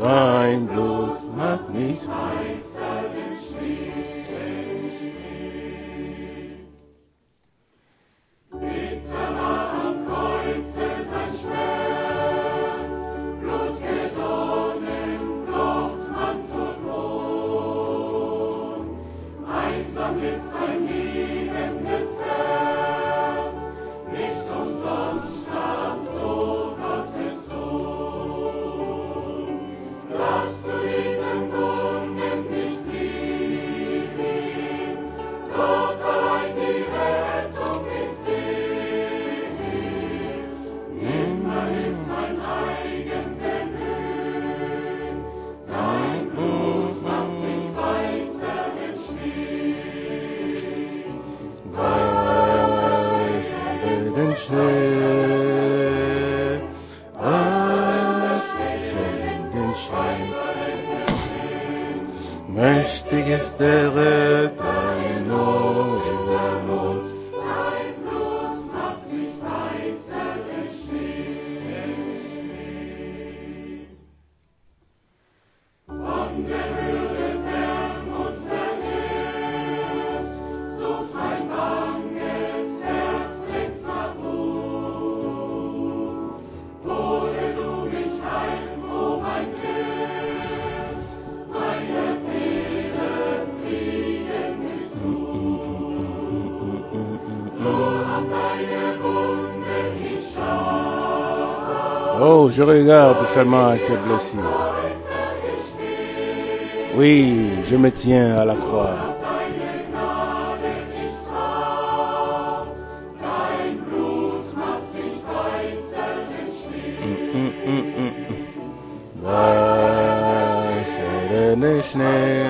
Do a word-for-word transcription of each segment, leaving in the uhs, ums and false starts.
Dein Blut macht mich weißer denn Schnee, denn Schnee. Bitter war am Kreuze sein Schmerz, blutgedonnen flocht man zur Thron. Einsam litt sein liebendes Herz, nicht umsonst starb so Gottes Sohn. Lass zu diesem Wunden nicht fliehen, Gott allein die Rettung ich seh. Nimmer hilft mein eigen Bemühen, sein Blut macht mich weißer denn Schnee. Weißer denn Schnee, weißer denn Schnee. Mächtig ist der Retter in Not, in der Not. Sein Blut macht mich weißer denn Schnee, denn Schnee. Von der Höhle fern und verlöst, sucht mein banges Herz längst nach Ruhe. Hole du mich heim, o mein Christ, meiner Seele Frieden ist gut. Nur auf deine Wunden ich schau. Oh, je regarde seulement à tes blessures. Kreuze ich steh, Oui, je me tiens à la croix. deine Gnade ich trau. Dein Blut macht mich weißer denn Schnee. Mm, mm, mm, mm. Weißer denn Schnee,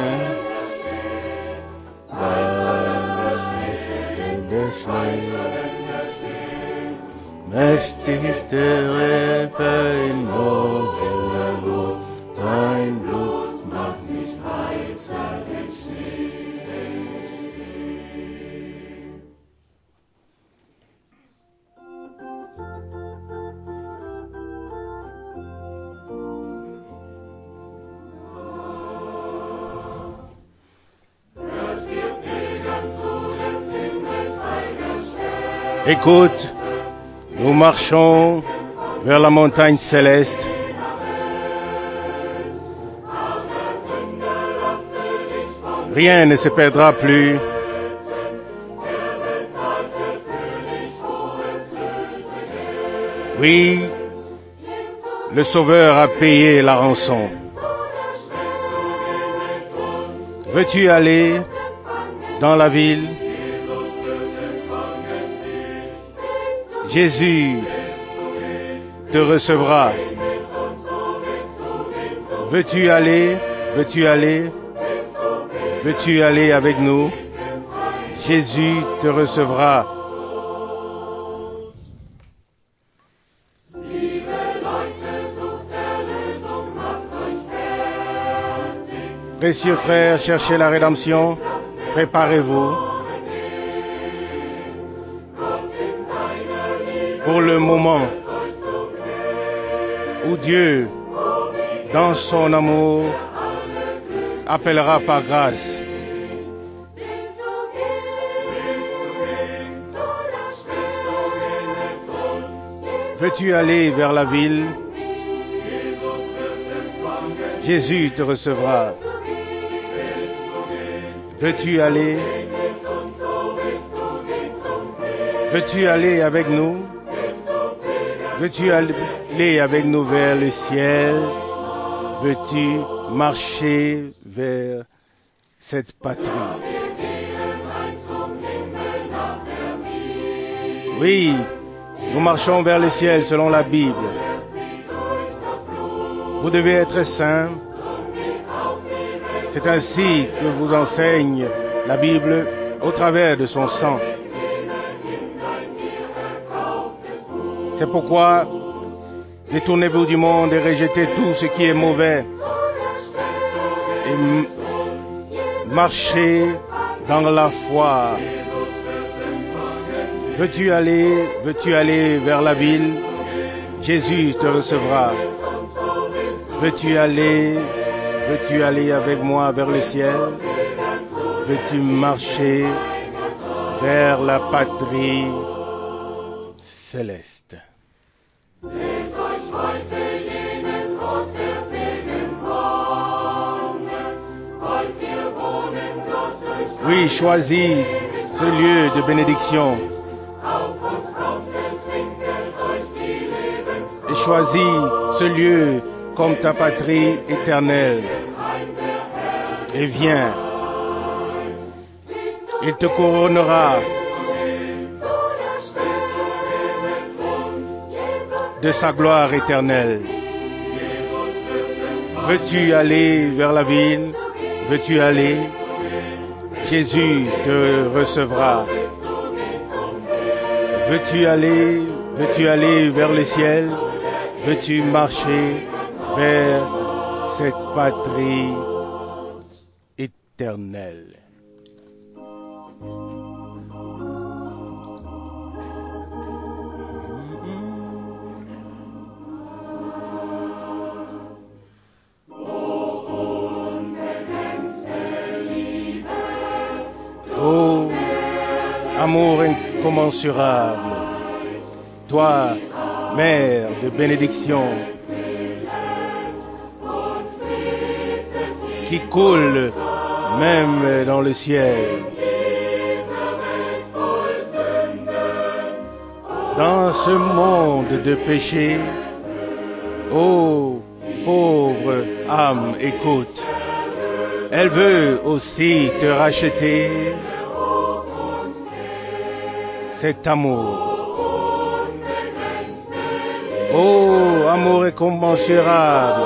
weißer denn Schnee. Mächtig ist der Retter in Not, in der Not. Sein Blut macht mich weißer denn Schnee, denn Schnee. Hört ihr Pilgern zu des Himmels heiliger Stern. Écoute, nous marchons vers la montagne céleste. Aber Sünder, lasse dich von Rien ne se perdra plus. er bezahlte für dich hohes Lösegeld. Oui, le Sauveur a payé la rançon. Willst du gehen mit uns? Veux-tu aller dans la ville? Jesus wird empfangen dich. Jésus te recevra. Mit uns, so willst du gehen, so Veux-tu aller? Veux-tu aller? willst du gehen. Veux-tu aller avec nous? Jésus te recevra. Liebe Leute, sucht Erlösung, macht euch fertig. Précieux frères, cherchez la rédemption. Préparez-vous Gott in seiner Liebe pour le moment euch so gnädig. où Dieu, dans son amour, appellera par grâce. Willst du gehen? Willst du gehen? So das willst du gehen mit uns. Veux-tu aller vers la ville? Jesus wird empfangen. Jésus te recevra. Willst du gehen? Veux-tu aller? Mit uns, so willst du gehen zum Himmel. Veux-tu aller avec nous? Willst du pilgern? Veux-tu aller avec nous vers le ciel? Veux-tu marcher vers cette patrie? Wir gehen ein zum Himmel nach der Bibel. Oui, nous marchons vers le ciel selon la Bible. Wird sie durch das Blut Vous devez être saints. auf die Welt. C'est ainsi que vous enseigne la Bible au travers de son sang. C'est pourquoi détournez-vous du monde et rejetez tout ce qui est mauvais et m- marchez dans la foi. Veux-tu aller, veux-tu aller vers la ville? Jésus te recevra. Veux-tu aller, veux-tu aller avec moi vers le ciel? Veux-tu marcher vers la patrie céleste? Oui, choisis ce lieu de bénédiction. Et choisis ce lieu comme ta patrie éternelle. Et viens. Il te couronnera de sa gloire éternelle. Veux-tu aller vers la ville? Veux-tu aller? Jésus te recevra. Veux-tu aller? Veux-tu aller vers le ciel? Veux-tu marcher vers cette patrie éternelle? Oh, amour incommensurable, toi, mère de bénédiction, qui coule même dans le ciel. Dans ce monde de péché, ô pauvre âme, écoute, elle veut aussi te racheter. Cet amour, ô amour incommensurable,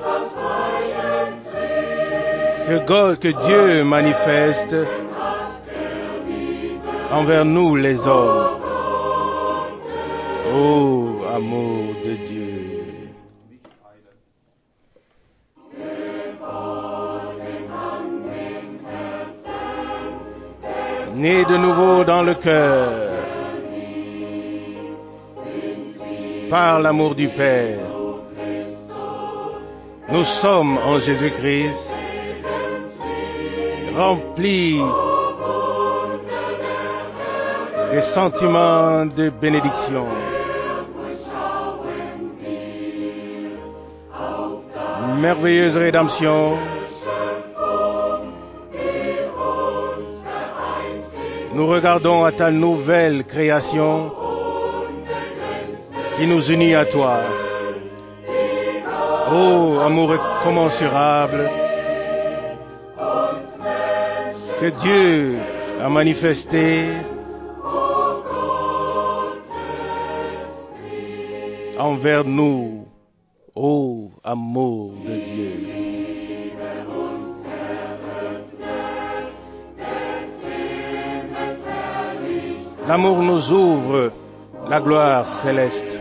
que, God, que Dieu manifeste envers nous les hommes. Ô amour de Dieu. Né de nouveau dans le cœur, par l'amour du Père, nous sommes en Jésus-Christ remplis des sentiments de bénédiction. Merveilleuse rédemption, nous regardons à ta nouvelle création qui nous unit à toi. Ô amour incommensurable, que Dieu a manifesté envers nous. Ô amour de Dieu. L'amour nous ouvre la gloire céleste,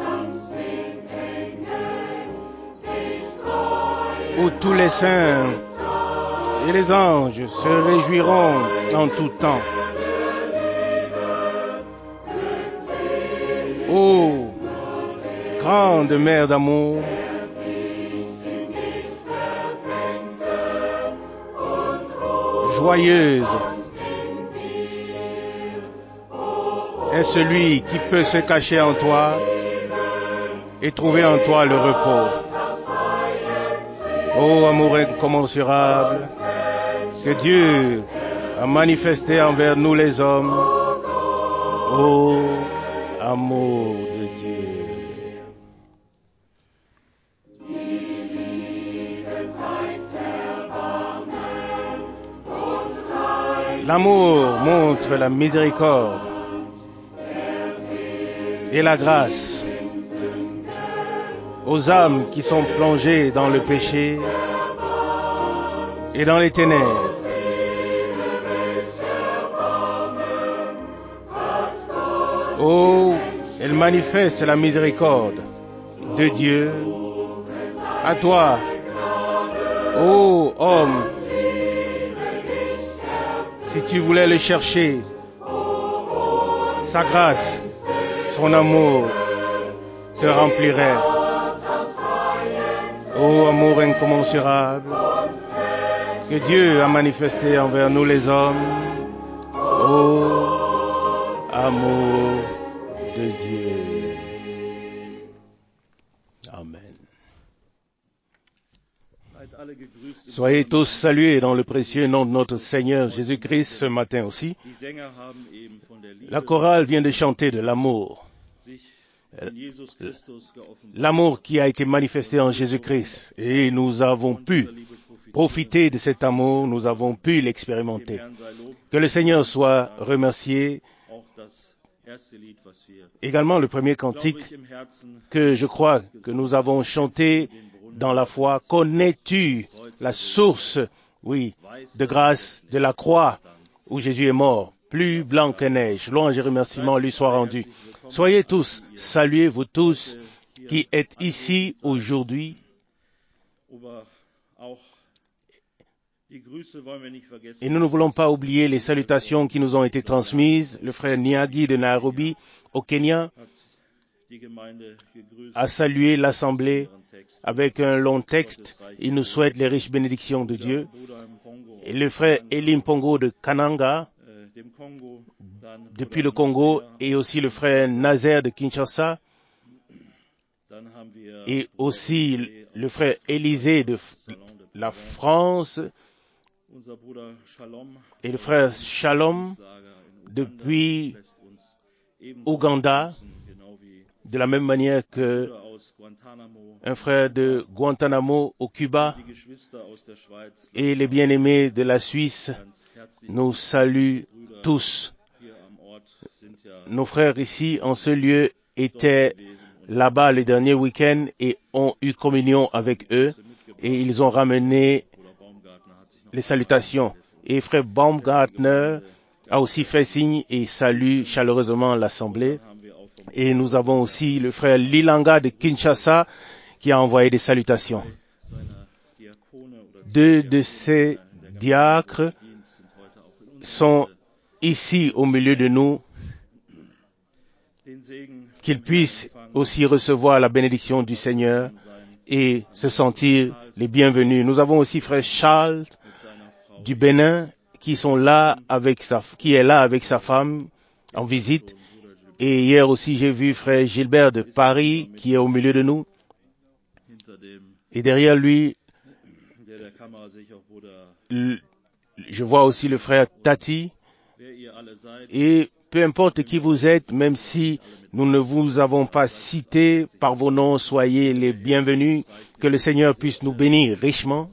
où tous les saints et les anges se réjouiront en tout temps. Ô grande mère d'amour, joyeuse est celui qui peut se cacher en toi et trouver en toi le repos. Ô amour incommensurable, que Dieu a manifesté envers nous les hommes. Ô amour de Dieu. L'amour montre la miséricorde et la grâce aux âmes qui sont plongées dans le péché et dans les ténèbres. Oh, elle manifeste la miséricorde de Dieu à toi, ô homme. Si tu voulais le chercher, sa grâce, son amour te remplirait. Ô amour incommensurable que Dieu a manifesté envers nous les hommes, ô amour de Dieu. Amen. Soyez tous salués dans le précieux nom de notre Seigneur Jésus-Christ ce matin aussi. La chorale vient de chanter de l'amour. L'amour qui a été manifesté en Jésus-Christ. Et nous avons pu profiter de cet amour, nous avons pu l'expérimenter. Que le Seigneur soit remercié. Également le premier cantique que je crois que nous avons chanté dans la foi. Connais-tu la source, oui, de grâce de la croix où Jésus est mort, plus blanc que neige. Louange et remerciement lui soient rendus. Soyez tous salués, vous tous qui êtes ici aujourd'hui. Et nous ne voulons pas oublier les salutations qui nous ont été transmises. Le frère Niagi de Nairobi, au Kenya, a salué l'Assemblée avec un long texte. Il nous souhaite les riches bénédictions de Dieu. Et le frère Elim Pongo de Kananga, depuis le Congo, et aussi le frère Nazaire de Kinshasa, et aussi le frère Élisée de la France, et le frère Shalom depuis Ouganda, de la même manière que un frère de Guantanamo au Cuba et les bien-aimés de la Suisse nous saluent tous. Nos frères ici en ce lieu étaient là-bas le dernier week-end et ont eu communion avec eux et ils ont ramené les salutations. Et frère Baumgartner a aussi fait signe et salue chaleureusement l'Assemblée. Et nous avons aussi le frère Lilanga de Kinshasa qui a envoyé des salutations. Deux de ces diacres sont ici au milieu de nous, qu'ils puissent aussi recevoir la bénédiction du Seigneur et se sentir les bienvenus. Nous avons aussi frère Charles du Bénin qui sont là avec sa, qui est là avec sa femme en visite. Et hier aussi j'ai vu frère Gilbert de Paris qui est au milieu de nous. Et derrière lui, le, je vois aussi le frère Tati. Et peu importe qui vous êtes, même si nous ne vous avons pas cité par vos noms, soyez les bienvenus. Que le Seigneur puisse nous bénir richement.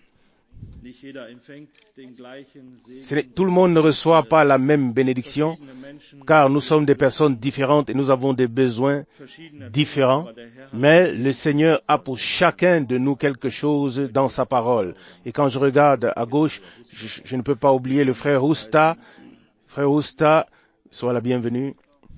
Tout le monde ne reçoit pas la même bénédiction, car nous sommes des personnes différentes et nous avons des besoins différents, mais le Seigneur a pour chacun de nous quelque chose dans sa parole. Et quand je regarde à gauche, je, je ne peux pas oublier le frère Ousta. Frère Ousta, sois la bienvenue.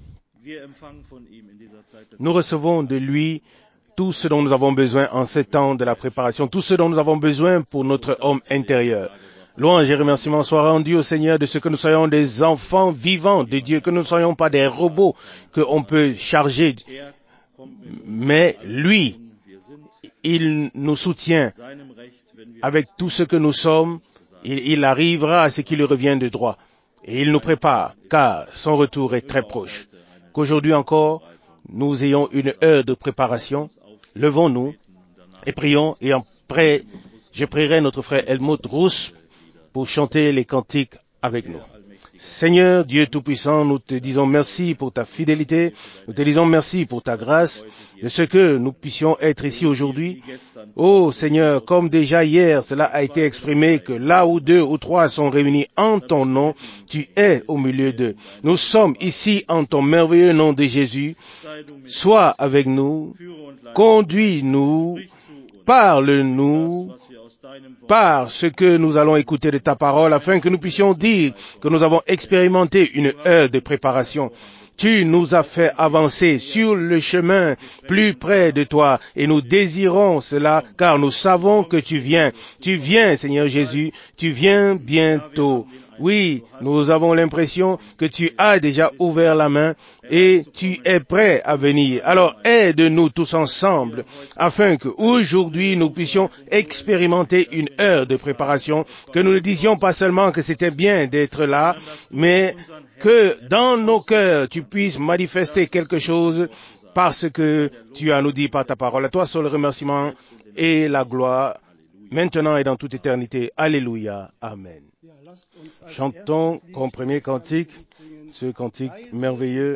Nous recevons de lui tout ce dont nous avons besoin en ces temps de la préparation, tout ce dont nous avons besoin pour notre homme intérieur. Louange et remerciements soient rendus au Seigneur de ce que nous soyons des enfants vivants de Dieu, que nous ne soyons pas des robots qu'on peut charger. Mais lui, il nous soutient avec tout ce que nous sommes. Il, il arrivera à ce qui lui revient de droit. Et il nous prépare, car son retour est très proche. Qu'aujourd'hui encore, nous ayons une heure de préparation. Levons-nous et prions. Et après, je prierai notre frère Helmut Rousse pour chanter les cantiques avec nous. Seigneur Dieu Tout-Puissant, nous te disons merci pour ta fidélité, nous te disons merci pour ta grâce, de ce que nous puissions être ici aujourd'hui. Oh Seigneur, comme déjà hier cela a été exprimé, que là où deux ou trois sont réunis en ton nom, tu es au milieu d'eux. Nous sommes ici en ton merveilleux nom de Jésus. Sois avec nous, conduis-nous, parle-nous, par ce que nous allons écouter de ta parole, afin que nous puissions dire que nous avons expérimenté une heure de préparation. Tu nous as fait avancer sur le chemin plus près de toi et nous désirons cela car nous savons que tu viens. Tu viens, Seigneur Jésus, tu viens bientôt. Oui, nous avons l'impression que tu as déjà ouvert la main et tu es prêt à venir. Alors aide-nous tous ensemble afin que aujourd'hui nous puissions expérimenter une heure de préparation, que nous ne disions pas seulement que c'était bien d'être là, mais que dans nos cœurs tu puisses manifester quelque chose parce que tu as nous dit par ta parole. À toi seul le remerciement et la gloire, maintenant et dans toute éternité. Alléluia. Amen. Chantons comme premier cantique, ce cantique merveilleux,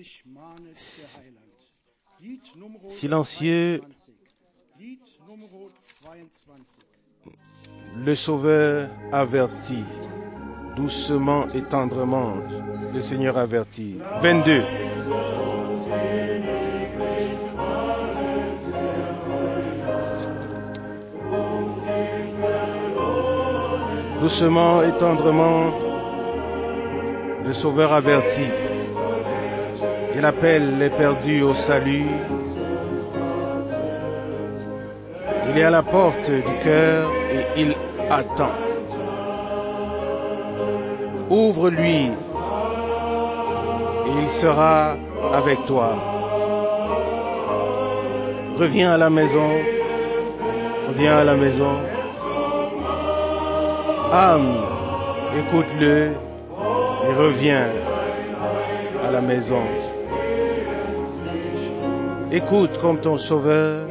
silencieux, le Sauveur avertit, doucement et tendrement, le Seigneur avertit. vingt-deux. Doucement et tendrement, le Sauveur avertit. Il appelle les perdus au salut. Il est à la porte du cœur et il attend. Ouvre-lui et il sera avec toi. Reviens à la maison. Reviens à la maison. Âme, écoute-le et reviens à la maison. Écoute comme ton Sauveur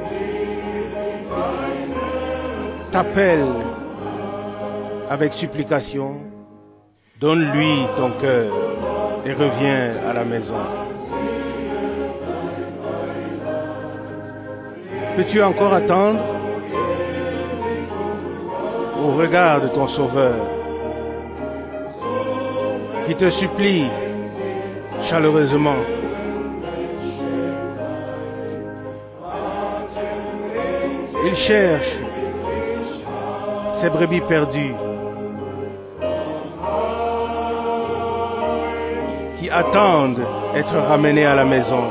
t'appelle avec supplication. Donne-lui ton cœur et reviens à la maison. Peux-tu encore attendre au regard de ton Sauveur qui te supplie chaleureusement? Il cherche ses brebis perdues qui attendent d'être ramenées à la maison.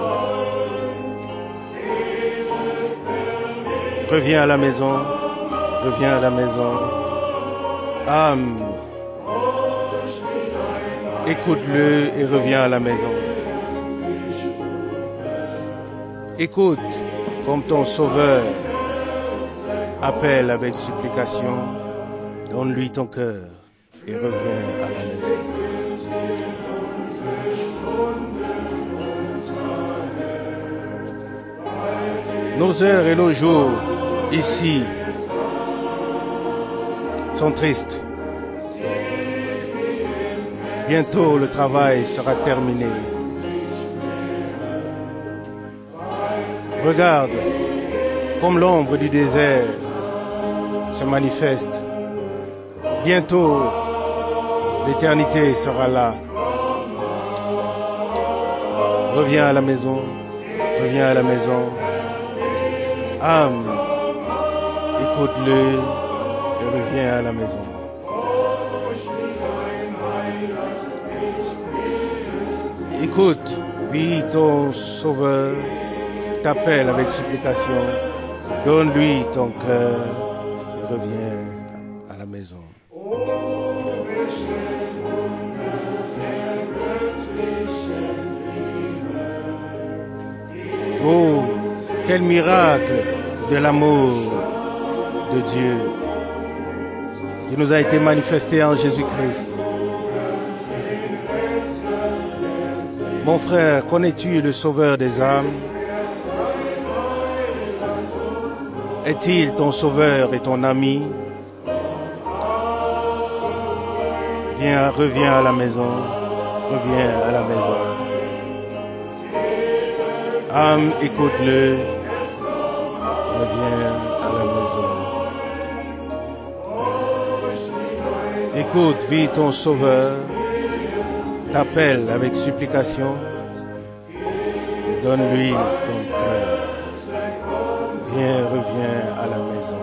Reviens à la maison, reviens à la maison. Âme, écoute-le et reviens à la maison. Écoute comme ton Sauveur appelle avec supplication. Donne-lui ton cœur et reviens à la maison. Nos heures et nos jours ici sont tristes. Bientôt le travail sera terminé. Regarde comme l'ombre du désert se manifeste. Bientôt l'éternité sera là. Reviens à la maison, reviens à la maison. Âme, écoute-le et reviens à la maison. Écoute, vis ton Sauveur t'appelle avec supplication. Donne-lui ton cœur et reviens à la maison. Oh, quel miracle de l'amour de Dieu qui nous a été manifesté en Jésus-Christ. Mon frère, connais-tu le Sauveur des âmes? Est-il ton Sauveur et ton ami? Viens, reviens à la maison, reviens à la maison. Âme, écoute-le, reviens à la maison. Écoute, vis ton Sauveur t'appelle avec supplication. Donne-lui ton cœur. Viens, reviens à la maison.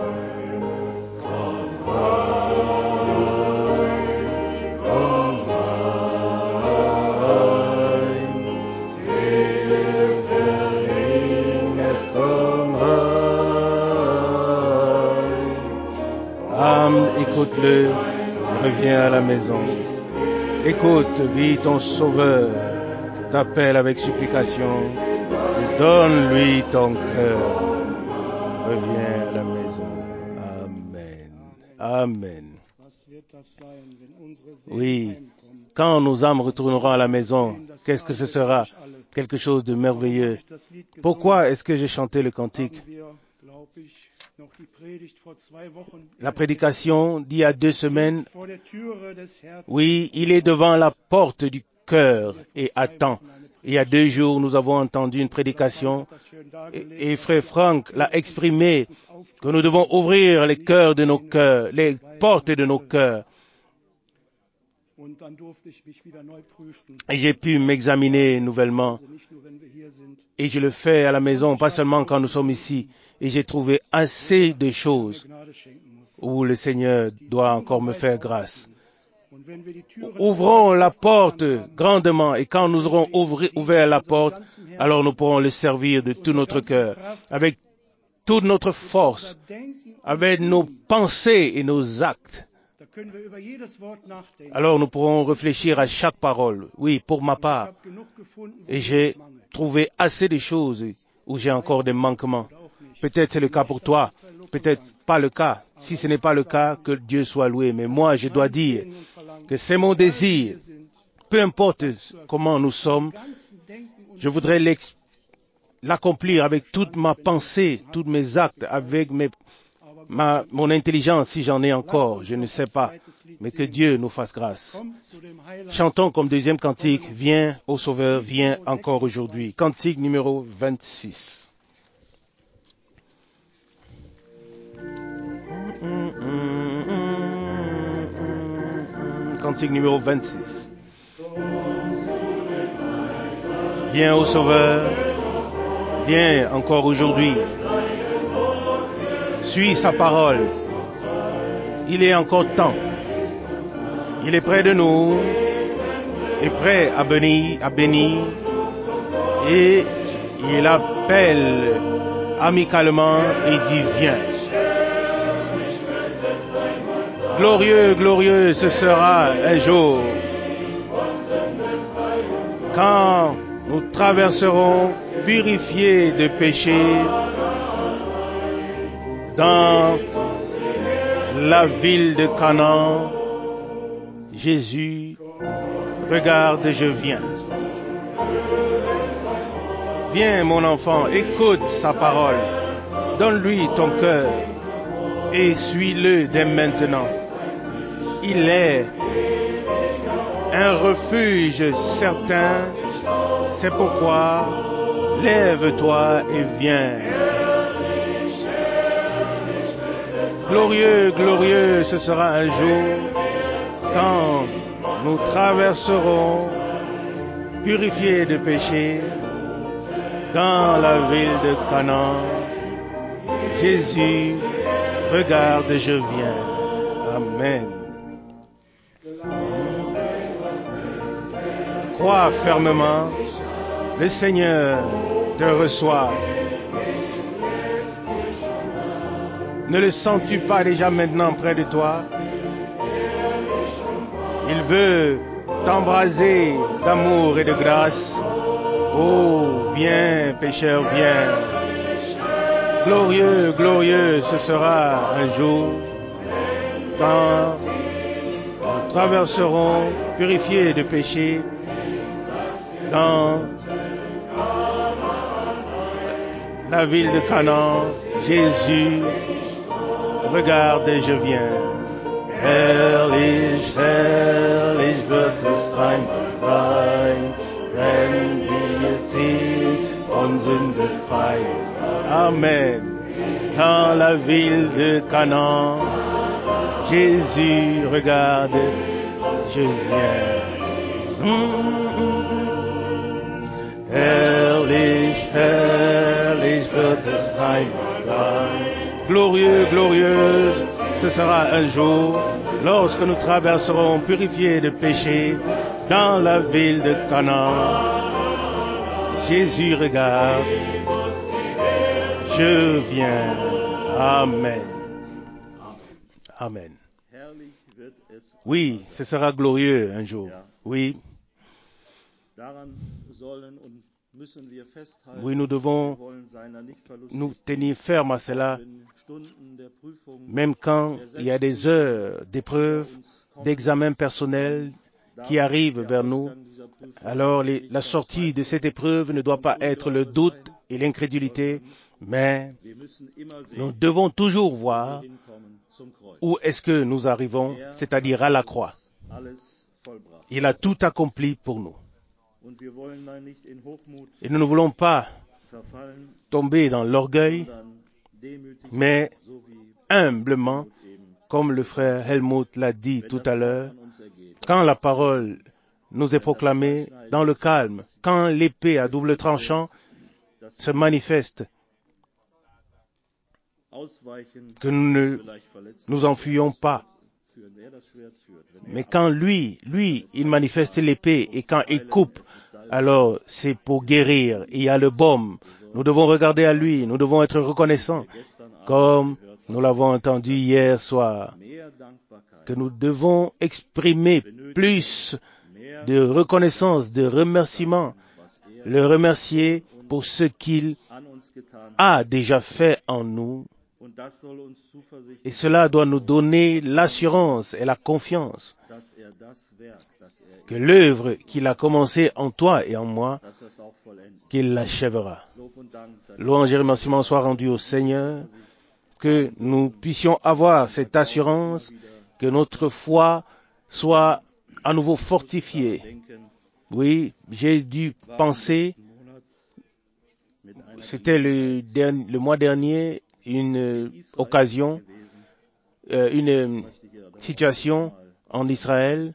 écoute-le, reviens à la maison. Écoute, vis ton Sauveur, t'appelle avec supplication, et donne-lui ton cœur. Reviens à la maison. Amen. Amen. Oui, quand nos âmes retourneront à la maison, qu'est-ce que ce sera? Quelque chose de merveilleux. Pourquoi est-ce que j'ai chanté le cantique? La prédication d'il y a deux semaines, oui, il est devant la porte du cœur et attend. Il y a deux jours, nous avons entendu une prédication et, et Frère Franck l'a exprimé que nous devons ouvrir les cœurs de nos cœurs, les portes de nos cœurs. Et j'ai pu m'examiner nouvellement. Et je le fais à la maison, pas seulement quand nous sommes ici. Et j'ai trouvé assez de choses où le Seigneur doit encore me faire grâce. Ouvrons la porte grandement et quand nous aurons ouvri, ouvert la porte, alors nous pourrons le servir de tout notre cœur, avec toute notre force, avec nos pensées et nos actes. Alors nous pourrons réfléchir à chaque parole. Oui, pour ma part. Et j'ai trouvé assez de choses où j'ai encore des manquements. Peut-être c'est le cas pour toi, peut-être pas le cas. Si ce n'est pas le cas, que Dieu soit loué. Mais moi, je dois dire que c'est mon désir. Peu importe comment nous sommes, je voudrais l'accomplir avec toute ma pensée, tous mes actes, avec mes, ma, mon intelligence, si j'en ai encore, je ne sais pas. Mais que Dieu nous fasse grâce. Chantons comme deuxième cantique, viens, ô Sauveur, viens encore aujourd'hui. Cantique numéro vingt-six. Cantique numéro vingt-six. Viens ô Sauveur, viens encore aujourd'hui. Suis sa parole. Il est encore temps. Il est près de nous, est prêt à bénir, à bénir, et il appelle amicalement et dit viens. Glorieux, glorieux, ce sera un jour quand nous traverserons purifiés de péché dans la ville de Canaan. Jésus, regarde, je viens. Viens, mon enfant, écoute sa parole. Donne-lui ton cœur et suis-le dès maintenant. Il est un refuge certain. C'est pourquoi lève-toi et viens. Glorieux, glorieux, ce sera un jour quand nous traverserons purifiés de péché dans la ville de Canaan. Jésus, regarde, je viens. Amen. Crois fermement, le Seigneur te reçoit. Ne le sens-tu pas déjà maintenant près de toi? Il veut t'embraser d'amour et de grâce. Oh, viens, pécheur, viens. Glorieux, glorieux, ce sera un jour quand nous traverserons purifiés de péché dans la ville de Canaan. Jésus, regarde, je viens. Herrlich, herrlich wird es sein, sein, wenn wir sind von Sünde frei. Amen. Dans la ville de Canaan, Jésus, regarde, je viens. Herrlich, herrlich wird es sein. Glorieux, glorieux, ce sera un jour lorsque nous traverserons purifiés de péché dans la ville de Canaan. Jésus, regarde, je viens. Amen. Amen. Oui, ce sera glorieux un jour. Oui. Oui, nous devons nous tenir fermes à cela, même quand il y a des heures d'épreuve, d'examen personnel qui arrivent vers nous. Alors, les, la sortie de cette épreuve ne doit pas être le doute et l'incrédulité, mais nous devons toujours voir où est-ce que nous arrivons, c'est-à-dire à la croix. Il a tout accompli pour nous. Et nous ne voulons pas tomber dans l'orgueil, mais humblement, comme le frère Helmut l'a dit tout à l'heure, quand la parole nous est proclamée dans le calme, quand l'épée à double tranchant se manifeste, que nous ne nous enfuyons pas. Mais quand lui, lui, il manifeste l'épée et quand il coupe, alors c'est pour guérir. Il y a le baume. Nous devons regarder à lui. Nous devons être reconnaissants. Comme nous l'avons entendu hier soir, que nous devons exprimer plus de reconnaissance, de remerciement, le remercier pour ce qu'il a déjà fait en nous. Et cela doit nous donner l'assurance et la confiance que l'œuvre qu'il a commencée en toi et en moi, qu'il l'achèvera. Louange et remerciements soient rendus au Seigneur, que nous puissions avoir cette assurance, que notre foi soit à nouveau fortifiée. Oui, j'ai dû penser, c'était le, dernier, le mois dernier, une euh, occasion, euh, une euh, situation en Israël.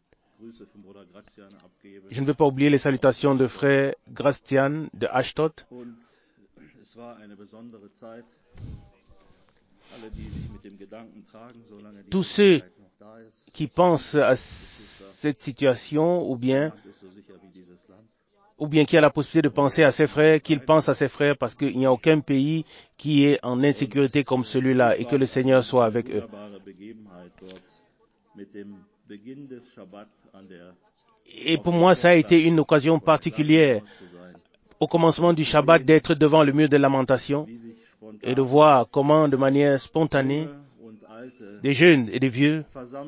Je ne veux pas oublier les salutations de frère Grastian de Ashdod. Tous ceux qui pensent à cette situation ou bien ou bien qui a la possibilité de penser à ses frères, qu'il pense à ses frères parce qu'il n'y a aucun pays qui est en insécurité comme celui-là et que le Seigneur soit avec eux. Et pour moi, ça a été une occasion particulière au commencement du Shabbat d'être devant le mur de lamentation et de voir comment de manière spontanée des jeunes et des vieux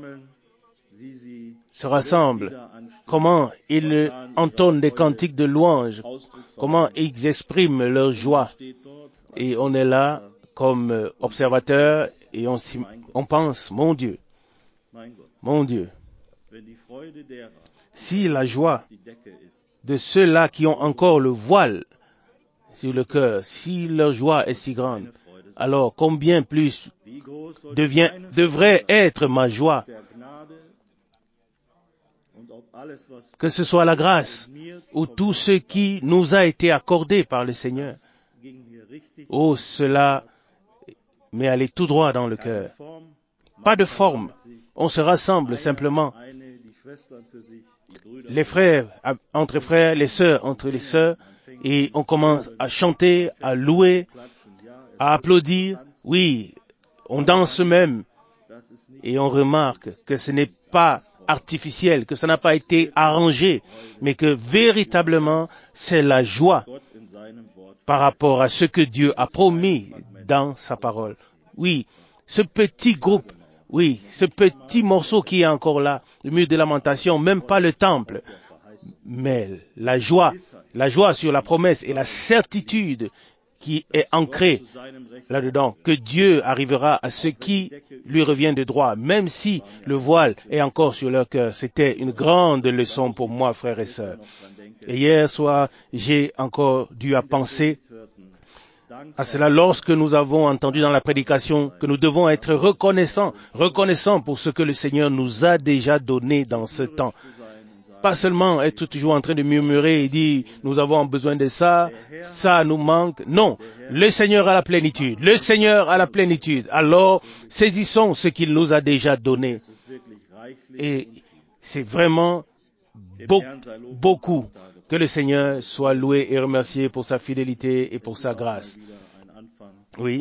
se rassemblent, comment ils entonnent des cantiques de louange, comment ils expriment leur joie. Et on est là comme observateur et on, on pense, mon Dieu, mon Dieu, si la joie de ceux-là qui ont encore le voile sur le cœur, si leur joie est si grande, alors combien plus devient, devrait être ma joie, que ce soit la grâce ou tout ce qui nous a été accordé par le Seigneur. Oh, cela m'est allé tout droit dans le cœur. Pas de forme. On se rassemble simplement. Les frères entre frères, les sœurs entre les sœurs, et on commence à chanter, à louer, à applaudir. Oui, on danse même. Et on remarque que ce n'est pas artificiel, que ça n'a pas été arrangé, mais que véritablement c'est la joie par rapport à ce que Dieu a promis dans sa parole. Oui, ce petit groupe, oui, ce petit morceau qui est encore là, le mur de lamentation, même pas le temple, mais la joie, la joie sur la promesse et la certitude qui est ancrée là-dedans, que Dieu arrivera à ce qui lui revient de droit, même si le voile est encore sur leur cœur. C'était une grande leçon pour moi, frères et sœurs. Et hier soir, j'ai encore dû à penser à cela lorsque nous avons entendu dans la prédication que nous devons être reconnaissants, reconnaissants pour ce que le Seigneur nous a déjà donné dans ce temps. Pas seulement être toujours en train de murmurer et dire nous avons besoin de ça, ça nous manque. Non, le Seigneur a la plénitude. Le Seigneur a la plénitude. Alors, saisissons ce qu'il nous a déjà donné. Et c'est vraiment beau, beaucoup que le Seigneur soit loué et remercié pour sa fidélité et pour sa grâce. Oui,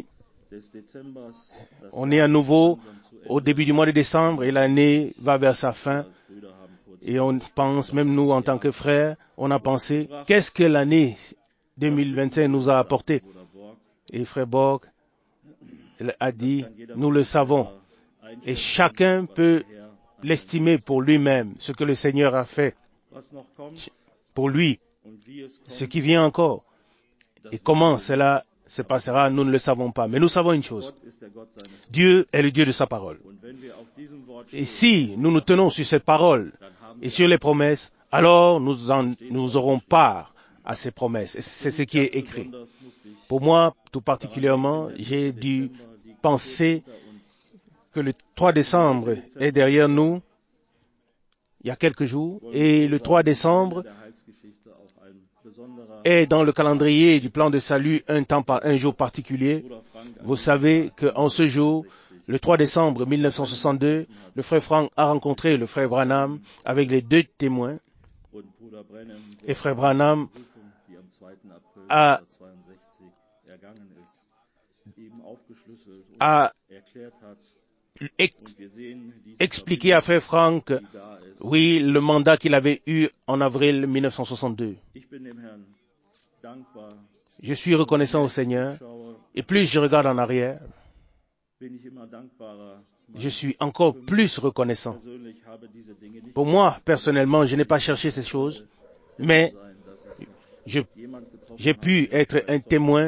On est à nouveau au début du mois de décembre et l'année va vers sa fin. Et on pense, même nous en tant que frères, on a pensé, qu'est-ce que l'année deux mille vingt-cinq nous a apporté? Et frère Borg a dit, nous le savons. Et chacun peut l'estimer pour lui-même, ce que le Seigneur a fait pour lui, ce qui vient encore. Et comment cela se passera, nous ne le savons pas. Mais nous savons une chose. Dieu est le Dieu de sa parole. Et si nous nous tenons sur cette parole et sur les promesses, alors nous, en, nous aurons part à ces promesses. Et c'est ce qui est écrit. Pour moi, tout particulièrement, j'ai dû penser que le trois décembre est derrière nous, il y a quelques jours, et le trois décembre est dans le calendrier du plan de salut un temps par un jour particulier. Vous savez qu'en ce jour, le trois décembre mille neuf cent soixante-deux, le frère Frank a rencontré le frère Branham avec les deux témoins. Et frère Branham a, a ex, expliqué à frère Frank, oui, le mandat qu'il avait eu en avril mille neuf cent soixante-deux. Je suis reconnaissant au Seigneur, et plus je regarde en arrière, je suis encore plus reconnaissant. Pour moi, personnellement, je n'ai pas cherché ces choses, mais je, j'ai pu être un témoin.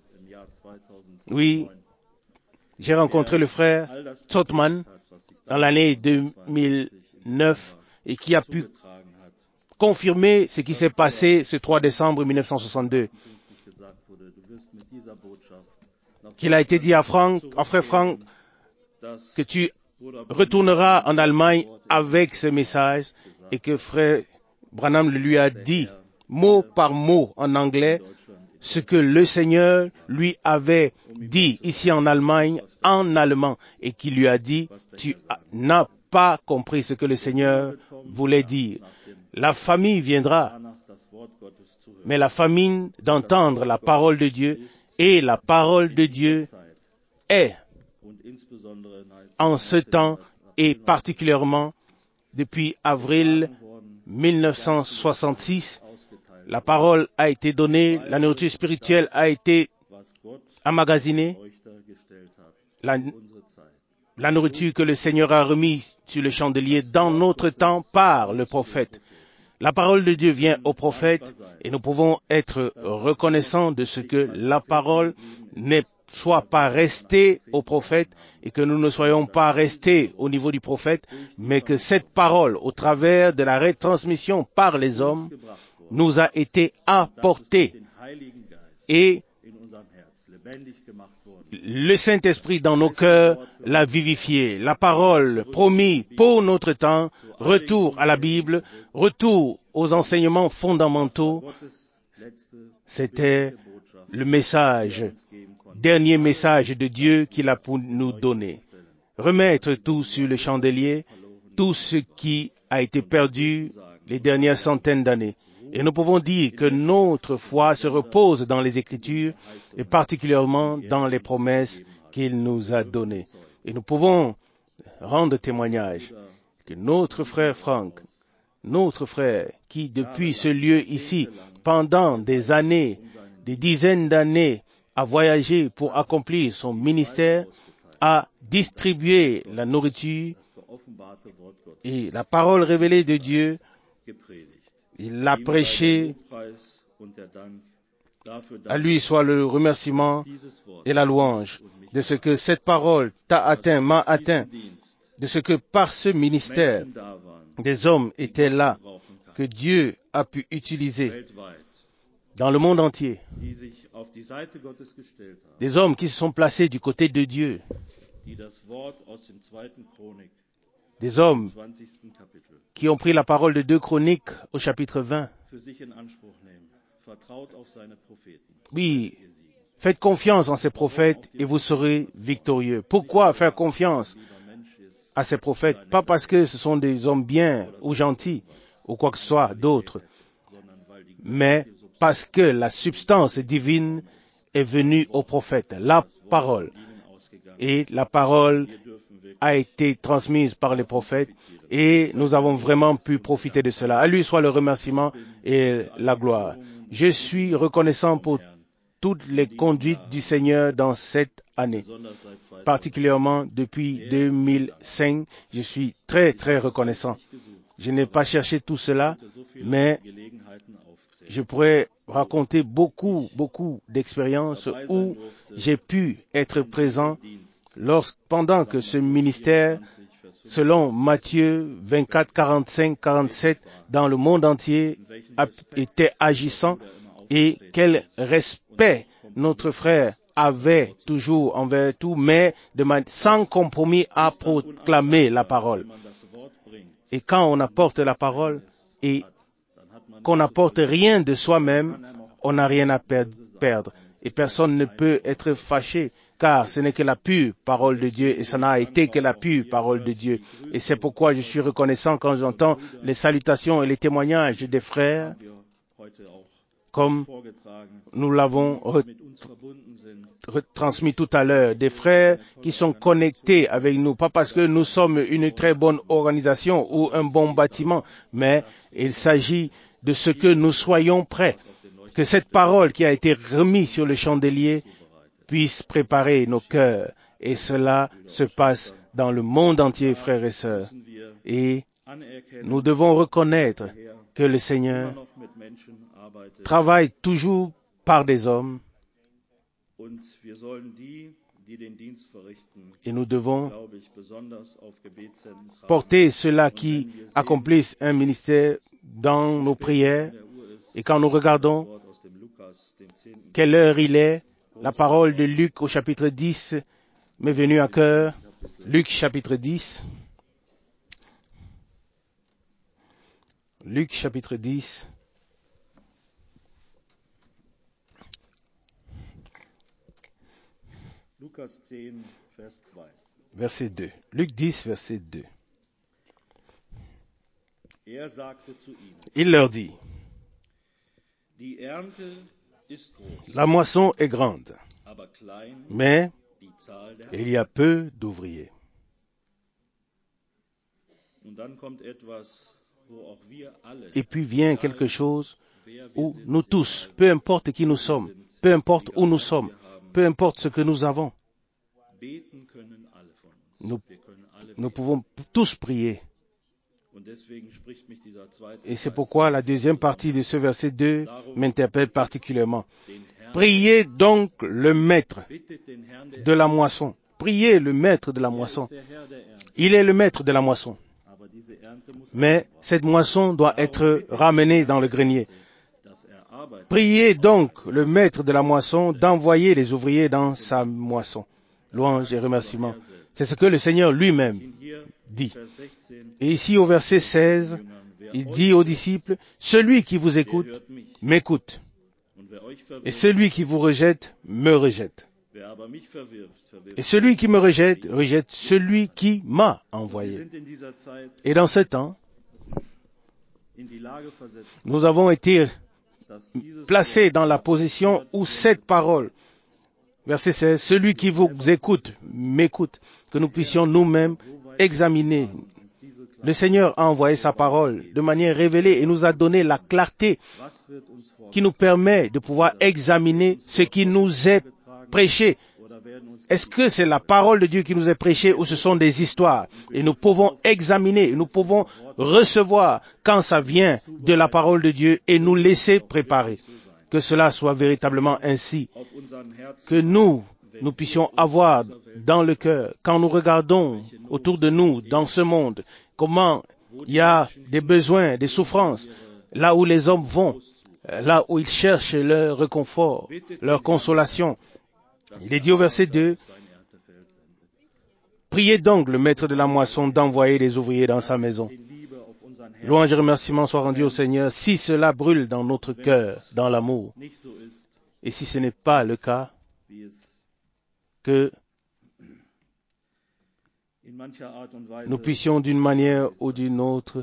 Oui, j'ai rencontré le frère Totman dans l'année deux mille neuf et qui a pu confirmer ce qui s'est passé ce trois décembre mille neuf cent soixante-deux. Qu'il a été dit à Franck, à frère Franck, que tu retourneras en Allemagne avec ce message et que frère Branham lui a dit, mot par mot en anglais, ce que le Seigneur lui avait dit ici en Allemagne, en allemand, et qui lui a dit, tu n'as pas compris ce que le Seigneur voulait dire. La famille viendra, mais la famine d'entendre la parole de Dieu, et la parole de Dieu est, en ce temps, et particulièrement depuis avril mille neuf cent soixante-six, la parole a été donnée, la nourriture spirituelle a été emmagasinée, la, la nourriture que le Seigneur a remise sur le chandelier dans notre temps par le prophète. La parole de Dieu vient au prophète et nous pouvons être reconnaissants de ce que la parole ne soit pas restée au prophète et que nous ne soyons pas restés au niveau du prophète, mais que cette parole, au travers de la retransmission par les hommes, nous a été apportée et le Saint-Esprit dans nos cœurs l'a vivifié. La parole promise pour notre temps, retour à la Bible, retour aux enseignements fondamentaux, c'était le message, dernier message de Dieu qu'il a pour nous donner. Remettre tout sur le chandelier, tout ce qui a été perdu les dernières centaines d'années. Et nous pouvons dire que notre foi se repose dans les Écritures et particulièrement dans les promesses qu'il nous a données. Et nous pouvons rendre témoignage que notre frère Frank, notre frère qui depuis ce lieu ici, pendant des années, des dizaines d'années, a voyagé pour accomplir son ministère, a distribué la nourriture et la parole révélée de Dieu. Il l'a prêché. À lui soit le remerciement et la louange de ce que cette parole t'a atteint, m'a atteint, de ce que par ce ministère, des hommes étaient là, que Dieu a pu utiliser dans le monde entier. Des hommes qui se sont placés du côté de Dieu. Des hommes qui ont pris la parole de deux Chroniques au chapitre vingt. Oui, faites confiance en ces prophètes et vous serez victorieux. Pourquoi faire confiance à ces prophètes? Pas parce que ce sont des hommes bien ou gentils ou quoi que ce soit d'autre, mais parce que la substance divine est venue au prophète, la parole. Et la parole a été transmise par les prophètes et nous avons vraiment pu profiter de cela. À lui soit le remerciement et la gloire. Je suis reconnaissant pour toutes les conduites du Seigneur dans cette année. Particulièrement depuis deux mille cinq, je suis très très reconnaissant. Je n'ai pas cherché tout cela, mais je pourrais raconter beaucoup, beaucoup d'expériences où j'ai pu être présent lorsque, pendant que ce ministère, selon Matthieu vingt-quatre, quarante-cinq, quarante-sept, dans le monde entier, était agissant et quel respect notre frère avait toujours envers tout, mais de man- sans compromis à proclamer la parole. Et quand on apporte la parole et qu'on n'apporte rien de soi-même, on n'a rien à per- perdre. Et personne ne peut être fâché, car ce n'est que la pure parole de Dieu, et ça n'a été que la pure parole de Dieu. Et c'est pourquoi je suis reconnaissant quand j'entends les salutations et les témoignages des frères, comme nous l'avons re- retransmis tout à l'heure, des frères qui sont connectés avec nous, pas parce que nous sommes une très bonne organisation ou un bon bâtiment, mais il s'agit de ce que nous soyons prêts, que cette parole qui a été remise sur le chandelier puisse préparer nos cœurs. Et cela se passe dans le monde entier, frères et sœurs. Et nous devons reconnaître que le Seigneur travaille toujours par des hommes et nous devons porter ceux-là qui accomplissent un ministère dans nos prières. Et quand nous regardons quelle heure il est, la parole de Luc au chapitre dix m'est venue à cœur. Luc chapitre dix. Luc chapitre dix. Verset deux. Luc dix, verset deux. Il leur dit, la moisson est grande, mais il y a peu d'ouvriers. Et puis vient quelque chose où nous tous, peu importe qui nous sommes, peu importe où nous sommes, peu importe ce que nous avons, nous, nous pouvons tous prier. Et c'est pourquoi la deuxième partie de ce verset deux m'interpelle particulièrement. Priez donc le maître de la moisson. Priez le maître de la moisson. Il est le maître de la moisson. Mais cette moisson doit être ramenée dans le grenier. Priez donc le maître de la moisson d'envoyer les ouvriers dans sa moisson. Louange et remerciements. C'est ce que le Seigneur lui-même dit. Et ici au verset seize, il dit aux disciples, celui qui vous écoute, m'écoute. Et celui qui vous rejette, me rejette. Et celui qui me rejette, rejette celui qui m'a envoyé. Et dans ce temps, nous avons été placés dans la position où cette parole, verset seize, celui qui vous écoute, m'écoute, que nous puissions nous-mêmes examiner. Le Seigneur a envoyé sa parole de manière révélée et nous a donné la clarté qui nous permet de pouvoir examiner ce qui nous est prêché. Est-ce que c'est la parole de Dieu qui nous est prêchée ou ce sont des histoires? Et nous pouvons examiner, nous pouvons recevoir quand ça vient de la parole de Dieu et nous laisser préparer. Que cela soit véritablement ainsi. Que nous, nous puissions avoir dans le cœur, quand nous regardons autour de nous, dans ce monde, comment il y a des besoins, des souffrances, là où les hommes vont, là où ils cherchent leur réconfort, leur consolation. Il est dit au verset deux, priez donc le maître de la moisson d'envoyer des ouvriers dans sa maison. Louange et remerciements soient rendus au Seigneur si cela brûle dans notre cœur, dans l'amour. Et si ce n'est pas le cas, que nous puissions d'une manière ou d'une autre,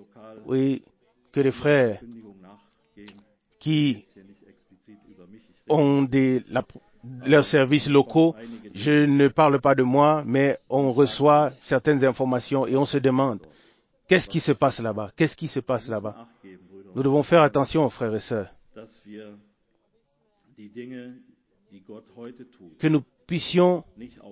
oui, que les frères qui ont des, la, leurs services locaux. Je ne parle pas de moi, mais on reçoit certaines informations et on se demande, qu'est-ce qui se passe là-bas? Qu'est-ce qui se passe là-bas? Nous devons faire attention, frères et sœurs, que nous puissions,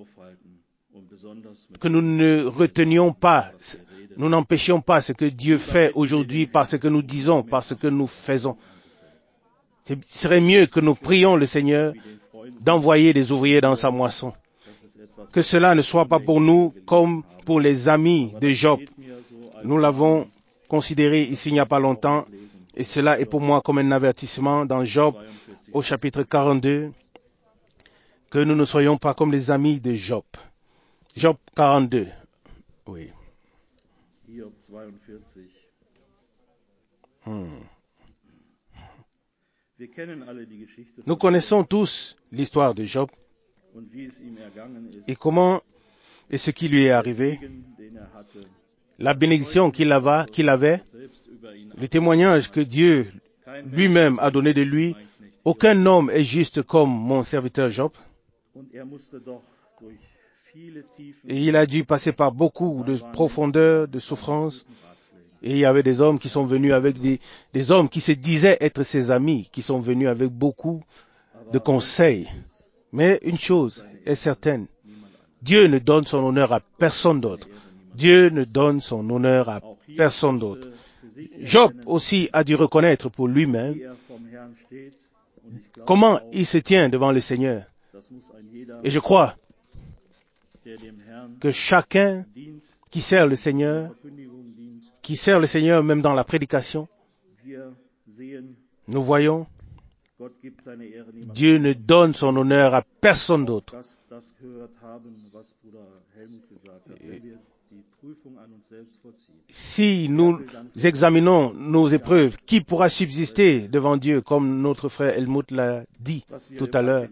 que nous ne retenions pas, nous n'empêchions pas ce que Dieu fait aujourd'hui par ce que nous disons, par ce que nous faisons. Ce serait mieux que nous prions le Seigneur d'envoyer des ouvriers dans sa moisson. Que cela ne soit pas pour nous comme pour les amis de Job. Nous l'avons considéré ici il n'y a pas longtemps, et cela est pour moi comme un avertissement dans Job au chapitre quarante-deux, que nous ne soyons pas comme les amis de Job. Job quarante-deux. Oui. Hmm. Nous connaissons tous l'histoire de Job et comment et ce qui lui est arrivé, la bénédiction qu'il avait, qu'il avait, le témoignage que Dieu lui-même a donné de lui. Aucun homme est juste comme mon serviteur Job. Et il a dû passer par beaucoup de profondeur, de souffrance. Et il y avait des hommes qui sont venus avec des, des hommes qui se disaient être ses amis, qui sont venus avec beaucoup de conseils. Mais une chose est certaine, Dieu ne donne son honneur à personne d'autre. Dieu ne donne son honneur à personne d'autre. Job aussi a dû reconnaître pour lui-même comment il se tient devant le Seigneur. Et je crois que chacun qui sert le Seigneur, qui sert le Seigneur même dans la prédication, nous voyons, Dieu ne donne son honneur à personne d'autre. Si nous examinons nos épreuves, qui pourra subsister devant Dieu, comme notre frère Helmut l'a dit tout à l'heure?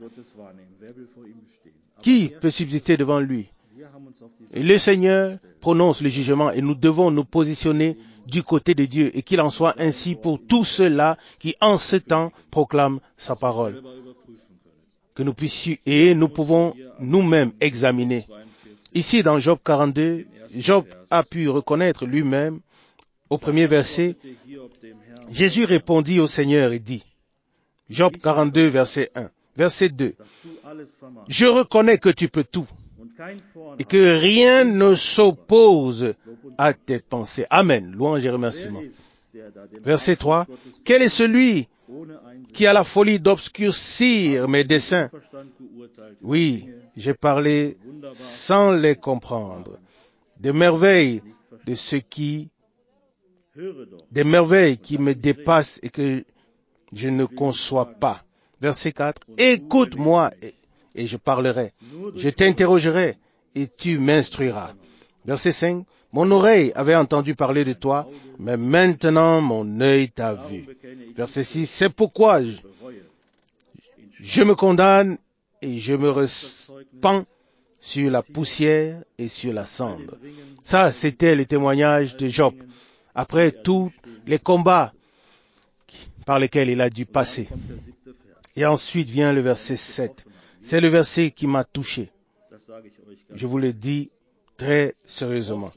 Qui peut subsister devant lui? Et le Seigneur prononce le jugement et nous devons nous positionner du côté de Dieu et qu'il en soit ainsi pour tous ceux-là qui en ce temps proclament sa parole. Que nous puissions, et nous pouvons nous-mêmes examiner. Ici dans Job quarante-deux, Job a pu reconnaître lui-même au premier verset, Jésus répondit au Seigneur et dit, Job quarante-deux verset un, verset deux, je reconnais que tu peux tout et que rien ne s'oppose à tes pensées. Amen. Louange et remerciements. Verset trois. Quel est celui qui a la folie d'obscurcir mes desseins? Oui, j'ai parlé sans les comprendre. Des merveilles de ce qui, des merveilles qui me dépassent et que je ne conçois pas. Verset quatre. Écoute-moi et je parlerai. Je t'interrogerai et tu m'instruiras. Verset cinq. Mon oreille avait entendu parler de toi, mais maintenant mon œil t'a vu. Verset six. C'est pourquoi je, je me condamne et je me repens sur la poussière et sur la cendre. Ça, c'était le témoignage de Job. Après tous les combats par lesquels il a dû passer. Et ensuite vient le verset sept. C'est le verset qui m'a touché. Je vous le dis très sérieusement.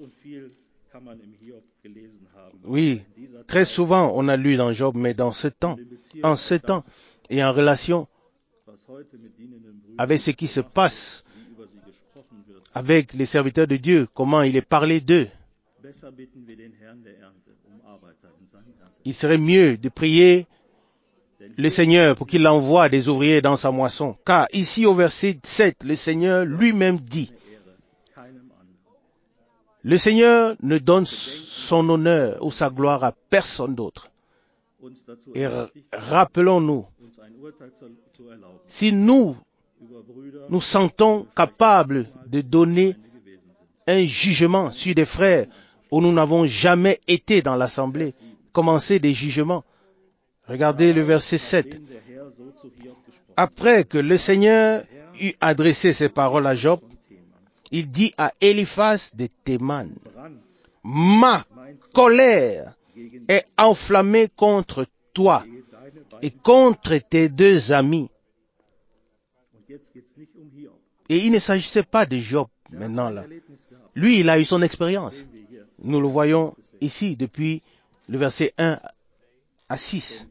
Oui, très souvent on a lu dans Job, mais dans ce temps, en ce temps, et en relation avec ce qui se passe avec les serviteurs de Dieu, comment il est parlé d'eux. Il serait mieux de prier le Seigneur pour qu'il envoie des ouvriers dans sa moisson. Car ici au verset sept, le Seigneur lui-même dit, le Seigneur ne donne son honneur ou sa gloire à personne d'autre. Et rappelons-nous, si nous nous sentons capables de donner un jugement sur des frères où nous n'avons jamais été dans l'assemblée, commencer des jugements. Regardez le verset sept. Après que le Seigneur eut adressé ses paroles à Job, il dit à Eliphaz de Théman, ma colère est enflammée contre toi et contre tes deux amis, Et il ne s'agissait pas de Job maintenant là. Lui, il a eu son expérience. Nous le voyons ici depuis le verset un à six.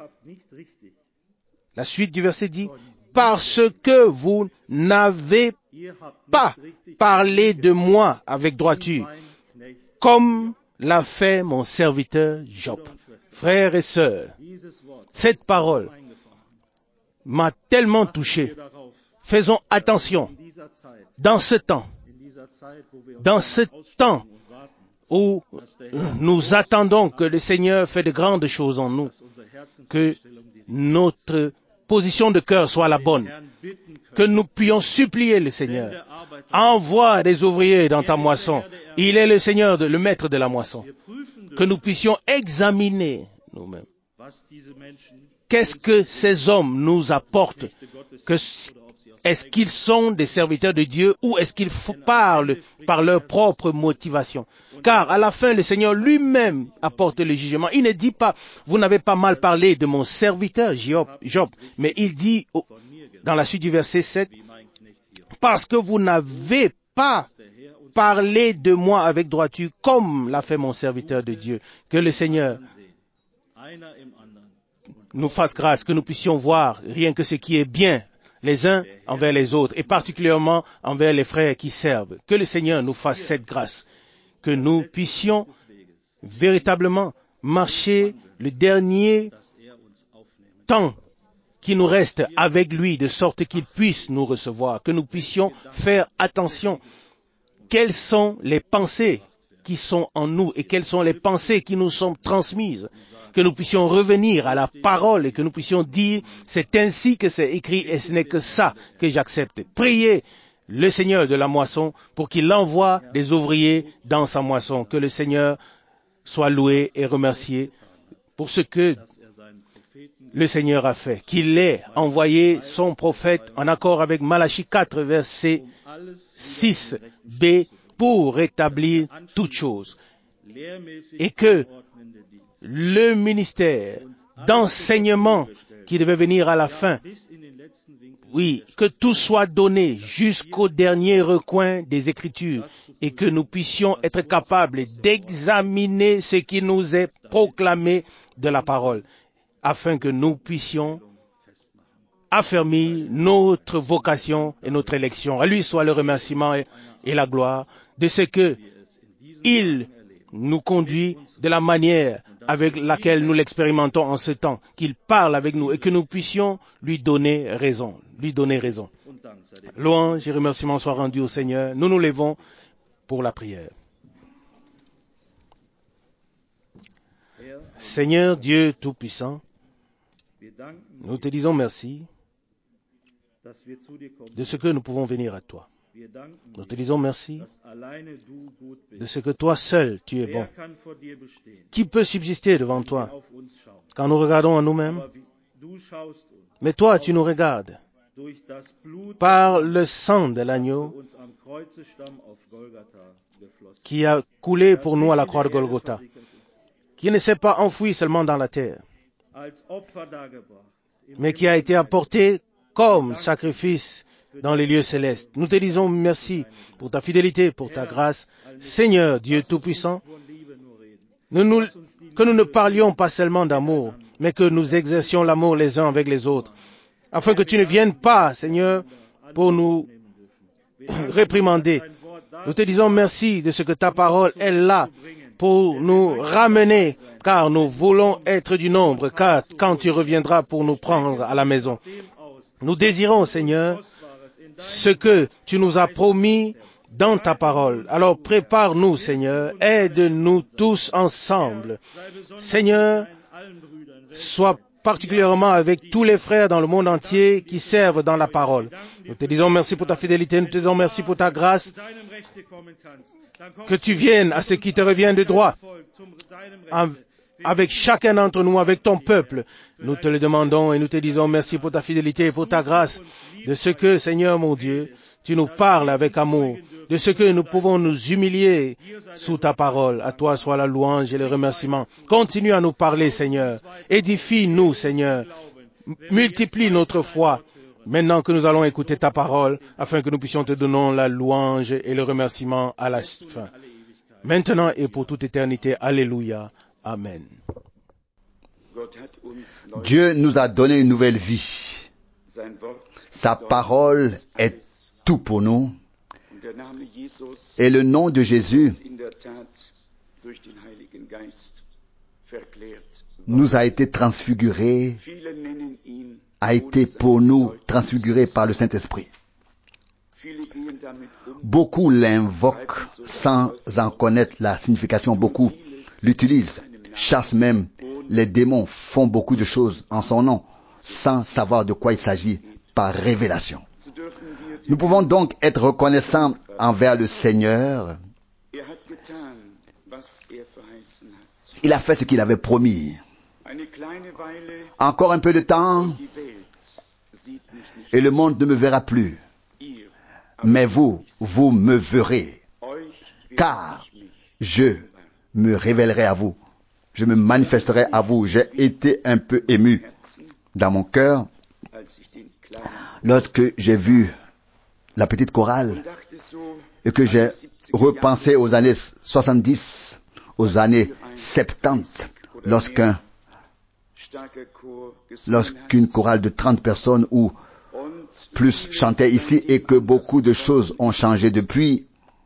La suite du verset dit, « Parce que vous n'avez pas parlé de moi avec droiture, comme l'a fait mon serviteur Job. » Frères et sœurs, cette parole m'a tellement touché. Faisons attention dans ce temps, dans ce temps où nous attendons que le Seigneur fait de grandes choses en nous, que notre position de cœur soit la bonne, que nous puissions supplier le Seigneur. Envoie des ouvriers dans ta moisson. Il est le Seigneur, de, le maître de la moisson. Que nous puissions examiner nous-mêmes. Qu'est-ce que ces hommes nous apportent? Que, est-ce qu'ils sont des serviteurs de Dieu ou est-ce qu'ils parlent par leur propre motivation? Car à la fin, le Seigneur lui-même apporte le jugement. Il ne dit pas, vous n'avez pas mal parlé de mon serviteur Job, Job, mais il dit dans la suite du verset sept, parce que vous n'avez pas parlé de moi avec droiture comme l'a fait mon serviteur de Dieu. Que le Seigneur nous fasse grâce, que nous puissions voir rien que ce qui est bien les uns envers les autres, et particulièrement envers les frères qui servent. Que le Seigneur nous fasse cette grâce, que nous puissions véritablement marcher le dernier temps qui nous reste avec lui, de sorte qu'il puisse nous recevoir, que nous puissions faire attention. Quelles sont les pensées qui sont en nous et quelles sont les pensées qui nous sont transmises? Que nous puissions revenir à la parole et que nous puissions dire, c'est ainsi que c'est écrit et ce n'est que ça que j'accepte. Priez le Seigneur de la moisson pour qu'il envoie des ouvriers dans sa moisson. Que le Seigneur soit loué et remercié pour ce que le Seigneur a fait. Qu'il ait envoyé son prophète en accord avec Malachie quatre, verset six b, pour rétablir toutes choses. Et que le ministère d'enseignement qui devait venir à la fin, oui, que tout soit donné jusqu'au dernier recoin des Écritures et que nous puissions être capables d'examiner ce qui nous est proclamé de la parole, afin que nous puissions affermir notre vocation et notre élection. À lui soit le remerciement et, et la gloire de ce que il nous conduit de la manière avec laquelle nous l'expérimentons en ce temps, qu'il parle avec nous et que nous puissions lui donner raison, lui donner raison. Louange et remerciements soient rendus au Seigneur. Nous nous levons pour la prière. Seigneur Dieu Tout-Puissant, nous te disons merci de ce que nous pouvons venir à toi. Nous te disons merci de ce que toi seul, tu es bon. Qui peut subsister devant toi quand nous regardons en nous-mêmes? Mais toi, tu nous regardes par le sang de l'agneau qui a coulé pour nous à la croix de Golgotha, qui ne s'est pas enfoui seulement dans la terre, mais qui a été apporté comme sacrifice dans les lieux célestes. Nous te disons merci pour ta fidélité, pour ta grâce. Seigneur Dieu Tout-Puissant, nous, nous, que nous ne parlions pas seulement d'amour, mais que nous exercions l'amour les uns avec les autres, afin que tu ne viennes pas, Seigneur, pour nous réprimander. Nous te disons merci de ce que ta parole est là pour nous ramener, car nous voulons être du nombre, car quand tu reviendras pour nous prendre à la maison, nous désirons, Seigneur, ce que tu nous as promis dans ta parole. Alors prépare-nous, Seigneur, aide-nous tous ensemble. Seigneur, sois particulièrement avec tous les frères dans le monde entier qui servent dans la parole. Nous te disons merci pour ta fidélité, nous te disons merci pour ta grâce, que tu viennes à ce qui te revient de droit, avec chacun d'entre nous, avec ton peuple. Nous te le demandons et nous te disons merci pour ta fidélité et pour ta grâce, de ce que, Seigneur mon Dieu, tu nous parles avec amour, de ce que nous pouvons nous humilier sous ta parole. À toi soit la louange et le remerciement. Continue à nous parler, Seigneur. Édifie-nous, Seigneur. Multiplie notre foi Maintenant que nous allons écouter ta parole, afin que nous puissions te donner la louange et le remerciement à la fin. Maintenant et pour toute éternité. Alléluia. Amen. Dieu nous a donné une nouvelle vie. Sa parole est tout pour nous. Et le nom de Jésus nous a été transfiguré, a été pour nous transfiguré par le Saint-Esprit. Beaucoup l'invoquent sans en connaître la signification. Beaucoup l'utilisent, chassent même. Les démons font beaucoup de choses en son nom sans savoir de quoi il s'agit par révélation. Nous pouvons donc être reconnaissants envers le Seigneur. Il a fait ce qu'il avait promis. Encore un peu de temps et le monde ne me verra plus. Mais vous, vous me verrez, car je me révélerai à vous. Je me manifesterai à vous. J'ai été un peu ému dans mon cœur lorsque j'ai vu la petite chorale et que j'ai repensé aux années soixante-dix, aux années soixante-dix, lorsqu'un, lorsqu'une chorale de trente personnes ou plus chantait ici et que beaucoup de choses ont changé depuis.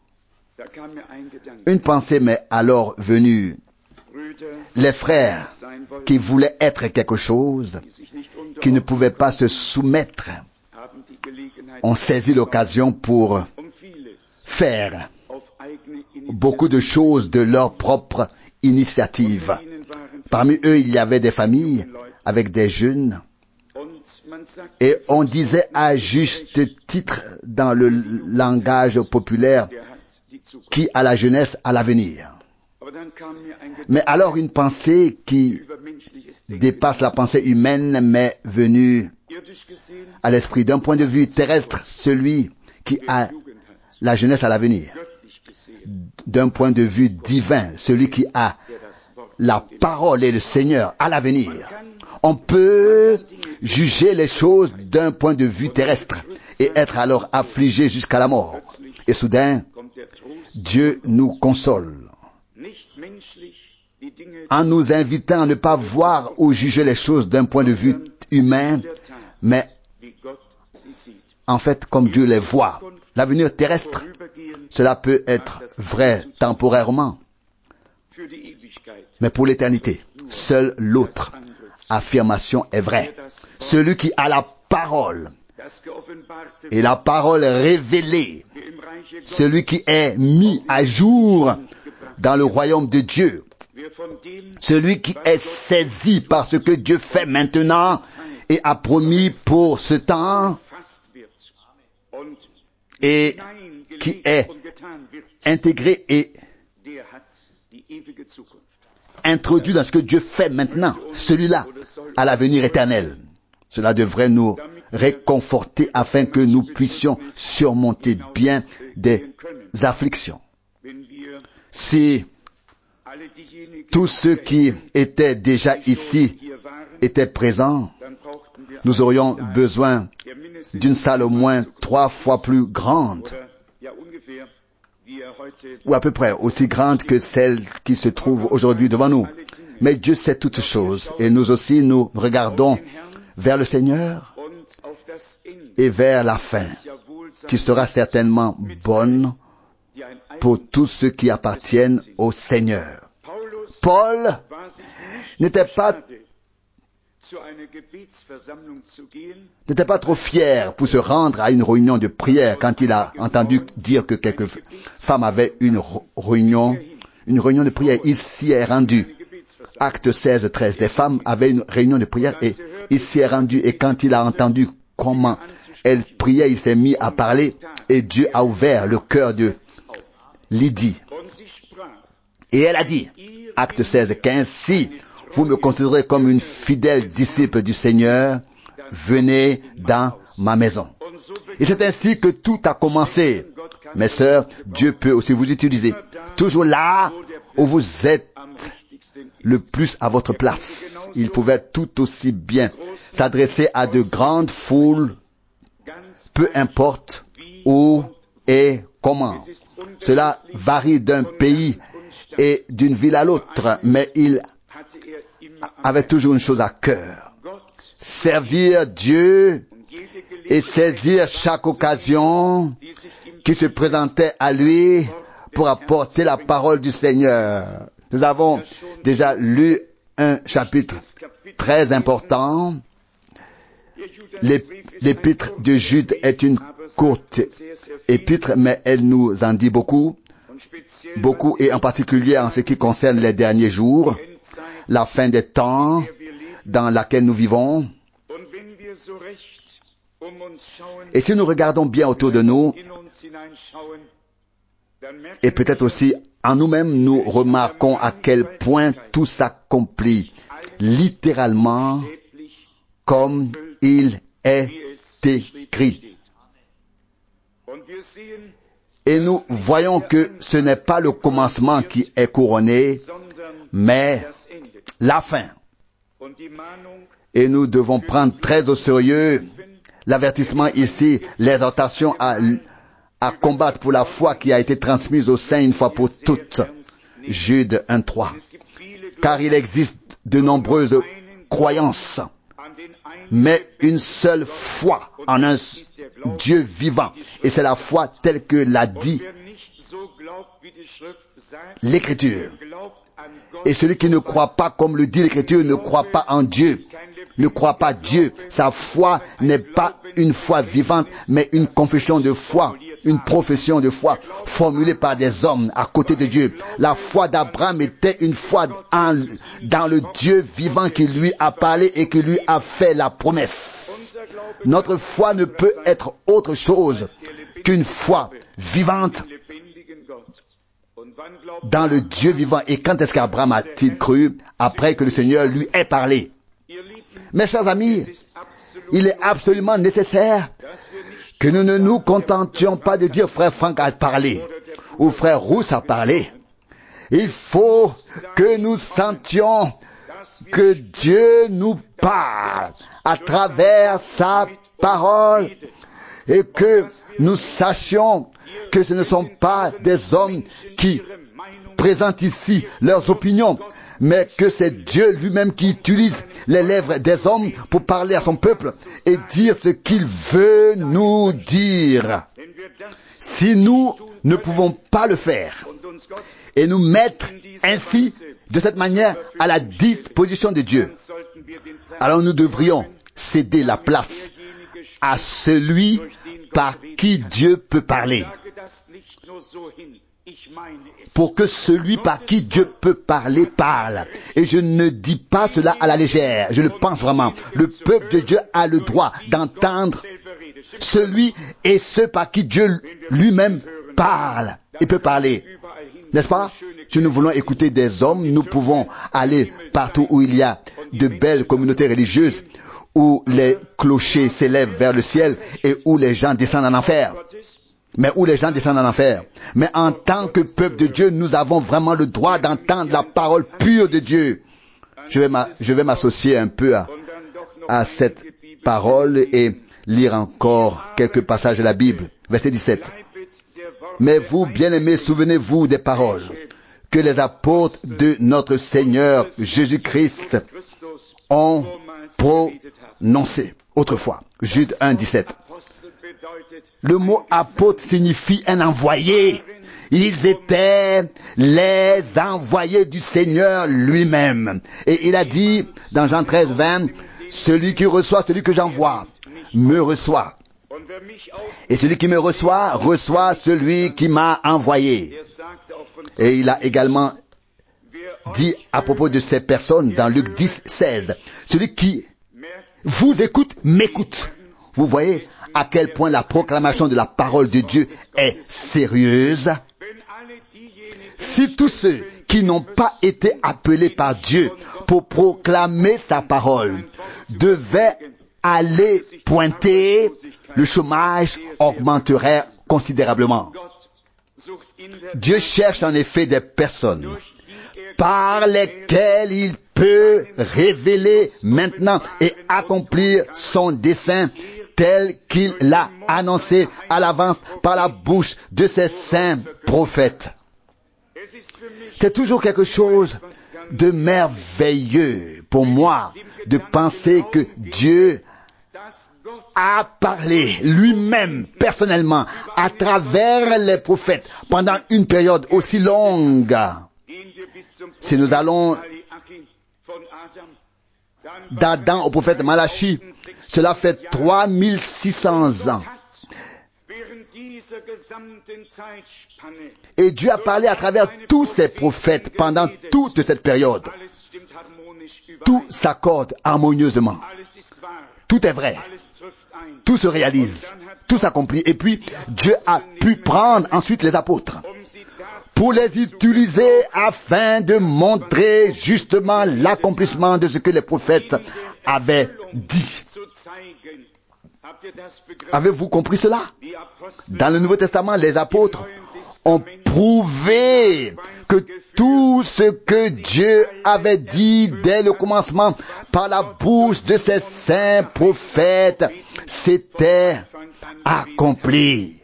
Une pensée m'est alors venue. Les frères qui voulaient être quelque chose, qui ne pouvaient pas se soumettre, ont saisi l'occasion pour faire beaucoup de choses de leur propre initiative. Parmi eux, il y avait des familles avec des jeunes. Et on disait à juste titre dans le langage populaire qui a la jeunesse a l'avenir. Mais alors une pensée qui dépasse la pensée humaine m'est venue à l'esprit. D'un point de vue terrestre, celui qui a la jeunesse à l'avenir. D'un point de vue divin, celui qui a la parole et le Seigneur à l'avenir. On peut juger les choses d'un point de vue terrestre et être alors affligé jusqu'à la mort. Et soudain, Dieu nous console en nous invitant à ne pas voir ou juger les choses d'un point de vue humain, mais en fait comme Dieu les voit. L'avenir terrestre, cela peut être vrai temporairement, mais pour l'éternité, seule l'autre affirmation est vraie. Celui qui a la parole et la parole révélée, celui qui est mis à jour dans le royaume de Dieu, celui qui est saisi par ce que Dieu fait maintenant et a promis pour ce temps et qui est intégré et introduit dans ce que Dieu fait maintenant, celui-là a l'avenir éternel. Cela devrait nous réconforter afin que nous puissions surmonter bien des afflictions. Si tous ceux qui étaient déjà ici étaient présents, nous aurions besoin d'une salle au moins trois fois plus grande, ou à peu près aussi grande que celle qui se trouve aujourd'hui devant nous. Mais Dieu sait toutes choses et nous aussi nous regardons vers le Seigneur et vers la fin, qui sera certainement bonne pour tous ceux qui appartiennent au Seigneur. Paul n'était pas n'était pas trop fier pour se rendre à une réunion de prière quand il a entendu dire que quelques femmes avaient une réunion, une réunion de prière. Il s'y est rendu. Acte seize, treize. Des femmes avaient une réunion de prière et il s'y est rendu. Et quand il a entendu comment elles priaient, il s'est mis à parler et Dieu a ouvert le cœur de Lydie. Et elle a dit, Acte seize, quinze, si vous me considérez comme une fidèle disciple du Seigneur, venez dans ma maison. Et c'est ainsi que tout a commencé. Mes sœurs, Dieu peut aussi vous utiliser. Toujours là où vous êtes le plus à votre place. Il pouvait tout aussi bien s'adresser à de grandes foules peu importe où et comment. Cela varie d'un pays et d'une ville à l'autre, mais il avait toujours une chose à cœur. Servir Dieu et saisir chaque occasion qui se présentait à lui pour apporter la parole du Seigneur. Nous avons déjà lu un chapitre très important. L'épître de Jude est une courte épître, mais elle nous en dit beaucoup, beaucoup, et en particulier en ce qui concerne les derniers jours, la fin des temps dans laquelle nous vivons. Et si nous regardons bien autour de nous, et peut-être aussi en nous-mêmes, nous remarquons à quel point tout s'accomplit littéralement comme il est écrit. Et nous voyons que ce n'est pas le commencement qui est couronné, mais la fin. Et nous devons prendre très au sérieux l'avertissement ici, l'exhortation à, à combattre pour la foi qui a été transmise au sein une fois pour toutes. Jude un trois. Car il existe de nombreuses croyances, mais une seule foi en un Dieu vivant. Et c'est la foi telle que l'a dit l'Écriture. Et celui qui ne croit pas comme le dit l'Écriture ne croit pas en Dieu, ne croit pas Dieu. Sa foi n'est pas une foi vivante, mais une confession de foi, une profession de foi formulée par des hommes à côté de Dieu. La foi d'Abraham était une foi en, dans le Dieu vivant qui lui a parlé et qui lui a fait la promesse. Notre foi ne peut être autre chose qu'une foi vivante dans le Dieu vivant. Et quand est-ce qu'Abraham a-t-il cru? Après que le Seigneur lui ait parlé. Mes chers amis, il est absolument nécessaire que nous ne nous contentions pas de dire frère Franck a parlé ou frère Rousse a parlé. Il faut que nous sentions que Dieu nous parle à travers sa parole et que nous sachions que ce ne sont pas des hommes qui présentent ici leurs opinions, mais que c'est Dieu lui-même qui utilise les lèvres des hommes pour parler à son peuple et dire ce qu'il veut nous dire. Si nous ne pouvons pas le faire et nous mettre ainsi, de cette manière, à la disposition de Dieu, alors nous devrions céder la place à celui par qui Dieu peut parler. Pour que celui par qui Dieu peut parler parle. Et je ne dis pas cela à la légère, je le pense vraiment. Le peuple de Dieu a le droit d'entendre celui et ceux par qui Dieu lui-même parle et peut parler. N'est-ce pas? Si nous voulons écouter des hommes, nous pouvons aller partout où il y a de belles communautés religieuses, où les clochers s'élèvent vers le ciel et où les gens descendent en enfer. Mais où les gens descendent en enfer. Mais en tant que peuple de Dieu, nous avons vraiment le droit d'entendre la parole pure de Dieu. Je vais, m'a, je vais m'associer un peu à, à cette parole et lire encore quelques passages de la Bible. Verset dix-sept. Mais vous, bien-aimés, souvenez-vous des paroles que les apôtres de notre Seigneur Jésus-Christ ont prononcées autrefois. Jude un, dix-sept. Le mot apôtre signifie un envoyé. Ils étaient les envoyés du Seigneur lui-même. Et il a dit dans Jean treize, vingt, celui qui reçoit celui que j'envoie me reçoit. Et celui qui me reçoit, reçoit celui qui m'a envoyé. Et il a également dit à propos de ces personnes dans Luc dix, seize, celui qui vous écoute, m'écoute. Vous voyez à quel point la proclamation de la parole de Dieu est sérieuse. Si tous ceux qui n'ont pas été appelés par Dieu pour proclamer sa parole devaient aller pointer, le chômage augmenterait considérablement. Dieu cherche en effet des personnes par lesquelles il peut révéler maintenant et accomplir son dessein tel qu'il l'a annoncé à l'avance par la bouche de ses saints prophètes. C'est toujours quelque chose de merveilleux pour moi de penser que Dieu a parlé lui-même personnellement à travers les prophètes pendant une période aussi longue. Si nous allons d'Adam au prophète Malachi, cela fait trois mille six cents ans. Et Dieu a parlé à travers tous ces prophètes pendant toute cette période. Tout s'accorde harmonieusement. Tout est vrai. Tout se réalise. Tout s'accomplit. Et puis, Dieu a pu prendre ensuite les apôtres pour les utiliser afin de montrer justement l'accomplissement de ce que les prophètes avaient dit. Avez-vous compris cela? Dans le Nouveau Testament, les apôtres ont prouvé que tout ce que Dieu avait dit dès le commencement par la bouche de ses saints prophètes s'était accompli.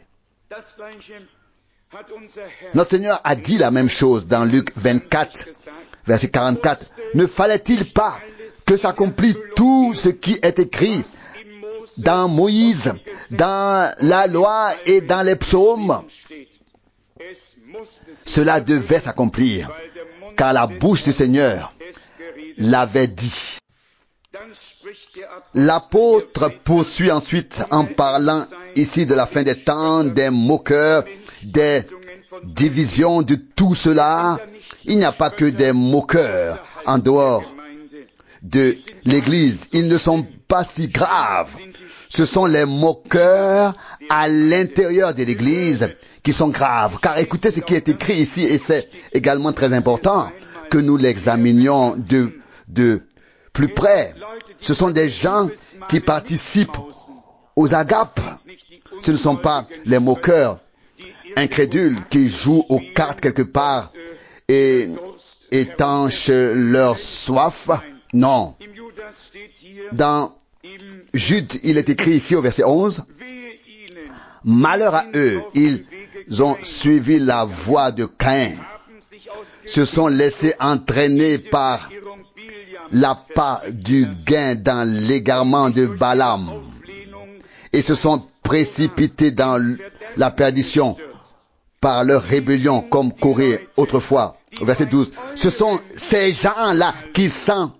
Notre Seigneur a dit la même chose dans Luc vingt-quatre, verset quarante-quatre. Ne fallait-il pas que s'accomplisse tout ce qui est écrit dans Moïse, dans la loi et dans les psaumes? Cela devait s'accomplir, car la bouche du Seigneur l'avait dit. L'apôtre poursuit ensuite en parlant ici de la fin des temps, des moqueurs, des divisions, de tout cela. Il n'y a pas que des moqueurs en dehors de l'Église. Ils ne sont pas si graves. Ce sont les moqueurs à l'intérieur de l'Église qui sont graves. Car écoutez ce qui est écrit ici, et c'est également très important que nous l'examinions de, de plus près. Ce sont des gens qui participent aux agapes. Ce ne sont pas les moqueurs incrédules qui jouent aux cartes quelque part et étanchent leur soif. Non. Dans Jude, il est écrit ici au verset onze, « Malheur à eux, ils ont suivi la voie de Caïn, se sont laissés entraîner par l'appât du gain dans l'égarement de Balaam et se sont précipités dans la perdition par leur rébellion comme Corée autrefois. » Au verset douze, « Ce sont ces gens-là qui sans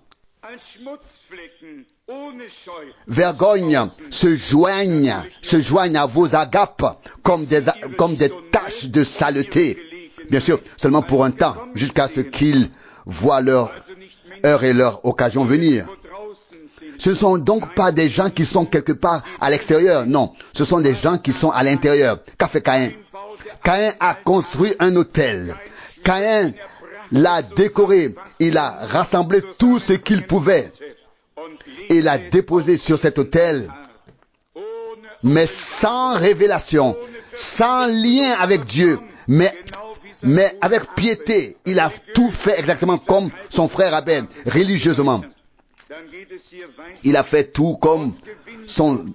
vergogne se joignent, se joignent à vos agapes comme des, comme des taches de saleté. Bien sûr, seulement pour un temps, jusqu'à ce qu'ils voient leur heure et leur occasion venir. Ce ne sont donc pas des gens qui sont quelque part à l'extérieur, non. Ce sont des gens qui sont à l'intérieur. Qu'a fait Caïn? Caïn a construit un autel. Caïn l'a décoré. Il a rassemblé tout ce qu'il pouvait. Et l'a déposé sur cet autel, mais sans révélation, sans lien avec Dieu, mais, mais avec piété. Il a tout fait exactement comme son frère Abel, religieusement. Il a fait tout comme son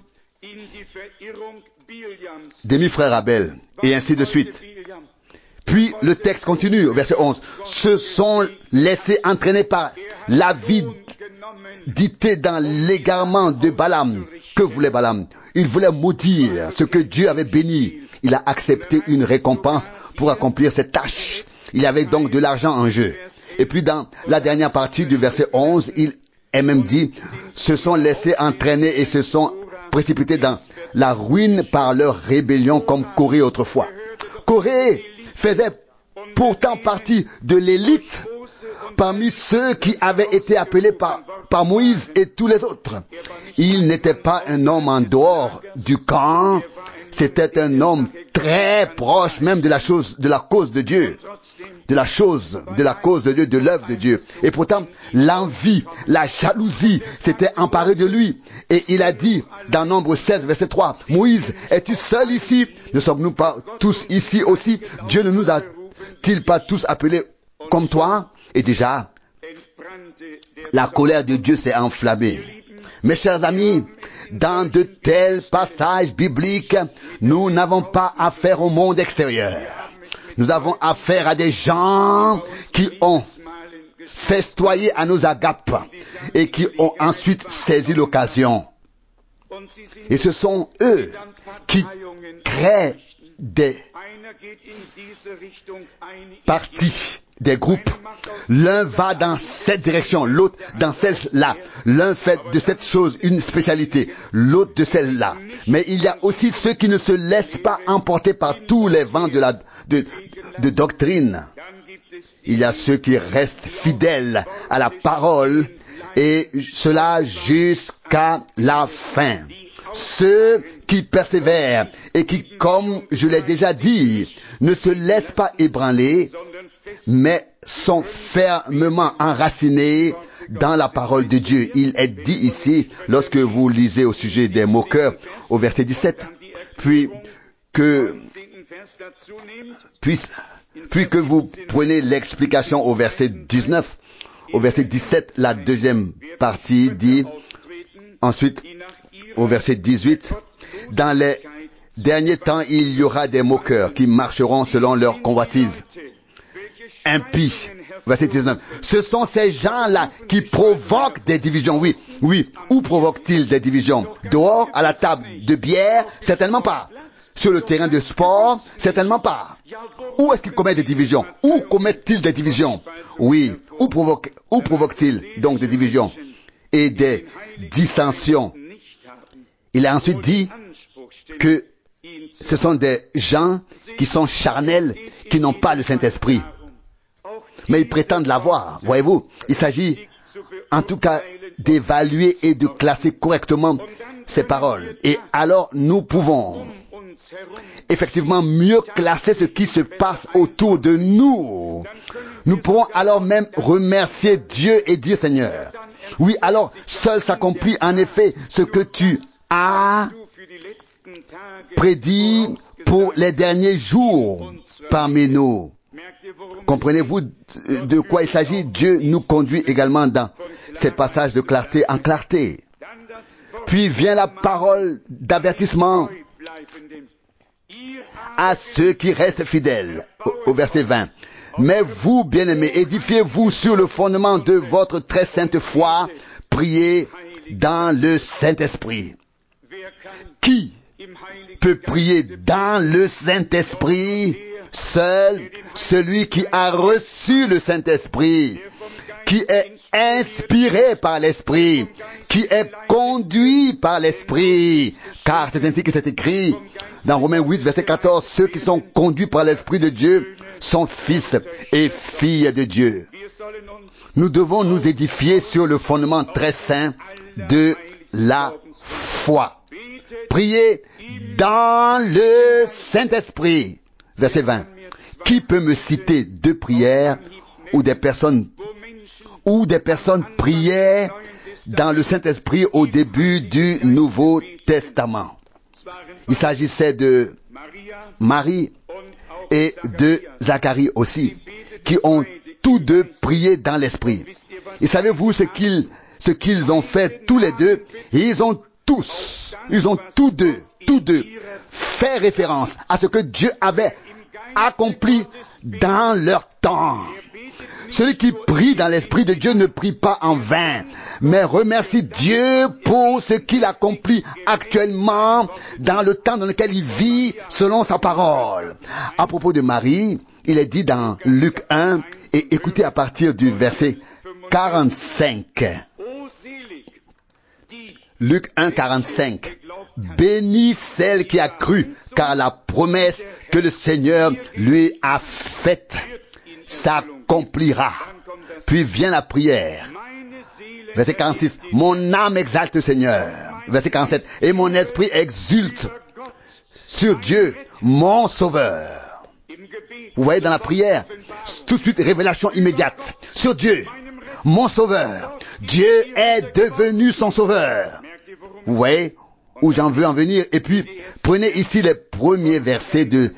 demi-frère Abel, et ainsi de suite. Puis le texte continue au verset onze. Se sont laissés entraîner par l'avidité dans l'égarement de Balaam. Que voulait Balaam? Il voulait maudire ce que Dieu avait béni. Il a accepté une récompense pour accomplir cette tâche. Il y avait donc de l'argent en jeu. Et puis dans la dernière partie du verset onze, il est même dit, se sont laissés entraîner et se sont précipités dans la ruine par leur rébellion comme Corée autrefois. Corée faisait pourtant partie de l'élite parmi ceux qui avaient été appelés par, par Moïse et tous les autres. Il n'était pas un homme en dehors du camp, c'était un homme très proche même de la chose, de la cause de Dieu, de la chose, de la cause de Dieu, de l'œuvre de Dieu. Et pourtant, l'envie, la jalousie s'était emparée de lui. Et il a dit, dans Nombre seize, verset trois, « Moïse, es-tu seul ici? Ne sommes-nous pas tous ici aussi? Dieu ne nous a-t-il pas tous appelés comme toi? » Et déjà, la colère de Dieu s'est enflammée. Mes chers amis, dans de tels passages bibliques, nous n'avons pas affaire au monde extérieur. Nous avons affaire à des gens qui ont festoyé à nos agapes et qui ont ensuite saisi l'occasion. Et ce sont eux qui créent des partis, des groupes. L'un va dans cette direction, l'autre dans celle-là. L'un fait de cette chose une spécialité, l'autre de celle-là. Mais il y a aussi ceux qui ne se laissent pas emporter par tous les vents de la de, de doctrine. Il y a ceux qui restent fidèles à la parole, et cela jusqu'à la fin. Ceux qui persévèrent et qui, comme je l'ai déjà dit, ne se laissent pas ébranler, mais sont fermement enracinés dans la parole de Dieu. Il est dit ici, lorsque vous lisez au sujet des moqueurs, au verset dix-sept, puis que, puis, puis que vous prenez l'explication au verset dix-neuf, au verset dix-sept, la deuxième partie dit, ensuite, au verset dix-huit, dans les derniers temps, il y aura des moqueurs qui marcheront selon leur convoitise. Impies. Verset dix-neuf. Ce sont ces gens-là qui provoquent des divisions. Oui, oui. Où provoquent-ils des divisions? Dehors, à la table de bière? Certainement pas. Sur le terrain de sport? Certainement pas. Où est-ce qu'ils commettent des divisions? Où commettent-ils des divisions? Oui. Où provoquent, où provoquent-ils donc des divisions et des dissensions? Il a ensuite dit que ce sont des gens qui sont charnels, qui n'ont pas le Saint-Esprit. Mais ils prétendent l'avoir, voyez-vous. Il s'agit, en tout cas, d'évaluer et de classer correctement ces paroles. Et alors, nous pouvons effectivement mieux classer ce qui se passe autour de nous. Nous pourrons alors même remercier Dieu et dire, Seigneur, oui, alors, seul s'accomplit en effet ce que tu as prédit pour les derniers jours parmi nous. Comprenez-vous de quoi il s'agit? Dieu nous conduit également dans ces passages de clarté en clarté. Puis vient la parole d'avertissement à ceux qui restent fidèles, au, au verset vingt. Mais vous, bien-aimés, édifiez-vous sur le fondement de votre très sainte foi, priez dans le Saint-Esprit. Qui peut prier dans le Saint-Esprit? Seul celui qui a reçu le Saint-Esprit, qui est inspiré par l'Esprit, qui est conduit par l'Esprit. Car c'est ainsi que c'est écrit dans Romains huit, verset quatorze, ceux qui sont conduits par l'Esprit de Dieu sont fils et filles de Dieu. Nous devons nous édifier sur le fondement très saint de la foi. Priez dans le Saint-Esprit. Verset vingt. Qui peut me citer deux prières où des personnes, où des personnes priaient dans le Saint-Esprit au début du Nouveau Testament? Il s'agissait de Marie et de Zacharie aussi, qui ont tous deux prié dans l'Esprit. Et savez-vous ce qu'ils, ce qu'ils ont fait tous les deux? Ils ont tous, ils ont tous deux, tous deux, fait référence à ce que Dieu avait accompli dans leur temps. Celui qui prie dans l'Esprit de Dieu ne prie pas en vain, mais remercie Dieu pour ce qu'il accomplit actuellement dans le temps dans lequel il vit selon sa parole. À propos de Marie, il est dit dans Luc un, et écoutez à partir du verset quarante-cinq. Luc un, quarante-cinq. Bénie celle qui a cru, car la promesse que le Seigneur lui a faite s'accomplira. Puis vient la prière. Verset quarante-six. Mon âme exalte le Seigneur. Verset quarante-sept. Et mon esprit exulte sur Dieu, mon Sauveur. Vous voyez dans la prière, tout de suite révélation immédiate. Sur Dieu, mon Sauveur. Dieu est devenu son Sauveur. Vous voyez où j'en veux en venir. Et puis, prenez ici les premiers versets de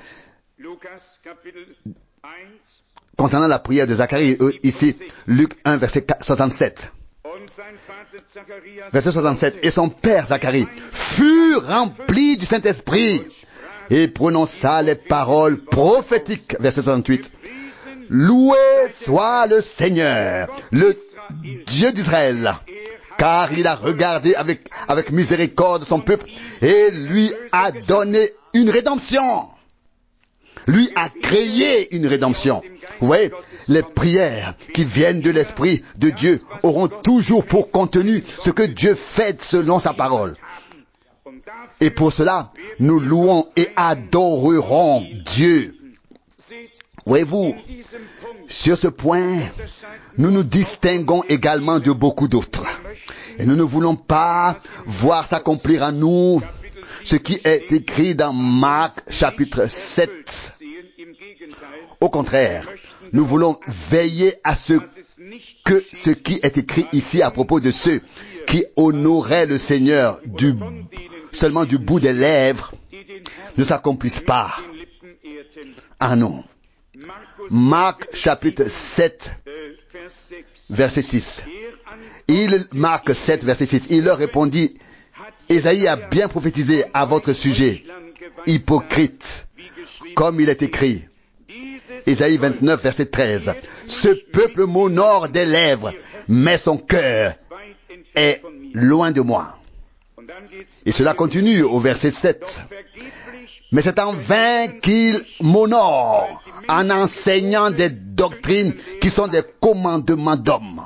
concernant la prière de Zacharie, ici, Luc un, verset soixante-sept. Verset soixante-sept. Et son père Zacharie fut rempli du Saint-Esprit et prononça les paroles prophétiques. Verset soixante-huit. Loué soit le Seigneur, le Dieu d'Israël, car il a regardé avec, avec miséricorde son peuple et lui a donné une rédemption. Lui a créé une rédemption. Vous voyez, les prières qui viennent de l'Esprit de Dieu auront toujours pour contenu ce que Dieu fait selon sa parole. Et pour cela, nous louons et adorerons Dieu. Voyez-vous, sur ce point, nous nous distinguons également de beaucoup d'autres. Et nous ne voulons pas voir s'accomplir en nous ce qui est écrit dans Marc chapitre sept. Au contraire, nous voulons veiller à ce que ce qui est écrit ici à propos de ceux qui honoraient le Seigneur du, seulement du bout des lèvres ne s'accomplisse pas en nous. Marc chapitre sept, verset six. Il, Marc sept, verset six, il leur répondit, Ésaïe a bien prophétisé à votre sujet, hypocrite, comme il est écrit. Ésaïe vingt-neuf, verset treize. Ce peuple m'honore des lèvres, mais son cœur est loin de moi. Et cela continue au verset sept. Mais c'est en vain qu'il m'honore en enseignant des doctrines qui sont des commandements d'hommes.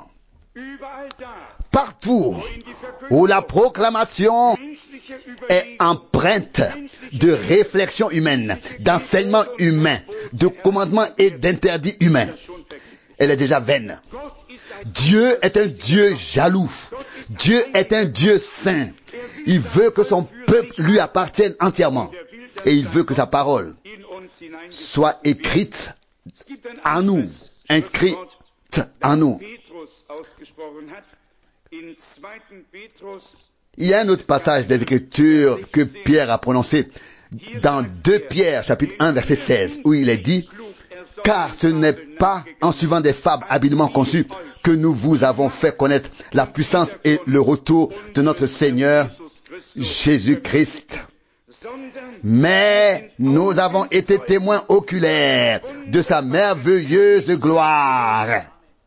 Partout où la proclamation est empreinte de réflexion humaine, d'enseignement humain, de commandements et d'interdits humains, elle est déjà vaine. Dieu est un Dieu jaloux. Dieu est un Dieu saint. Il veut que son peuple lui appartienne entièrement. Et il veut que sa parole soit écrite en nous, inscrite en nous. Il y a un autre passage des Écritures que Pierre a prononcé dans deux Pierre, chapitre un, verset seize, où il est dit « Car ce n'est pas en suivant des fables habilement conçues que nous vous avons fait connaître la puissance et le retour de notre Seigneur Jésus-Christ. Mais nous avons été témoins oculaires de sa merveilleuse gloire. »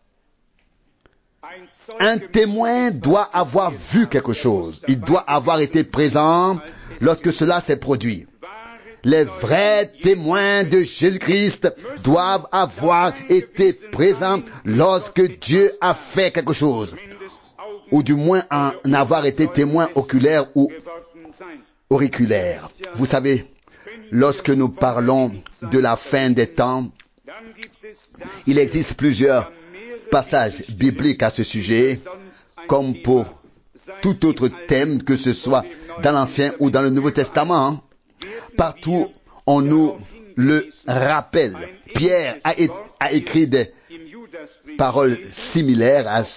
Un témoin doit avoir vu quelque chose. Il doit avoir été présent lorsque cela s'est produit. Les vrais témoins de Jésus-Christ doivent avoir été présents lorsque Dieu a fait quelque chose. Ou du moins en avoir été témoin oculaire ou auriculaire. Vous savez, lorsque nous parlons de la fin des temps, il existe plusieurs passages bibliques à ce sujet, comme pour tout autre thème, que ce soit dans l'Ancien ou dans le Nouveau Testament. Partout, on nous le rappelle. Pierre a, é- a écrit des paroles similaires à,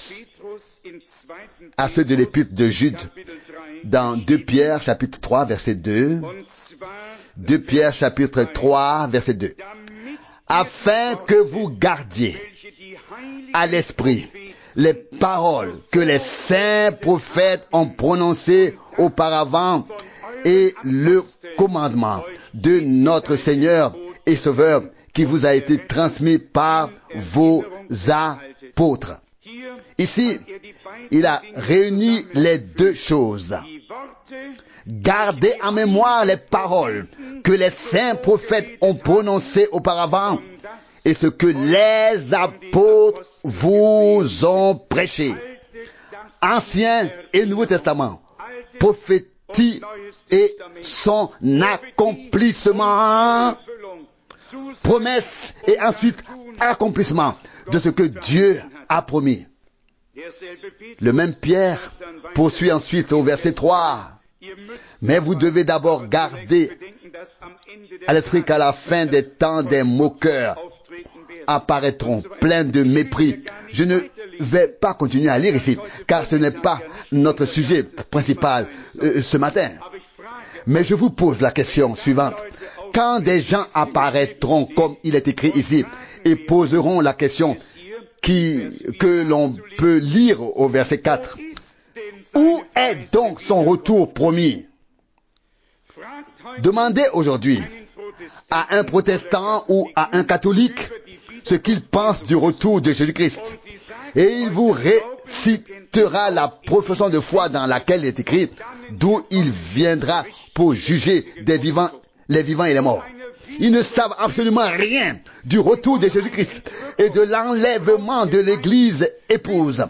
à ceux de l'épître de Jude dans deux Pierre, chapitre trois, verset deux. deux Pierre, chapitre trois, verset deux. Afin que vous gardiez à l'esprit les paroles que les saints prophètes ont prononcées auparavant et le commandement de notre Seigneur et Sauveur qui vous a été transmis par vos apôtres. Ici, il a réuni les deux choses. Gardez en mémoire les paroles que les saints prophètes ont prononcées auparavant et ce que les apôtres vous ont prêché. Ancien et Nouveau Testament, prophétie et son accomplissement, promesse et ensuite accomplissement de ce que Dieu a promis. Le même Pierre poursuit ensuite au verset trois. Mais vous devez d'abord garder à l'esprit qu'à la fin des temps, des moqueurs apparaîtront pleins de mépris. Je ne vais pas continuer à lire ici, car ce n'est pas notre sujet principal euh, ce matin. Mais je vous pose la question suivante. Quand des gens apparaîtront, comme il est écrit ici, et poseront la question, qui, que l'on peut lire au verset quatre. Où est donc son retour promis? Demandez aujourd'hui à un protestant ou à un catholique ce qu'il pense du retour de Jésus-Christ. Et il vous récitera la profession de foi dans laquelle il est écrit d'où il viendra pour juger des vivants, les vivants et les morts. Ils ne savent absolument rien du retour de Jésus-Christ et de l'enlèvement de l'Église épouse.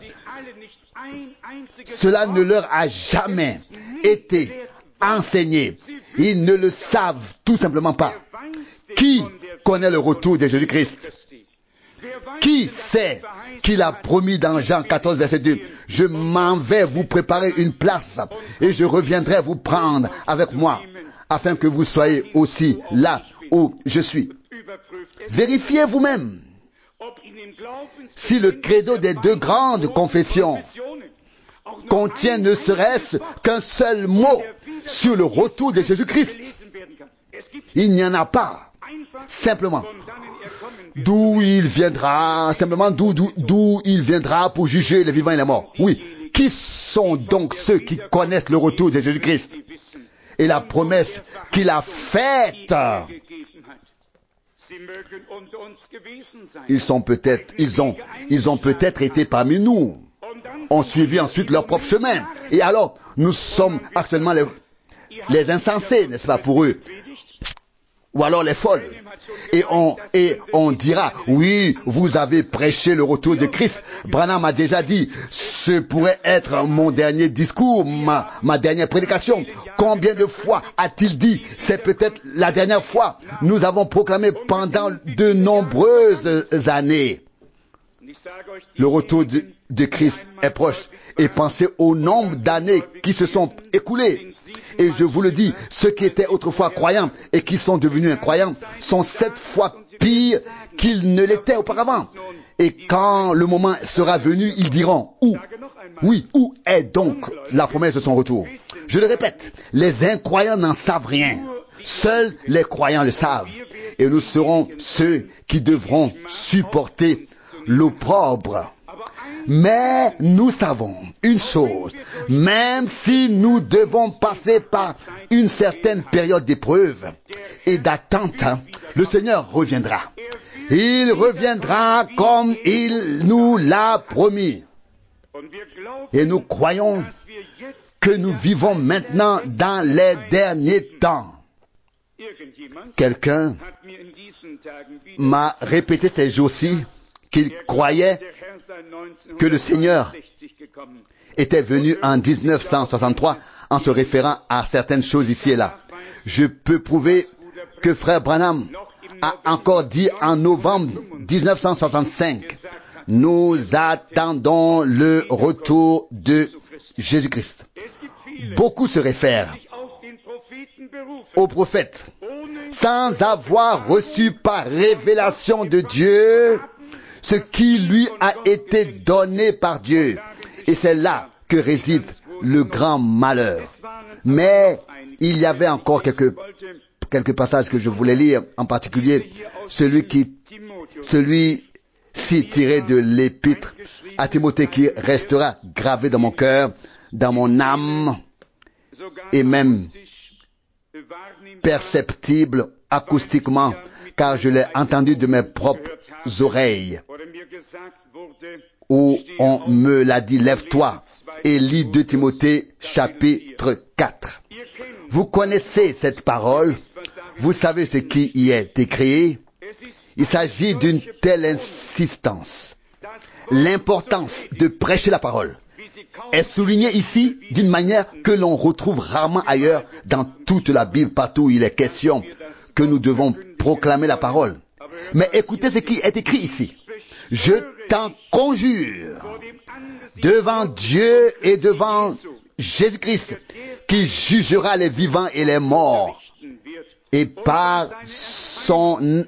Cela ne leur a jamais été enseigné. Ils ne le savent tout simplement pas. Qui connaît le retour de Jésus-Christ? Qui sait qu'il a promis dans Jean quatorze, verset deux, « Je m'en vais vous préparer une place et je reviendrai vous prendre avec moi, afin que vous soyez aussi là où je suis. » Vérifiez vous-même si le credo des deux grandes confessions contient ne serait-ce qu'un seul mot sur le retour de Jésus-Christ. Il n'y en a pas. Simplement, d'où il viendra, simplement d'où, d'où, d'où il viendra pour juger les vivants et les morts. Oui. Qui sont donc ceux qui connaissent le retour de Jésus-Christ et la promesse qu'il a faite? Ils sont peut-être, ils ont, ils ont peut-être été parmi nous, ont suivi ensuite leur propre chemin. Et alors, nous sommes actuellement les, les insensés, n'est-ce pas, pour eux? Ou alors les folles. Et on, et on dira, oui, vous avez prêché le retour de Christ. Branham a déjà dit, ce pourrait être mon dernier discours, ma, ma dernière prédication. Combien de fois a-t-il dit, c'est peut-être la dernière fois. Nous avons proclamé pendant de nombreuses années. Le retour de, de Christ est proche. Et pensez au nombre d'années qui se sont écoulées. Et je vous le dis, ceux qui étaient autrefois croyants et qui sont devenus incroyants sont sept fois pires qu'ils ne l'étaient auparavant. Et quand le moment sera venu, ils diront, où? Oui, où est donc la promesse de son retour? Je le répète, les incroyants n'en savent rien. Seuls les croyants le savent. Et nous serons ceux qui devront supporter l'opprobre. Mais nous savons une chose, même si nous devons passer par une certaine période d'épreuve et d'attente, le Seigneur reviendra. Il reviendra comme il nous l'a promis. Et nous croyons que nous vivons maintenant dans les derniers temps. Quelqu'un m'a répété ces jours-ci qu'il croyait que le Seigneur était venu en dix-neuf cent soixante-trois en se référant à certaines choses ici et là. Je peux prouver que frère Branham a encore dit en novembre dix-neuf cent soixante-cinq, nous attendons le retour de Jésus-Christ. Beaucoup se réfèrent au prophète sans avoir reçu par révélation de Dieu ce qui lui a été donné par Dieu. Et c'est là que réside le grand malheur. Mais il y avait encore quelques, quelques passages que je voulais lire, en particulier celui qui, celui-ci tiré de l'épître à Timothée qui restera gravé dans mon cœur, dans mon âme, et même perceptible acoustiquement, car je l'ai entendu de mes propres oreilles, où on me l'a dit, lève-toi et lis deux Timothée chapitre quatre. Vous connaissez cette parole, vous savez ce qui y est écrit. Il s'agit d'une telle insistance. L'importance de prêcher la parole est soulignée ici d'une manière que l'on retrouve rarement ailleurs dans toute la Bible, partout où il est question que nous devons proclamer la parole. Mais écoutez ce qui est écrit ici. Je t'en conjure, devant Dieu et devant Jésus-Christ, qui jugera les vivants et les morts, et par son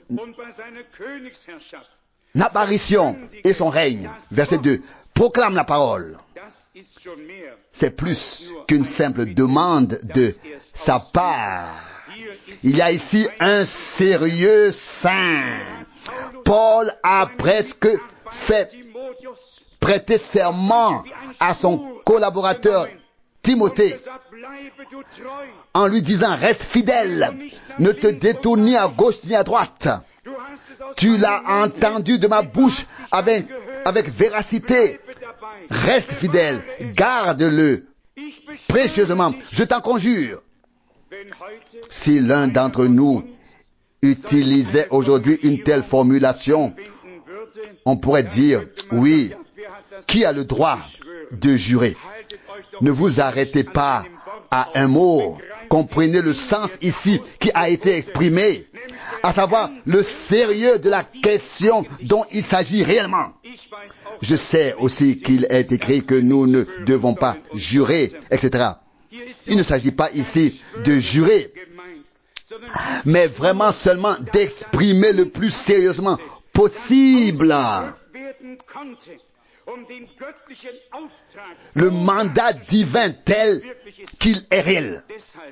apparition et son règne. Verset deux. Proclame la parole. C'est plus qu'une simple demande de sa part. Il y a ici un sérieux saint. Paul a presque fait prêté serment à son collaborateur Timothée, en lui disant, reste fidèle, ne te détourne ni à gauche ni à droite. Tu l'as entendu de ma bouche avec, avec véracité. Reste fidèle, garde-le précieusement, je t'en conjure. Si l'un d'entre nous utilisait aujourd'hui une telle formulation, on pourrait dire, oui, qui a le droit de jurer? Ne vous arrêtez pas à un mot. Comprenez le sens ici qui a été exprimé, à savoir le sérieux de la question dont il s'agit réellement. Je sais aussi qu'il est écrit que nous ne devons pas jurer, et cetera. Il ne s'agit pas ici de jurer, mais vraiment seulement d'exprimer le plus sérieusement possible le mandat divin tel qu'il est réel,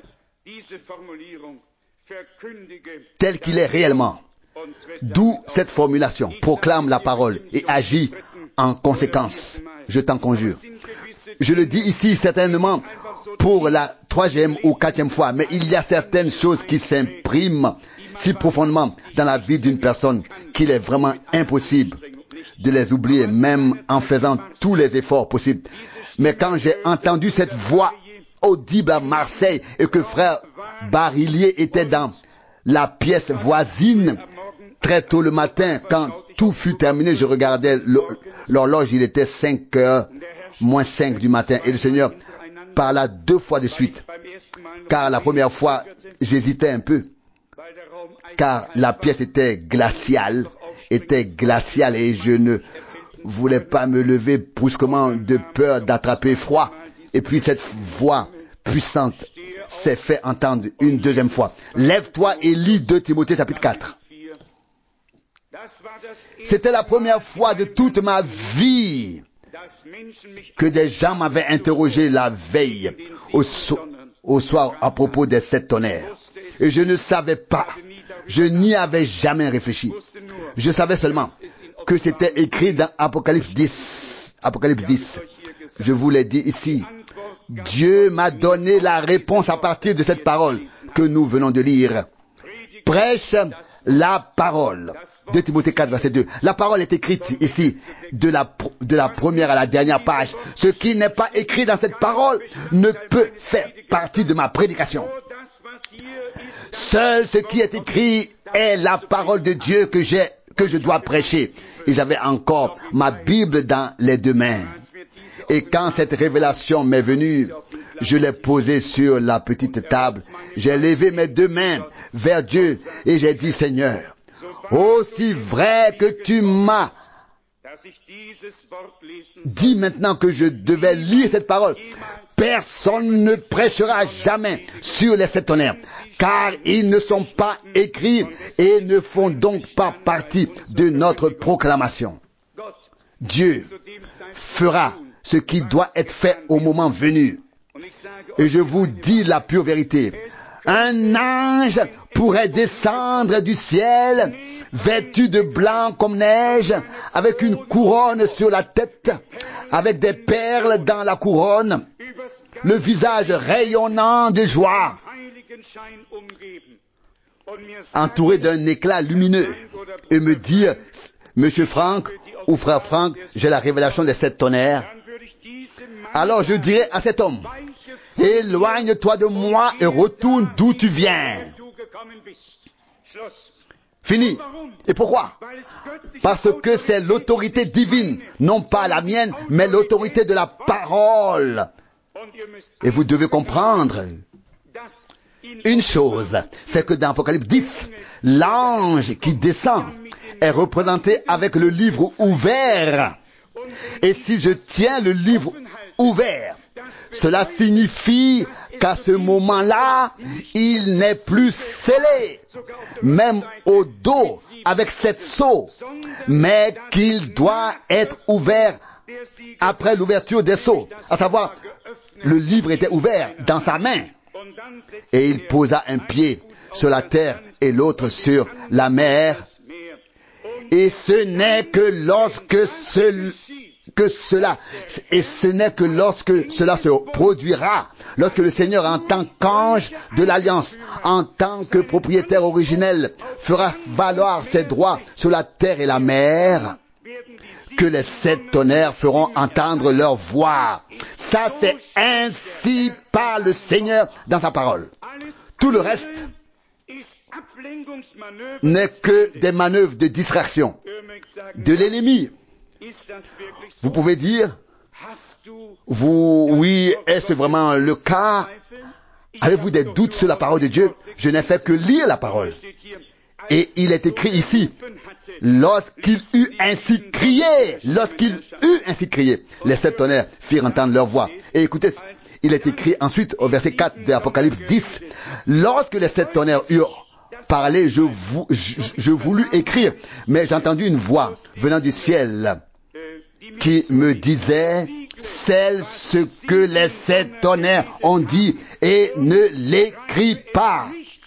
tel qu'il est réellement. D'où cette formulation, proclame la parole et agis en conséquence. Je t'en conjure. Je le dis ici certainement pour la troisième ou quatrième fois, mais il y a certaines choses qui s'impriment si profondément dans la vie d'une personne qu'il est vraiment impossible de les oublier, même en faisant tous les efforts possibles. Mais quand j'ai entendu cette voix audible à Marseille et que frère Barillier était dans la pièce voisine, très tôt le matin, quand tout fut terminé, je regardais l'horloge, il était cinq heures, moins cinq du matin, et le Seigneur parla deux fois de suite, car la première fois, j'hésitais un peu, car la pièce était glaciale, était glaciale, et je ne voulais pas me lever brusquement de peur d'attraper froid. Et puis cette voix puissante s'est fait entendre une deuxième fois. Lève-toi et lis deux Timothée chapitre quatre. C'était la première fois de toute ma vie que des gens m'avaient interrogé la veille au, so- au soir à propos des sept tonnerres. Et je ne savais pas, je n'y avais jamais réfléchi. Je savais seulement que c'était écrit dans Apocalypse dix. Apocalypse dix. Je vous l'ai dit ici. Dieu m'a donné la réponse à partir de cette parole que nous venons de lire. Prêche la parole. deux Timothée quatre, verset deux. La parole est écrite ici, de la, de la première à la dernière page. Ce qui n'est pas écrit dans cette parole ne peut faire partie de ma prédication. Seul ce qui est écrit est la parole de Dieu que j'ai, que je dois prêcher. Et j'avais encore ma Bible dans les deux mains. Et quand cette révélation m'est venue, je l'ai posée sur la petite table. J'ai levé mes deux mains vers Dieu et j'ai dit, Seigneur, aussi vrai que tu m'as dit maintenant que je devais lire cette parole, personne ne prêchera jamais sur les sept tonnerres, car ils ne sont pas écrits et ne font donc pas partie de notre proclamation. Dieu fera ce qui doit être fait au moment venu. Et je vous dis la pure vérité. Un ange pourrait descendre du ciel, vêtu de blanc comme neige, avec une couronne sur la tête, avec des perles dans la couronne, le visage rayonnant de joie, entouré d'un éclat lumineux, et me dire, Monsieur Franck, ou frère Franck, j'ai la révélation des sept tonnerres. Alors je dirais à cet homme, éloigne-toi de moi et retourne d'où tu viens. Fini. Et pourquoi? Parce que c'est l'autorité divine, non pas la mienne, mais l'autorité de la parole. Et vous devez comprendre une chose, c'est que dans Apocalypse dix, l'ange qui descend est représenté avec le livre ouvert. Et si je tiens le livre ouvert, cela signifie qu'à ce moment-là, il n'est plus scellé, même au dos, avec cette sceau, mais qu'il doit être ouvert après l'ouverture des sceaux. À savoir, le livre était ouvert dans sa main, et il posa un pied sur la terre et l'autre sur la mer. Et ce n'est que lorsque ce que cela, et ce n'est que lorsque cela se produira, lorsque le Seigneur en tant qu'ange de l'Alliance, en tant que propriétaire originel, fera valoir ses droits sur la terre et la mer, que les sept tonnerres feront entendre leur voix. Ça, c'est ainsi par le Seigneur dans sa parole. Tout le reste n'est que des manœuvres de distraction de l'ennemi. Vous pouvez dire, vous, oui, est-ce vraiment le cas? Avez-vous des doutes sur la parole de Dieu? Je n'ai fait que lire la parole. Et il est écrit ici, lorsqu'il eut ainsi crié, lorsqu'il eut ainsi crié, les sept tonnerres firent entendre leur voix. Et écoutez, il est écrit ensuite au verset quatre de Apocalypse dix, lorsque les sept tonnerres eurent parlé, je, vou, je, je voulus écrire, mais j'ai entendu une voix venant du ciel qui me disait, c'est ce que les sept tonnerres ont dit et ne l'écris pas.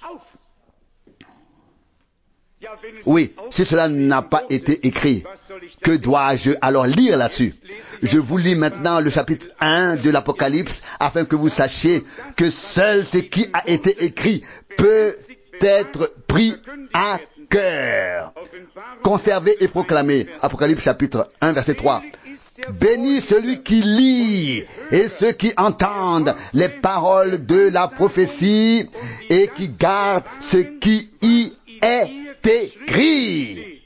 Oui, si cela n'a pas été écrit, que dois-je alors lire là-dessus? Je vous lis maintenant le chapitre un de l'Apocalypse afin que vous sachiez que seul ce qui a été écrit peut être pris à cœur, conservé et proclamé. Apocalypse chapitre un verset trois. Béni celui qui lit et ceux qui entendent les paroles de la prophétie et qui gardent ce qui y est écrit.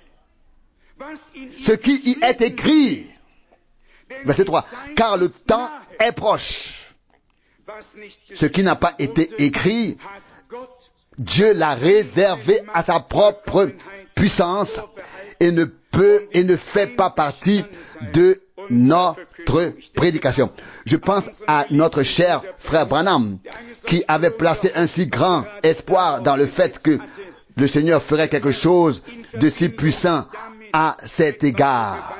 Ce qui y est écrit. Verset trois. Car le temps est proche. Ce qui n'a pas été écrit, Dieu l'a réservé à sa propre puissance et ne peut et ne fait pas partie de notre prédication. Je pense à notre cher frère Branham qui avait placé un si grand espoir dans le fait que le Seigneur ferait quelque chose de si puissant à cet égard.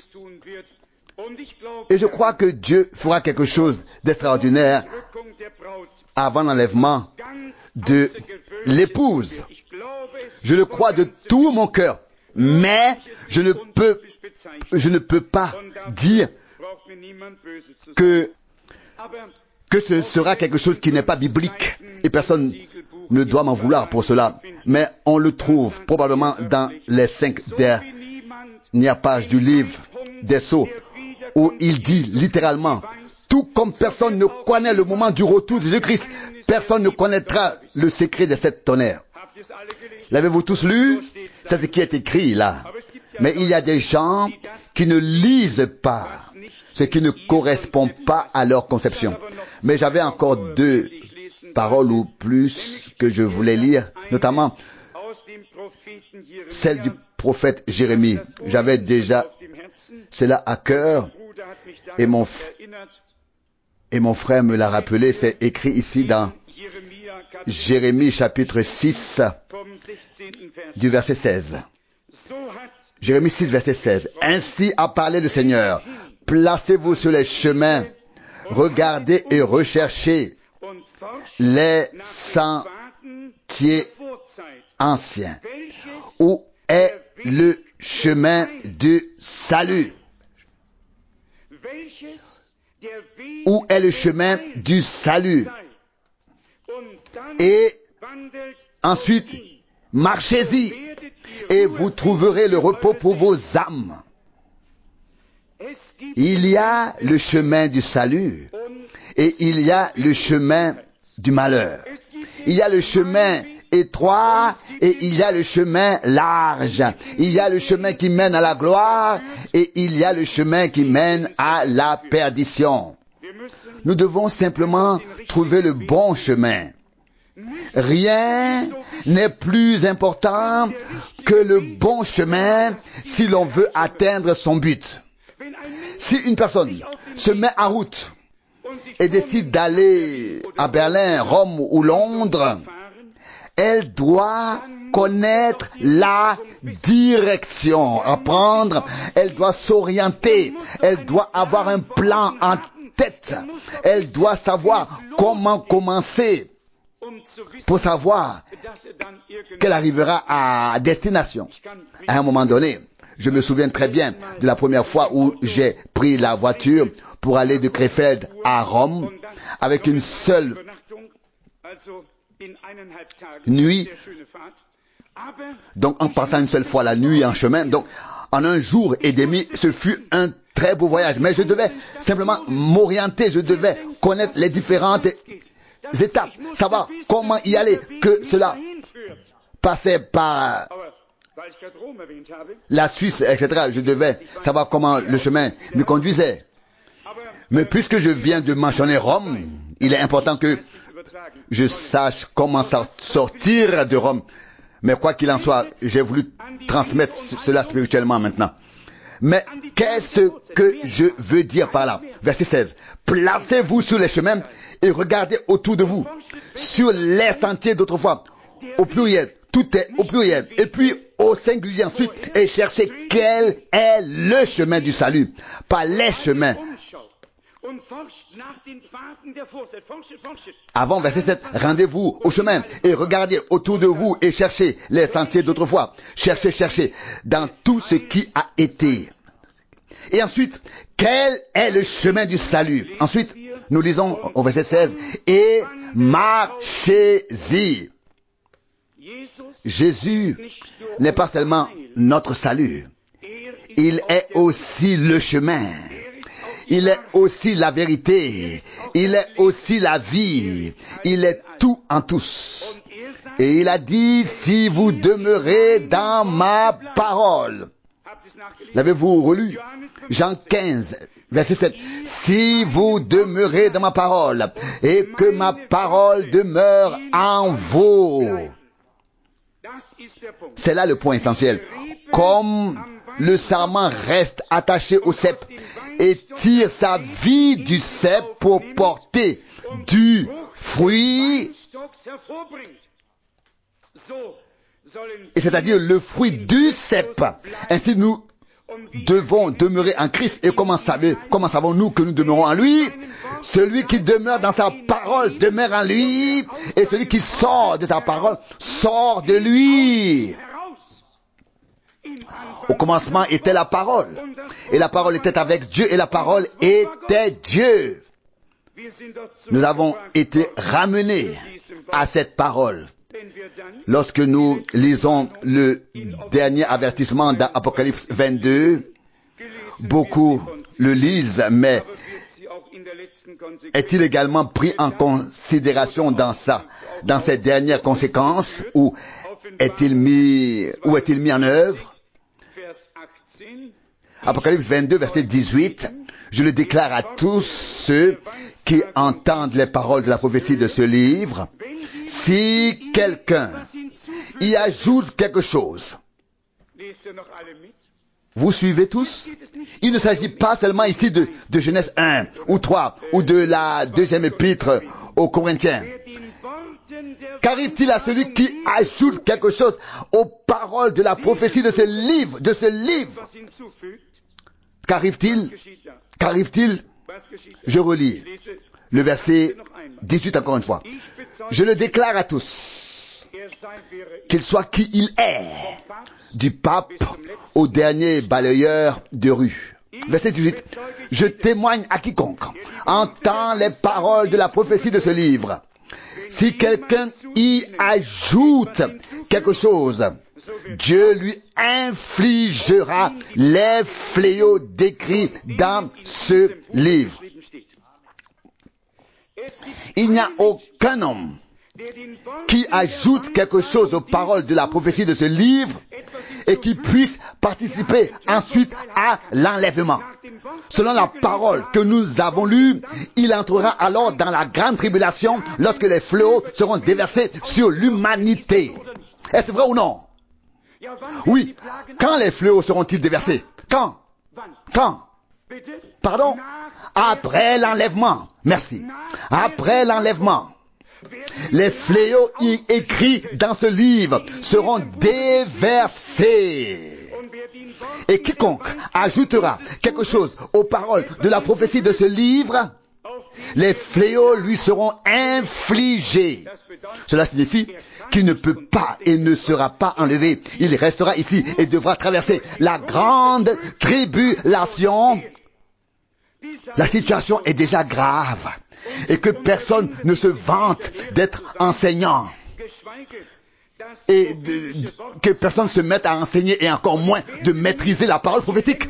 Et je crois que Dieu fera quelque chose d'extraordinaire avant l'enlèvement de l'épouse. Je le crois de tout mon cœur. Mais je ne peux, je ne peux pas dire que, que ce sera quelque chose qui n'est pas biblique. Et personne ne doit m'en vouloir pour cela. Mais on le trouve probablement dans les cinq dernières pages du livre des Sceaux, où il dit littéralement, tout comme personne ne connaît le moment du retour de Jésus-Christ, personne ne connaîtra le secret de sept tonnerres. L'avez-vous tous lu? C'est ce qui est écrit là. Mais il y a des gens qui ne lisent pas, ce qui ne correspond pas à leur conception. Mais j'avais encore deux paroles ou plus que je voulais lire, notamment celle du prophète Jérémie. J'avais déjà cela à cœur et mon, et mon frère me l'a rappelé. C'est écrit ici dans Jérémie chapitre six du verset seize. Jérémie six verset seize. Ainsi a parlé le Seigneur. Placez-vous sur les chemins, regardez et recherchez les sentiers anciens. Où est le chemin du salut? Où est le chemin du salut? Et ensuite, marchez-y et vous trouverez le repos pour vos âmes. Il y a le chemin du salut et il y a le chemin du malheur. Il y a le chemin étroit et il y a le chemin large. Il y a le chemin qui mène à la gloire et il y a le chemin qui mène à la perdition. Nous devons simplement trouver le bon chemin. Rien n'est plus important que le bon chemin si l'on veut atteindre son but. Si une personne se met en route et décide d'aller à Berlin, Rome ou Londres, elle doit connaître la direction, apprendre, elle doit s'orienter, elle doit avoir un plan en tête, elle doit savoir comment commencer pour savoir qu'elle arrivera à destination. À un moment donné, Je me souviens très bien de la première fois où j'ai pris la voiture pour aller de Krefeld à Rome avec une seule nuit. Donc en passant une seule fois la nuit en chemin, donc en un jour et demi, ce fut un très beau voyage. Mais je devais simplement m'orienter, je devais connaître les différentes étapes, savoir comment y aller, que cela passait par la Suisse, et cetera. Je devais savoir comment le chemin me conduisait. Mais puisque je viens de mentionner Rome, il est important que je sache comment sortir de Rome. Mais quoi qu'il en soit, j'ai voulu transmettre cela spirituellement maintenant. Mais qu'est-ce que je veux dire par là? Verset seize. Placez-vous sur les chemins et regardez autour de vous, sur les sentiers d'autrefois, au pluriel. Tout est au pluriel. Et puis au singulier ensuite. Et cherchez quel est le chemin du salut. Pas les chemins. Avant verset sept, rendez-vous au chemin et regardez autour de vous et cherchez les sentiers d'autrefois. Cherchez, cherchez dans tout ce qui a été. Et ensuite, quel est le chemin du salut? Ensuite, nous lisons au verset seize, et marchez-y. Jésus n'est pas seulement notre salut, il est aussi le chemin. Il est aussi la vérité. Il est aussi la vie. Il est tout en tous. Et il a dit, si vous demeurez dans ma parole. L'avez-vous relu? Jean quinze, verset sept. Si vous demeurez dans ma parole et que ma parole demeure en vous. C'est là le point essentiel. Comme le sarment reste attaché au cep et tire sa vie du cep pour porter du fruit, et c'est-à-dire le fruit du cep. Ainsi nous devons demeurer en Christ. Et comment, savez, comment savons-nous que nous demeurons en lui? Celui qui demeure dans sa parole demeure en lui, et celui qui sort de sa parole sort de lui. Au commencement était la parole, et la parole était avec Dieu, et la parole était Dieu. Nous avons été ramenés à cette parole. Lorsque nous lisons le dernier avertissement dans Apocalypse vingt-deux, beaucoup le lisent, mais est-il également pris en considération dans ça, dans ces dernières conséquences, ou est-il mis, ou est-il mis en œuvre? Apocalypse vingt-deux, verset dix-huit, je le déclare à tous ceux qui entendent les paroles de la prophétie de ce livre, si quelqu'un y ajoute quelque chose. Vous suivez tous? Il ne s'agit pas seulement ici de, de Genèse un ou trois ou de la deuxième épître aux Corinthiens. Qu'arrive-t-il à celui qui ajoute quelque chose aux paroles de la prophétie de ce livre, de ce livre? Qu'arrive-t-il? Qu'arrive-t-il? Je relis le verset dix-huit encore une fois. Je le déclare à tous, qu'il soit qui il est, du pape au dernier balayeur de rue. Verset dix-huit. Je témoigne à quiconque entend les paroles de la prophétie de ce livre. Si quelqu'un y ajoute quelque chose, Dieu lui infligera les fléaux décrits dans ce livre. Il n'y a aucun homme qui ajoute quelque chose aux paroles de la prophétie de ce livre et qui puisse participer ensuite à l'enlèvement. Selon la parole que nous avons lue, il entrera alors dans la grande tribulation lorsque les fléaux seront déversés sur l'humanité. Est-ce vrai ou non? Oui. Quand les fléaux seront-ils déversés? Quand? Quand? Pardon? Après l'enlèvement. Merci. Après l'enlèvement. Les fléaux y écrits dans ce livre seront déversés. Et quiconque ajoutera quelque chose aux paroles de la prophétie de ce livre, les fléaux lui seront infligés. Cela signifie qu'il ne peut pas et ne sera pas enlevé. Il restera ici et devra traverser la grande tribulation. La situation est déjà grave et que personne ne se vante d'être enseignant et de, que personne se mette à enseigner et encore moins de maîtriser la parole prophétique.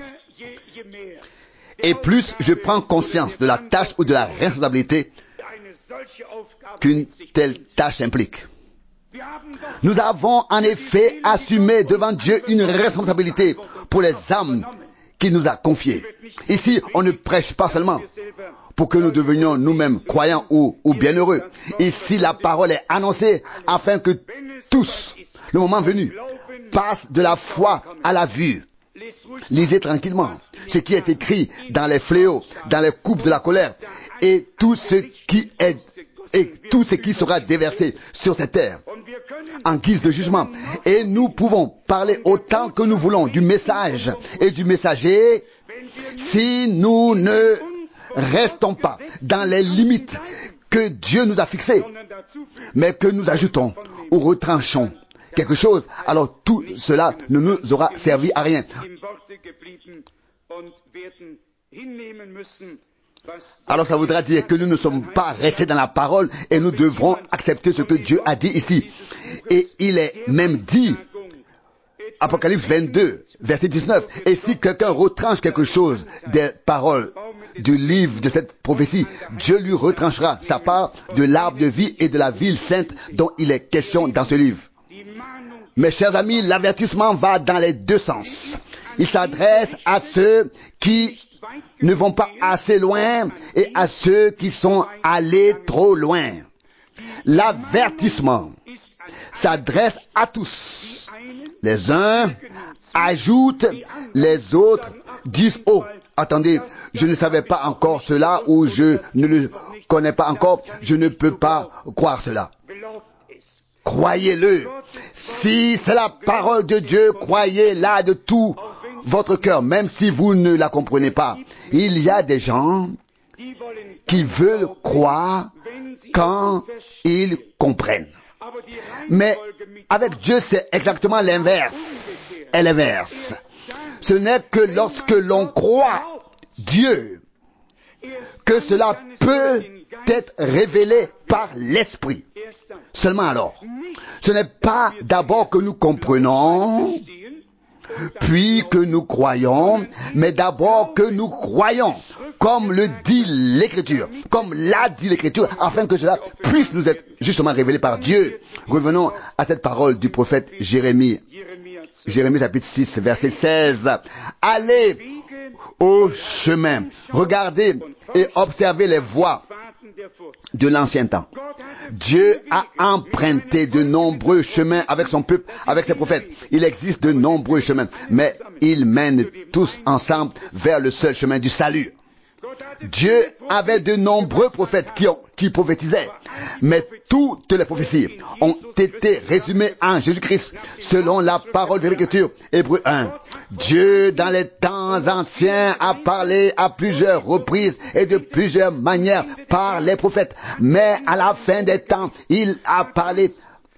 Et plus je prends conscience de la tâche ou de la responsabilité qu'une telle tâche implique. Nous avons en effet assumé devant Dieu une responsabilité pour les âmes qu'il nous a confiées. Ici, on ne prêche pas seulement pour que nous devenions nous-mêmes croyants ou, ou bienheureux. Ici, la parole est annoncée afin que tous, le moment venu, passent de la foi à la vue. Lisez tranquillement ce qui est écrit dans les fléaux, dans les coupes de la colère, et tout ce qui est, et tout ce qui sera déversé sur cette terre en guise de jugement. Et nous pouvons parler autant que nous voulons du message et du messager si nous ne restons pas dans les limites que Dieu nous a fixées, mais que nous ajoutons ou retranchons quelque chose, alors tout cela ne nous aura servi à rien. Alors ça voudra dire que nous ne sommes pas restés dans la parole et nous devrons accepter ce que Dieu a dit ici. Et il est même dit, Apocalypse vingt-deux, verset dix-neuf, et si quelqu'un retranche quelque chose des paroles du livre de cette prophétie, Dieu lui retranchera sa part de l'arbre de vie et de la ville sainte dont il est question dans ce livre. Mes chers amis, l'avertissement va dans les deux sens. Il s'adresse à ceux qui ne vont pas assez loin et à ceux qui sont allés trop loin. L'avertissement s'adresse à tous. Les uns ajoutent, les autres disent « Oh, attendez, je ne savais pas encore cela ou je ne le connais pas encore, je ne peux pas croire cela. » Croyez-le. Si c'est la parole de Dieu, croyez-la de tout votre cœur, même si vous ne la comprenez pas. Il y a des gens qui veulent croire quand ils comprennent. Mais avec Dieu, c'est exactement l'inverse. Et l'inverse. Ce n'est que lorsque l'on croit Dieu que cela peut être révélé par l'Esprit. Seulement alors. Ce n'est pas d'abord que nous comprenons, puis que nous croyons, mais d'abord que nous croyons, comme le dit l'Écriture, comme l'a dit l'Écriture, afin que cela puisse nous être justement révélé par Dieu. Revenons à cette parole du prophète Jérémie. Jérémie chapitre six, verset seize. Allez au chemin, regardez et observez les voies de l'ancien temps. Dieu a emprunté de nombreux chemins avec son peuple, avec ses prophètes. Il existe de nombreux chemins, mais ils mènent tous ensemble vers le seul chemin du salut. Dieu avait de nombreux prophètes qui, ont, qui prophétisaient, mais toutes les prophéties ont été résumées en Jésus-Christ selon la parole de l'Écriture. Hébreux un. Dieu, dans les temps anciens, a parlé à plusieurs reprises et de plusieurs manières par les prophètes, mais à la fin des temps, il a parlé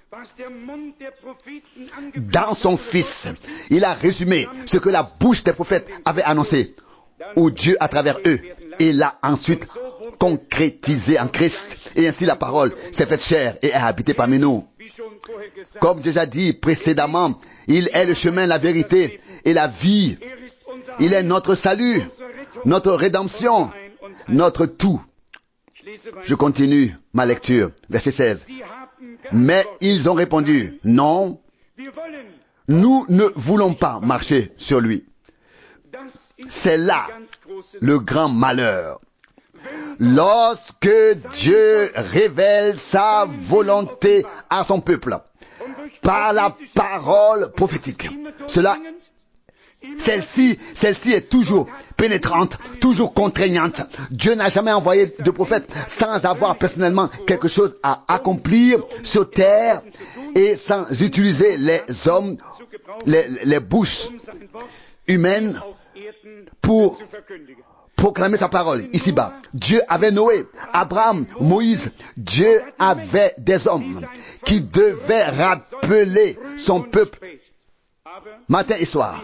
dans son Fils. Il a résumé ce que la bouche des prophètes avait annoncé, où Dieu, à travers eux, il l'a ensuite concrétisé en Christ. Et ainsi la parole s'est faite chair et a habité parmi nous. Comme déjà dit précédemment, il est le chemin, la vérité et la vie. Il est notre salut, notre rédemption, notre tout. Je continue ma lecture, verset seize. Mais ils ont répondu, non, nous ne voulons pas marcher sur lui. C'est là le grand malheur. Lorsque Dieu révèle sa volonté à son peuple par la parole prophétique, cela, celle-ci, celle-ci est toujours pénétrante, toujours contraignante. Dieu n'a jamais envoyé de prophète sans avoir personnellement quelque chose à accomplir sur terre et sans utiliser les hommes, les, les bouches humaines pour proclamer sa parole ici-bas. Dieu avait Noé, Abraham, Moïse. Dieu avait des hommes qui devaient rappeler son peuple matin et soir.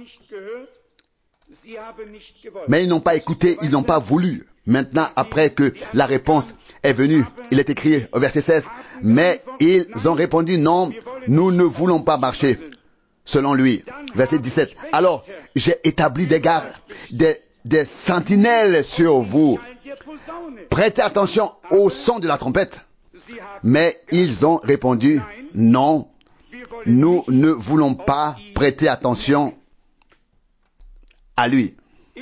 Mais ils n'ont pas écouté, ils n'ont pas voulu. Maintenant, après que la réponse est venue, il est écrit au verset seize, mais ils ont répondu non, nous ne voulons pas marcher selon lui. Verset dix-sept, alors j'ai établi des gardes, des, des sentinelles sur vous. Prêtez attention au son de la trompette. Mais ils ont répondu non, nous ne voulons pas prêter attention à lui.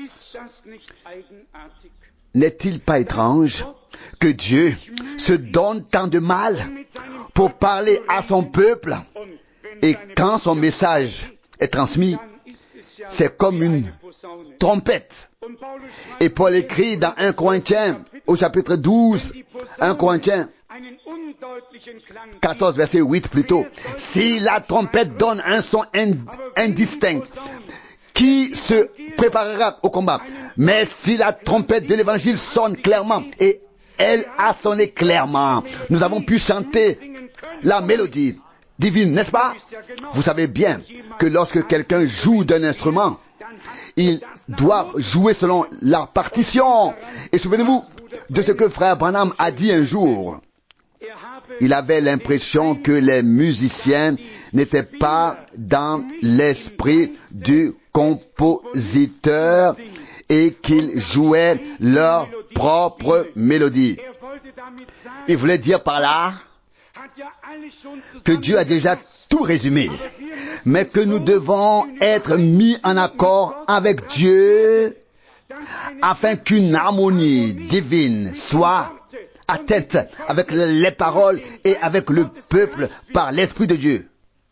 N'est-il pas étrange que Dieu se donne tant de mal pour parler à son peuple, et quand son message est transmis, c'est comme une trompette. Et Paul écrit dans un Corinthiens au chapitre douze, un Corinthiens quatorze, verset huit plutôt, si la trompette donne un son indistinct, qui se préparera au combat? Mais si la trompette de l'évangile sonne clairement, et elle a sonné clairement, nous avons pu chanter la mélodie divine, n'est-ce pas? Vous savez bien que lorsque quelqu'un joue d'un instrument, il doit jouer selon la partition. Et souvenez-vous de ce que frère Branham a dit un jour. Il avait l'impression que les musiciens n'étaient pas dans l'esprit du compositeur et qu'ils jouaient leur propre mélodie. Il voulait dire par là que Dieu a déjà tout résumé, mais que nous devons être mis en accord avec Dieu afin qu'une harmonie divine soit atteinte avec les paroles et avec le peuple par l'Esprit de Dieu.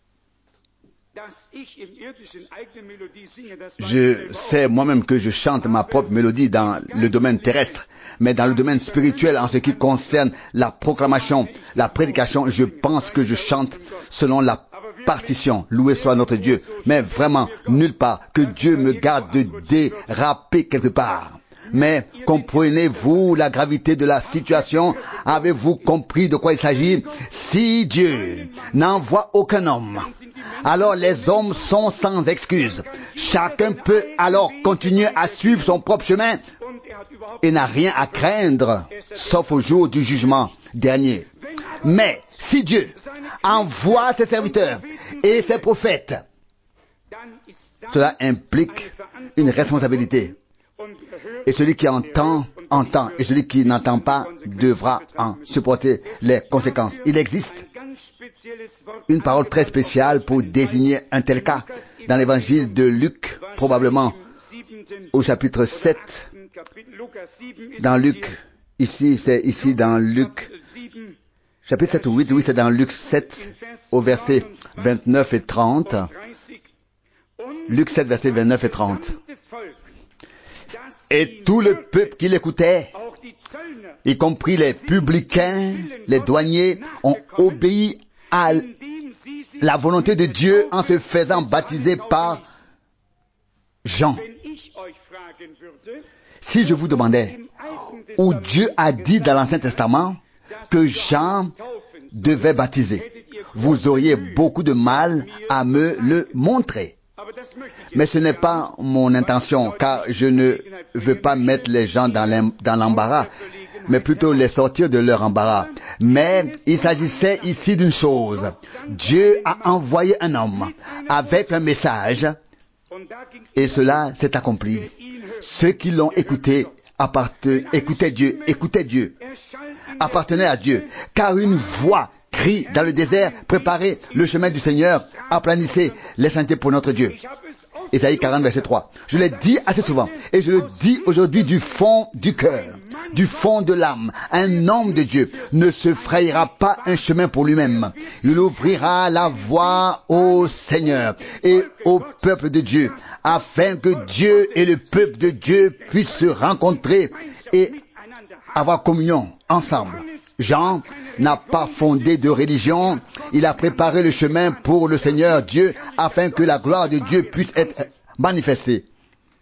Je sais moi-même que je chante ma propre mélodie dans le domaine terrestre, mais dans le domaine spirituel, en ce qui concerne la proclamation, la prédication, je pense que je chante selon la partition. Loué soit notre Dieu. Mais vraiment, nulle part que Dieu me garde de déraper quelque part. Mais comprenez-vous la gravité de la situation? Avez-vous compris de quoi il s'agit? Si Dieu n'envoie aucun homme, alors les hommes sont sans excuse. Chacun peut alors continuer à suivre son propre chemin et n'a rien à craindre, sauf au jour du jugement dernier. Mais si Dieu envoie ses serviteurs et ses prophètes, cela implique une responsabilité. Et celui qui entend, entend. Et celui qui n'entend pas devra en supporter les conséquences. Il existe une parole très spéciale pour désigner un tel cas dans l'évangile de Luc, probablement au chapitre sept. Dans Luc, ici, c'est ici dans Luc, chapitre sept ou huit, oui, c'est dans Luc sept, au verset vingt-neuf et trente. Luc sept, verset vingt-neuf et trente. Et tout le peuple qui l'écoutait, y compris les publicains, les douaniers, ont obéi à la volonté de Dieu en se faisant baptiser par Jean. Si je vous demandais où Dieu a dit dans l'Ancien Testament que Jean devait baptiser, vous auriez beaucoup de mal à me le montrer. Mais ce n'est pas mon intention, car je ne veux pas mettre les gens dans l'embarras, mais plutôt les sortir de leur embarras. Mais il s'agissait ici d'une chose. Dieu a envoyé un homme avec un message, et cela s'est accompli. Ceux qui l'ont écouté écoutaient Dieu, écoutaient Dieu, appartenaient à Dieu, car une voix crie dans le désert, préparez le chemin du Seigneur, aplanissez les sentiers pour notre Dieu. Ésaïe quarante, verset trois. Je l'ai dit assez souvent, et je le dis aujourd'hui du fond du cœur, du fond de l'âme. Un homme de Dieu ne se frayera pas un chemin pour lui-même. Il ouvrira la voie au Seigneur et au peuple de Dieu, afin que Dieu et le peuple de Dieu puissent se rencontrer et avoir communion ensemble. Jean n'a pas fondé de religion, il a préparé le chemin pour le Seigneur Dieu afin que la gloire de Dieu puisse être manifestée.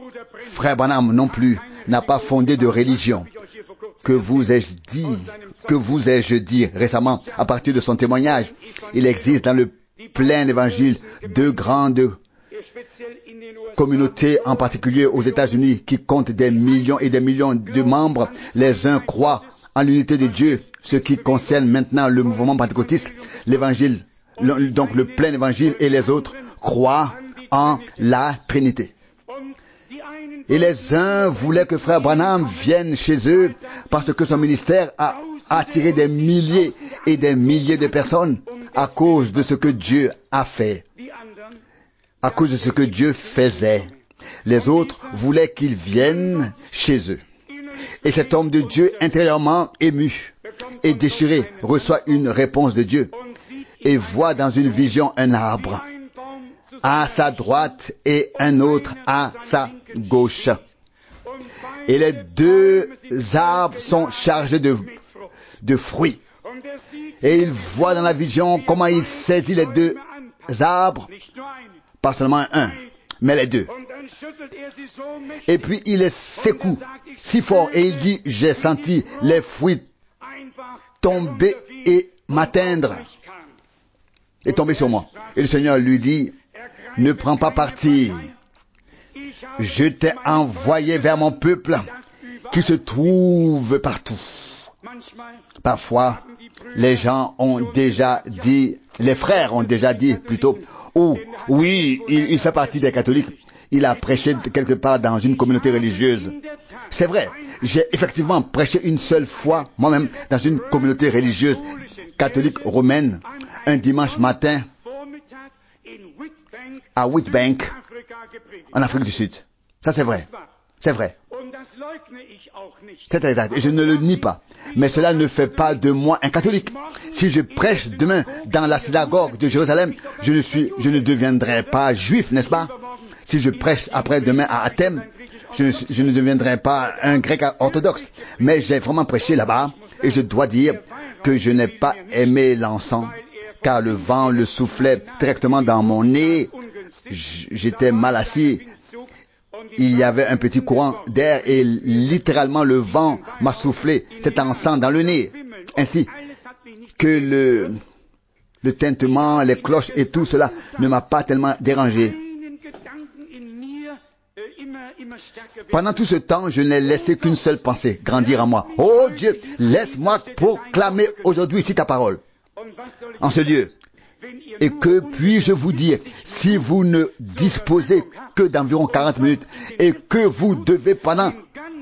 Frère Branham non plus n'a pas fondé de religion. Que vous ai-je dit, que vous ai-je dit récemment à partir de son témoignage? Il existe dans le plein évangile deux grandes communautés, en particulier aux États-Unis, qui comptent des millions et des millions de membres. Les uns croient en l'unité de Dieu, ce qui concerne maintenant le mouvement pentecôtiste, l'évangile, le, donc le plein évangile, et les autres croient en la Trinité. Et les uns voulaient que frère Branham vienne chez eux parce que son ministère a attiré des milliers et des milliers de personnes à cause de ce que Dieu a fait, à cause de ce que Dieu faisait. Les autres voulaient qu'il vienne chez eux. Et cet homme de Dieu, intérieurement ému et déchiré, reçoit une réponse de Dieu et voit dans une vision un arbre à sa droite et un autre à sa gauche. Et les deux arbres sont chargés de, de fruits. Et il voit dans la vision comment il saisit les deux arbres, pas seulement un, mais les deux. Et puis il les secoue si fort et il dit, j'ai senti les fruits tomber et m'atteindre et tomber sur moi. Et le Seigneur lui dit, ne prends pas parti. Je t'ai envoyé vers mon peuple qui se trouve partout. Parfois, les gens ont déjà dit, les frères ont déjà dit plutôt, oh oui, il, il fait partie des catholiques. Il a prêché quelque part dans une communauté religieuse. C'est vrai, j'ai effectivement prêché une seule fois, moi-même, dans une communauté religieuse catholique romaine, un dimanche matin, à Witbank, en Afrique du Sud. Ça c'est vrai. C'est vrai. C'est exact. Et je ne le nie pas. Mais cela ne fait pas de moi un catholique. Si je prêche demain dans la synagogue de Jérusalem, je ne suis, je ne deviendrai pas juif, n'est-ce pas? Si je prêche après-demain à Athènes, je ne, je ne deviendrai pas un grec orthodoxe. Mais j'ai vraiment prêché là-bas et je dois dire que je n'ai pas aimé l'encens car le vent le soufflait directement dans mon nez. J'étais mal assis. Il y avait un petit courant d'air et littéralement le vent m'a soufflé cet encens dans le nez. Ainsi que le, le tintement, les cloches et tout cela ne m'a pas tellement dérangé. Pendant tout ce temps, je n'ai laissé qu'une seule pensée grandir en moi. Oh Dieu, laisse-moi proclamer aujourd'hui ici ta parole. En ce lieu. Et que puis-je vous dire, si vous ne disposez que d'environ quarante minutes et que vous devez pendant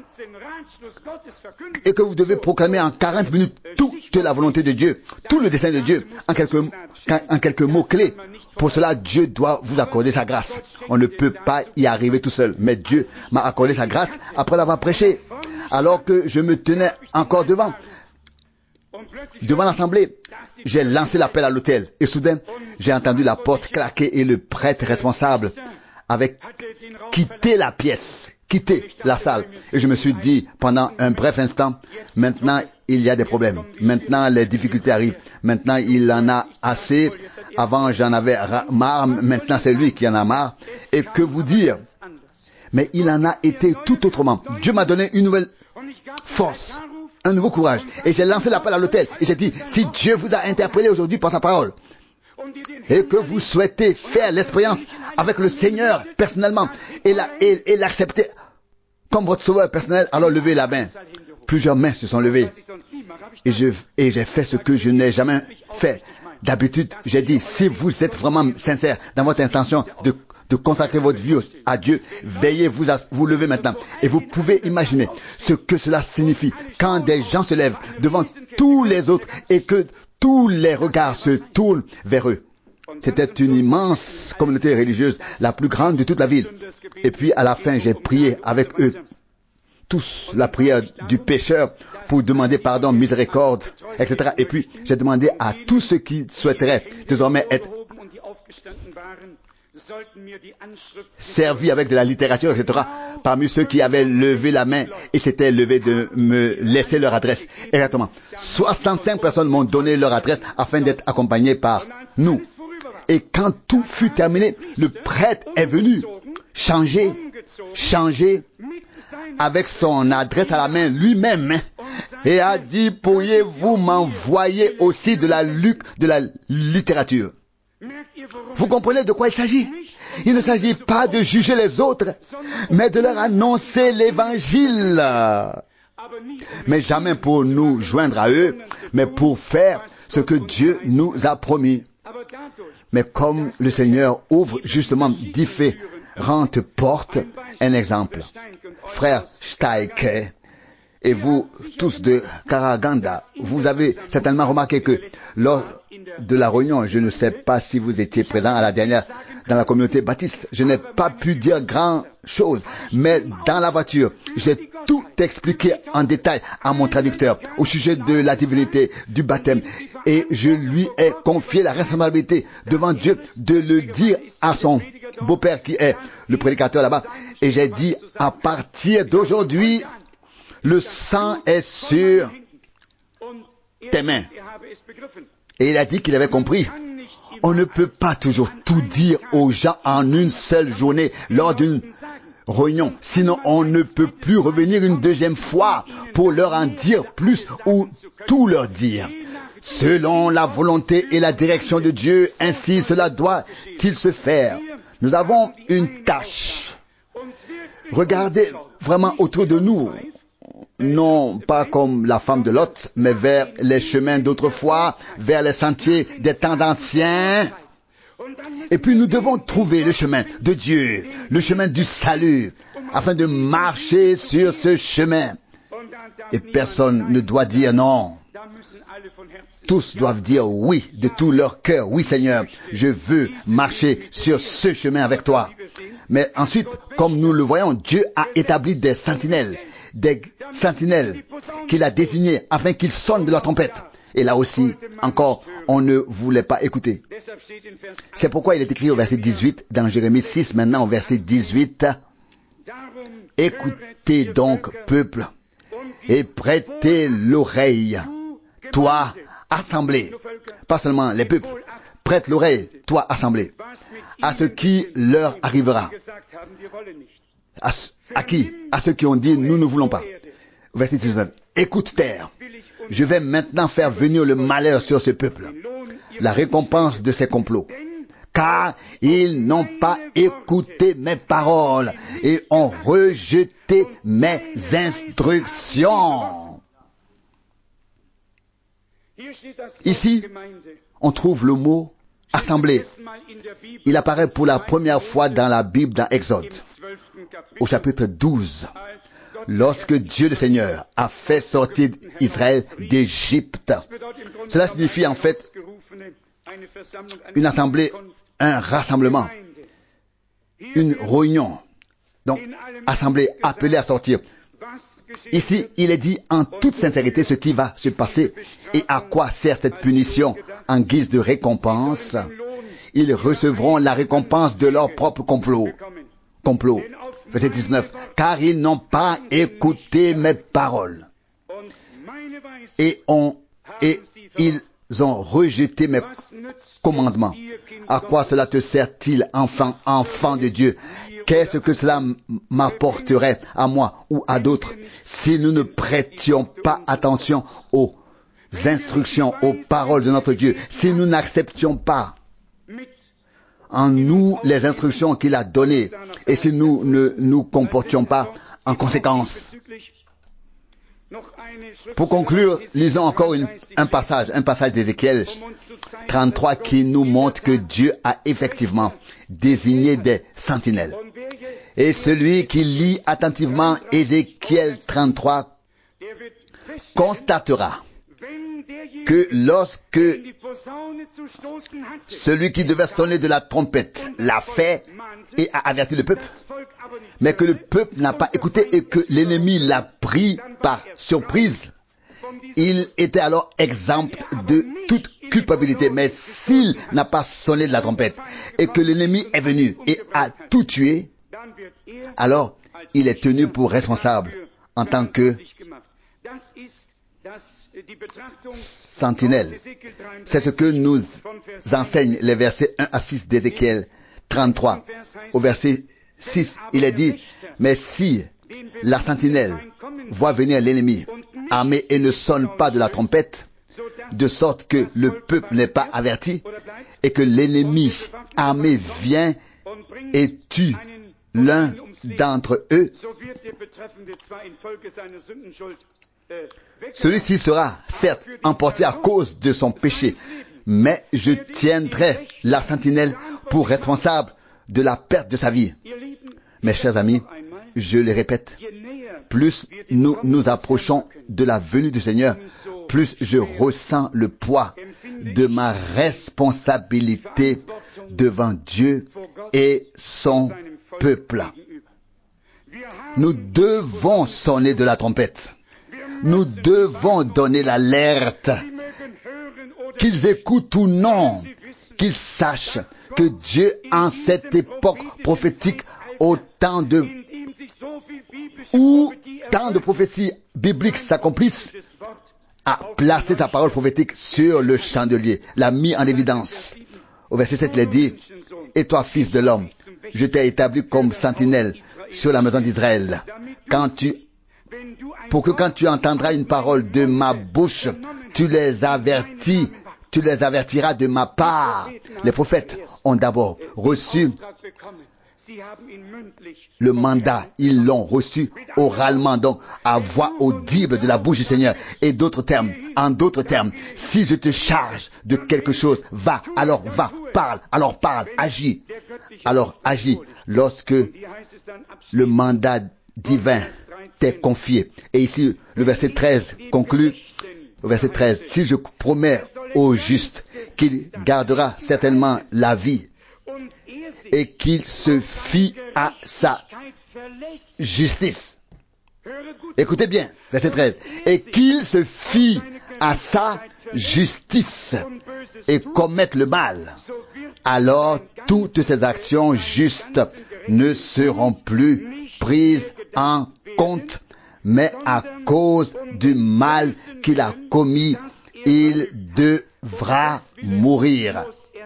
et que vous devez proclamer en quarante minutes toute la volonté de Dieu, tout le dessein de Dieu, en quelques, en quelques mots clés. Pour cela, Dieu doit vous accorder sa grâce. On ne peut pas y arriver tout seul, mais Dieu m'a accordé sa grâce après l'avoir prêché, alors que je me tenais encore devant. Devant l'assemblée, j'ai lancé l'appel à l'autel et soudain, j'ai entendu la porte claquer et le prêtre responsable avait quitté la pièce, quitté la salle. Et je me suis dit pendant un bref instant, maintenant il y a des problèmes, maintenant les difficultés arrivent, maintenant il en a assez, avant j'en avais marre, maintenant c'est lui qui en a marre. Et que vous dire? Mais il en a été tout autrement. Dieu m'a donné une nouvelle force. Un nouveau courage. Et j'ai lancé l'appel à l'autel. Et j'ai dit, si Dieu vous a interpellé aujourd'hui par sa parole, et que vous souhaitez faire l'expérience avec le Seigneur personnellement, et, la, et, et l'accepter comme votre sauveur personnel, alors levez la main. Plusieurs mains se sont levées. Et, je, et j'ai fait ce que je n'ai jamais fait. D'habitude, j'ai dit, si vous êtes vraiment sincère dans votre intention de de consacrer votre vie à Dieu, veillez vous à vous lever maintenant. Et vous pouvez imaginer ce que cela signifie quand des gens se lèvent devant tous les autres et que tous les regards se tournent vers eux. C'était une immense communauté religieuse, la plus grande de toute la ville. Et puis à la fin, j'ai prié avec eux tous la prière du pécheur pour demander pardon, miséricorde, et cetera. Et puis j'ai demandé à tous ceux qui souhaiteraient désormais être servi avec de la littérature, et cetera, parmi ceux qui avaient levé la main et s'étaient levés de me laisser leur adresse. Exactement. soixante-cinq personnes m'ont donné leur adresse afin d'être accompagnées par nous. Et quand tout fut terminé, le prêtre est venu changer changé avec son adresse à la main lui-même et a dit, pourriez-vous m'envoyer aussi de la, de la littérature? Vous comprenez de quoi il s'agit? Il ne s'agit pas de juger les autres, mais de leur annoncer l'évangile. Mais jamais pour nous joindre à eux, mais pour faire ce que Dieu nous a promis. Mais comme le Seigneur ouvre justement différentes portes, un exemple. Frère Steike, et vous tous de Karaganda, vous avez certainement remarqué que lors de la réunion, je ne sais pas si vous étiez présent à la dernière dans la communauté baptiste, je n'ai pas pu dire grand chose, mais dans la voiture, j'ai tout expliqué en détail à mon traducteur au sujet de la divinité du baptême et je lui ai confié la responsabilité devant Dieu de le dire à son beau-père qui est le prédicateur là-bas et j'ai dit à partir d'aujourd'hui, le sang est sur tes mains. Et il a dit qu'il avait compris. On ne peut pas toujours tout dire aux gens en une seule journée lors d'une réunion. Sinon, on ne peut plus revenir une deuxième fois pour leur en dire plus ou tout leur dire. Selon la volonté et la direction de Dieu, ainsi cela doit-il se faire. Nous avons une tâche. Regardez vraiment autour de nous. Non pas comme la femme de Lot, mais vers les chemins d'autrefois, vers les sentiers des temps anciens. Et puis nous devons trouver le chemin de Dieu, le chemin du salut, afin de marcher sur ce chemin. Et personne ne doit dire non. Tous doivent dire oui de tout leur cœur. Oui Seigneur, je veux marcher sur ce chemin avec toi. Mais ensuite, comme nous le voyons, Dieu a établi des sentinelles. Des sentinelles qu'il a désignées afin qu'ils sonnent de la trompette. Et là aussi, encore, on ne voulait pas écouter. C'est pourquoi il est écrit au verset dix-huit, dans Jérémie six, maintenant au verset dix-huit, « Écoutez donc, peuple, et prêtez l'oreille, toi, assemblée. » Pas seulement les peuples. Prête l'oreille, toi, assemblée, à ce qui leur arrivera. À, à qui? À ceux qui ont dit, nous ne voulons pas. Verset dix-neuf. Écoute terre, je vais maintenant faire venir le malheur sur ce peuple, la récompense de ses complots. Car ils n'ont pas écouté mes paroles et ont rejeté mes instructions. Ici, on trouve le mot assemblée. Il apparaît pour la première fois dans la Bible dans Exode, au chapitre douze, lorsque Dieu le Seigneur a fait sortir Israël d'Égypte. Cela signifie en fait une assemblée, un rassemblement, une réunion. Donc, assemblée appelée à sortir. Ici, il est dit en toute sincérité ce qui va se passer et à quoi sert cette punition en guise de récompense. Ils recevront la récompense de leur propre complot. Complot. Verset dix-neuf. Car ils n'ont pas écouté mes paroles. Et ont, et ils ont rejeté mes commandements. À quoi cela te sert-il, enfant, enfant de Dieu? Qu'est-ce que cela m'apporterait à moi ou à d'autres si nous ne prêtions pas attention aux instructions, aux paroles de notre Dieu, si nous n'acceptions pas en nous les instructions qu'il a données et si nous ne nous comportions pas en conséquence? Pour conclure, lisons encore une, un passage, un passage d'Ézéchiel trente-trois qui nous montre que Dieu a effectivement désigné des sentinelles. Et celui qui lit attentivement Ézéchiel trente-trois constatera que lorsque celui qui devait sonner de la trompette l'a fait et a averti le peuple, mais que le peuple n'a pas écouté et que l'ennemi l'a pris par surprise, il était alors exempt de toute culpabilité. Mais s'il n'a pas sonné de la trompette et que l'ennemi est venu et a tout tué, alors il est tenu pour responsable en tant que sentinelle. C'est ce que nous enseignent les versets un à six d'Ézéchiel trente-trois. Au verset six, il est dit, mais si la sentinelle voit venir l'ennemi armé et ne sonne pas de la trompette, de sorte que le peuple n'est pas averti, et que l'ennemi armé vient et tue l'un d'entre eux, celui-ci sera certes emporté à cause de son péché, mais je tiendrai la sentinelle pour responsable de la perte de sa vie. Mes chers amis, je le répète, plus nous nous approchons de la venue du Seigneur, plus je ressens le poids de ma responsabilité devant Dieu et son peuple. Nous devons sonner de la trompette. Nous devons donner l'alerte. Qu'ils écoutent ou non, qu'ils sachent que Dieu, en cette époque prophétique, au temps de où tant de prophéties bibliques s'accomplissent, a placé sa parole prophétique sur le chandelier, l'a mis en évidence. Au verset sept, il est dit, « Et toi, fils de l'homme, je t'ai établi comme sentinelle sur la maison d'Israël, quand tu, pour que quand tu entendras une parole de ma bouche, tu les avertis, tu les avertiras de ma part. » Les prophètes ont d'abord reçu le mandat, ils l'ont reçu oralement, donc à voix audible de la bouche du Seigneur. Et d'autres termes, en d'autres termes, si je te charge de quelque chose, va, alors va, parle, alors parle, agis, alors agis. Lorsque le mandat divin t'est confié. Et ici, le verset treize conclut, au verset treize, si je promets au juste qu'il gardera certainement la vie, et qu'il se fie à sa justice. Écoutez bien, verset treize. Et qu'il se fie à sa justice et commette le mal, alors toutes ses actions justes ne seront plus prises en compte, mais à cause du mal qu'il a commis, il devra mourir.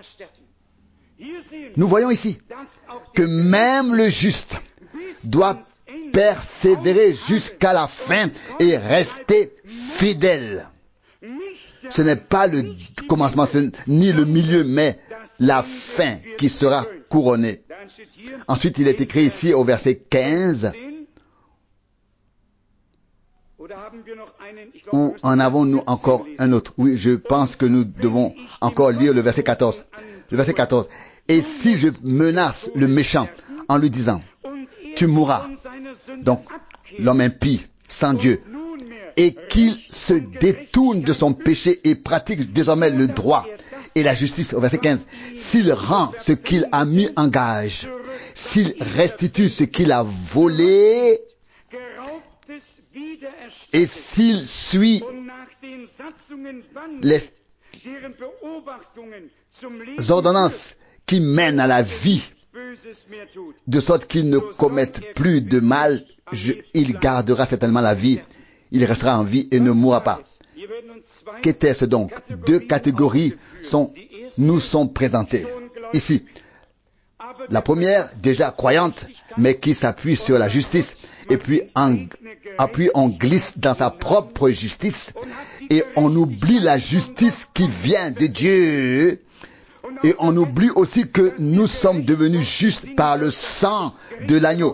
Nous voyons ici que même le juste doit persévérer jusqu'à la fin et rester fidèle. Ce n'est pas le commencement ni le milieu, mais la fin qui sera couronnée. Ensuite, il est écrit ici au verset quinze, ou en avons-nous encore un autre? Oui, je pense que nous devons encore lire le verset quatorze. Le verset quatorze. Et si je menace le méchant en lui disant, tu mourras, donc l'homme impie, sans Dieu, et qu'il se détourne de son péché et pratique désormais le droit et la justice, au verset quinze, s'il rend ce qu'il a mis en gage, s'il restitue ce qu'il a volé, et s'il suit les ordonnances qui mènent à la vie, de sorte qu'il ne commette plus de mal, je, il gardera certainement la vie, il restera en vie et ne mourra pas. Qu'était-ce donc? Deux catégories sont, nous sont présentées ici. La première, déjà croyante, mais qui s'appuie sur la justice, et puis en, puis on glisse dans sa propre justice, et on oublie la justice qui vient de Dieu, et on oublie aussi que nous sommes devenus justes par le sang de l'agneau.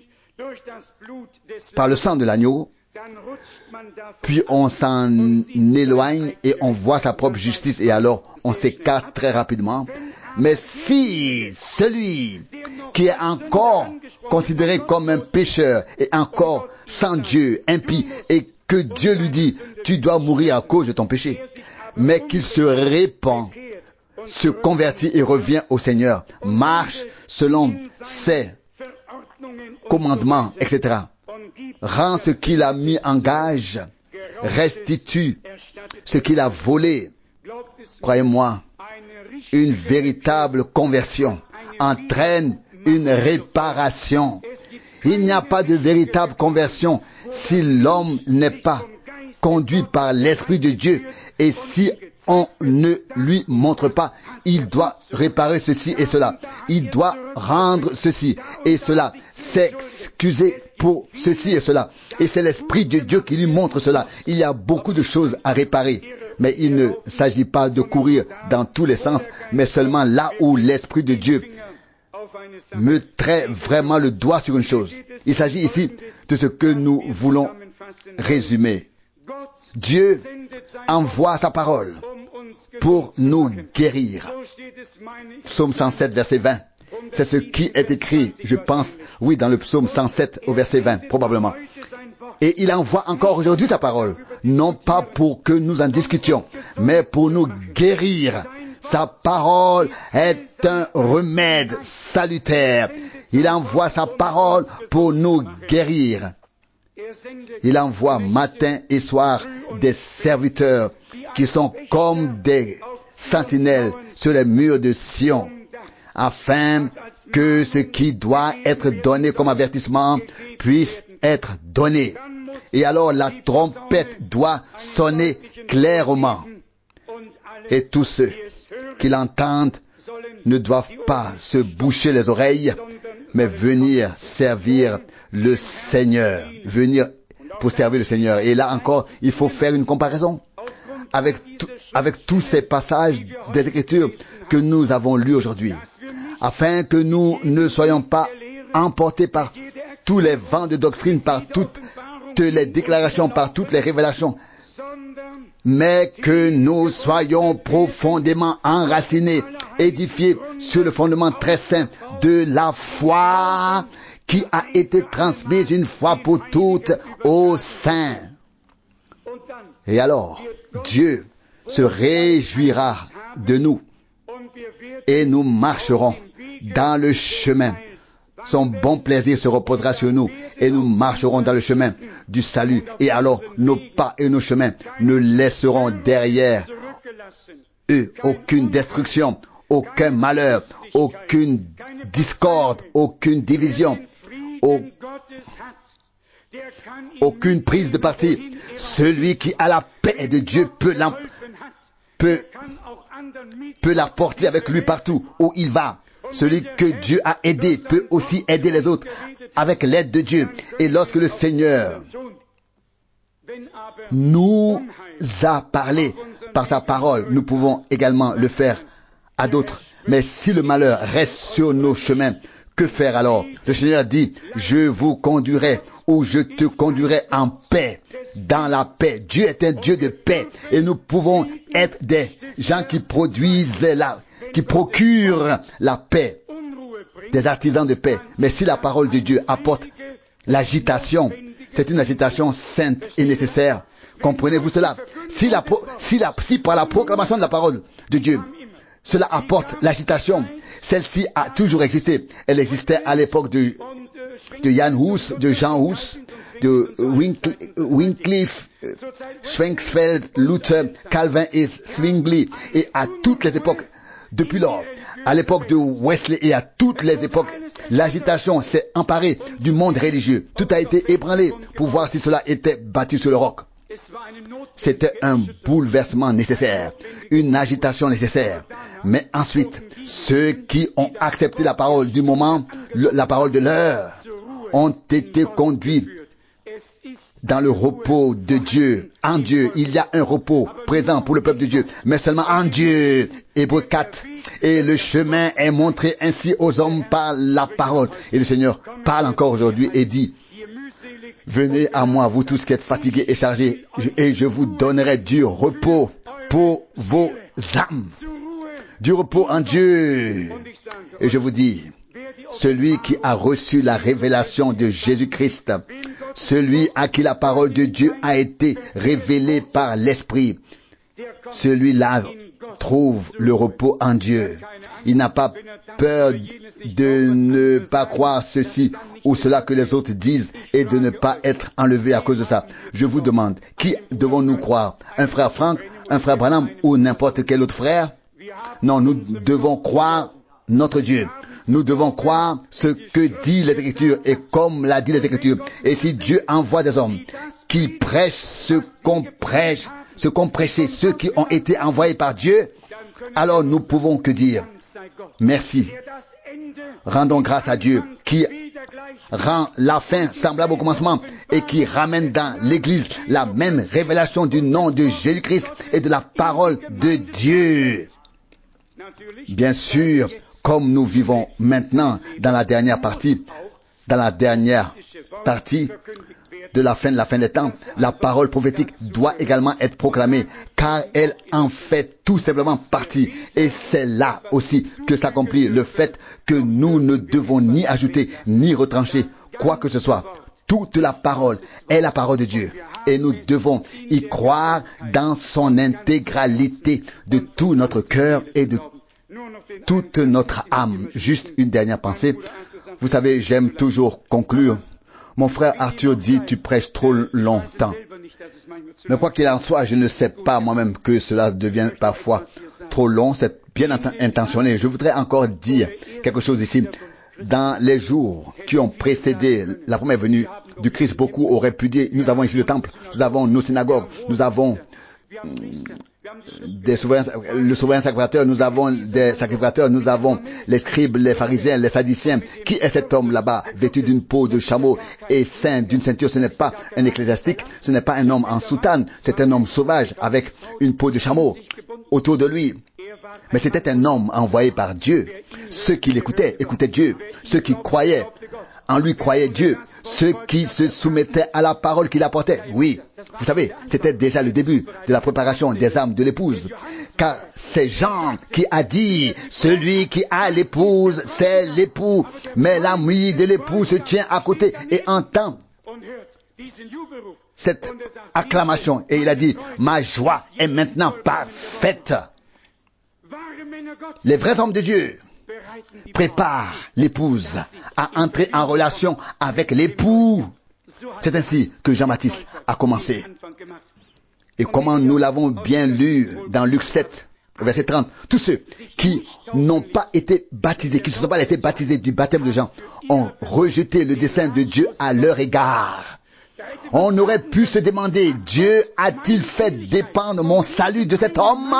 Par le sang de l'agneau, puis on s'en éloigne et on voit sa propre justice, et alors on s'écarte très rapidement. Mais si celui qui est encore considéré comme un pécheur et encore sans Dieu, impie, et que Dieu lui dit, tu dois mourir à cause de ton péché, mais qu'il se répand, se convertit et revient au Seigneur, marche selon ses commandements, et cetera, rend ce qu'il a mis en gage, restitue ce qu'il a volé. Croyez-moi, une véritable conversion entraîne une réparation. Il n'y a pas de véritable conversion si l'homme n'est pas conduit par l'Esprit de Dieu et si on ne lui montre pas, il doit réparer ceci et cela, il doit rendre ceci et cela, s'excuser pour ceci et cela. Et c'est l'Esprit de Dieu qui lui montre cela. Il y a beaucoup de choses à réparer. Mais il ne s'agit pas de courir dans tous les sens, mais seulement là où l'Esprit de Dieu mettrait vraiment le doigt sur une chose. Il s'agit ici de ce que nous voulons résumer. Dieu envoie sa parole pour nous guérir. Psaume cent sept, verset vingt. C'est ce qui est écrit, je pense, oui, dans le psaume cent sept au verset vingt, probablement. Et il envoie encore aujourd'hui sa parole, non pas pour que nous en discutions, mais pour nous guérir. Sa parole est un remède salutaire. Il envoie sa parole pour nous guérir. Il envoie matin et soir des serviteurs qui sont comme des sentinelles sur les murs de Sion, afin que ce qui doit être donné comme avertissement puisse être donné. Et alors la trompette doit sonner clairement. Et tous ceux qui l'entendent ne doivent pas se boucher les oreilles, mais venir servir le Seigneur. Venir pour servir le Seigneur. Et là encore, il faut faire une comparaison avec, tout, avec tous ces passages des Écritures que nous avons lus aujourd'hui, afin que nous ne soyons pas emportés par tous les vents de doctrine, par toutes les déclarations, par toutes les révélations, mais que nous soyons profondément enracinés, édifiés sur le fondement très saint de la foi qui a été transmise une fois pour toutes aux saints. Et alors, Dieu se réjouira de nous et nous marcherons dans le chemin. Son bon plaisir se reposera sur nous et nous marcherons dans le chemin du salut. Et alors nos pas et nos chemins ne laisseront derrière eux aucune destruction, aucun malheur, aucune discorde, aucune division, au, aucune prise de parti. Celui qui a la paix de Dieu peut, peut, peut la porter avec lui partout où il va. Celui que Dieu a aidé peut aussi aider les autres avec l'aide de Dieu. Et lorsque le Seigneur nous a parlé par sa parole, nous pouvons également le faire à d'autres. Mais si le malheur reste sur nos chemins, que faire alors? Le Seigneur dit, je vous conduirai ou je te conduirai en paix, dans la paix. Dieu est un Dieu de paix et nous pouvons être des gens qui produisent la qui procure la paix, des artisans de paix. Mais si la parole de Dieu apporte l'agitation, c'est une agitation sainte et nécessaire. Comprenez-vous cela? Si, la, si, la, si par la proclamation de la parole de Dieu, cela apporte l'agitation, celle-ci a toujours existé. Elle existait à l'époque de, de Jan Hus, de Jean Hus, de Wycliffe, Schwenkfeld, Luther, Calvin et Zwingli, et à toutes les époques. Depuis lors, à l'époque de Wesley et à toutes les époques, l'agitation s'est emparée du monde religieux. Tout a été ébranlé pour voir si cela était bâti sur le roc. C'était un bouleversement nécessaire, une agitation nécessaire. Mais ensuite, ceux qui ont accepté la parole du moment, la parole de l'heure, ont été conduits dans le repos de Dieu, en Dieu. Il y a un repos présent pour le peuple de Dieu, mais seulement en Dieu. Hébreux quatre. Et le chemin est montré ainsi aux hommes par la parole. Et le Seigneur parle encore aujourd'hui et dit, venez à moi, vous tous qui êtes fatigués et chargés, et je vous donnerai du repos pour vos âmes. Du repos en Dieu. Et je vous dis, celui qui a reçu la révélation de Jésus-Christ, celui à qui la parole de Dieu a été révélée par l'Esprit, celui-là trouve le repos en Dieu. Il n'a pas peur de ne pas croire ceci ou cela que les autres disent et de ne pas être enlevé à cause de ça. Je vous demande, qui devons-nous croire? Un frère Franck, un frère Branham ou n'importe quel autre frère? Non, nous devons croire notre Dieu. Nous devons croire ce que dit les Écritures et comme l'a dit les Écritures. Et si Dieu envoie des hommes qui prêchent ce qu'on prêche, ce qu'ont prêché ceux qui ont été envoyés par Dieu, alors nous pouvons que dire merci. Rendons grâce à Dieu qui rend la fin semblable au commencement et qui ramène dans l'Église la même révélation du nom de Jésus-Christ et de la parole de Dieu. Bien sûr, comme nous vivons maintenant dans la dernière partie, dans la dernière partie de la fin de la fin des temps, la parole prophétique doit également être proclamée, car elle en fait tout simplement partie. Et c'est là aussi que s'accomplit le fait que nous ne devons ni ajouter, ni retrancher quoi que ce soit. Toute la parole est la parole de Dieu. Et nous devons y croire dans son intégralité, de tout notre cœur et de toute notre âme. Juste une dernière pensée. Vous savez, j'aime toujours conclure. Mon frère Arthur dit, tu prêches trop longtemps. Mais quoi qu'il en soit, je ne sais pas moi-même que cela devient parfois trop long. C'est bien intentionné. Je voudrais encore dire quelque chose ici. Dans les jours qui ont précédé la première venue du Christ, beaucoup auraient pu dire, nous avons ici le temple, nous avons nos synagogues, nous avons des souverains, le souverain sacrificateur, nous avons des sacrificateurs, nous avons les scribes, les pharisiens, les sadduciens. Qui est cet homme là-bas, vêtu d'une peau de chameau et ceint d'une ceinture? Ce n'est pas un ecclésiastique, ce n'est pas un homme en soutane, c'est un homme sauvage avec une peau de chameau autour de lui. Mais c'était un homme envoyé par Dieu. Ceux qui l'écoutaient, écoutaient Dieu. Ceux qui croyaient en lui croyaient Dieu. Ceux qui se soumettaient à la parole qu'il apportait. Oui, vous savez, c'était déjà le début de la préparation des âmes de l'épouse. Car c'est Jean qui a dit, celui qui a l'épouse, c'est l'époux. Mais l'ami de l'époux se tient à côté et entend cette acclamation. Et il a dit, ma joie est maintenant parfaite. Les vrais hommes de Dieu préparent l'épouse à entrer en relation avec l'époux. C'est ainsi que Jean-Baptiste a commencé. Et comment nous l'avons bien lu dans Luc sept, verset trente. Tous ceux qui n'ont pas été baptisés, qui ne se sont pas laissés baptiser du baptême de Jean, ont rejeté le dessein de Dieu à leur égard. On aurait pu se demander, Dieu a-t-il fait dépendre mon salut de cet homme?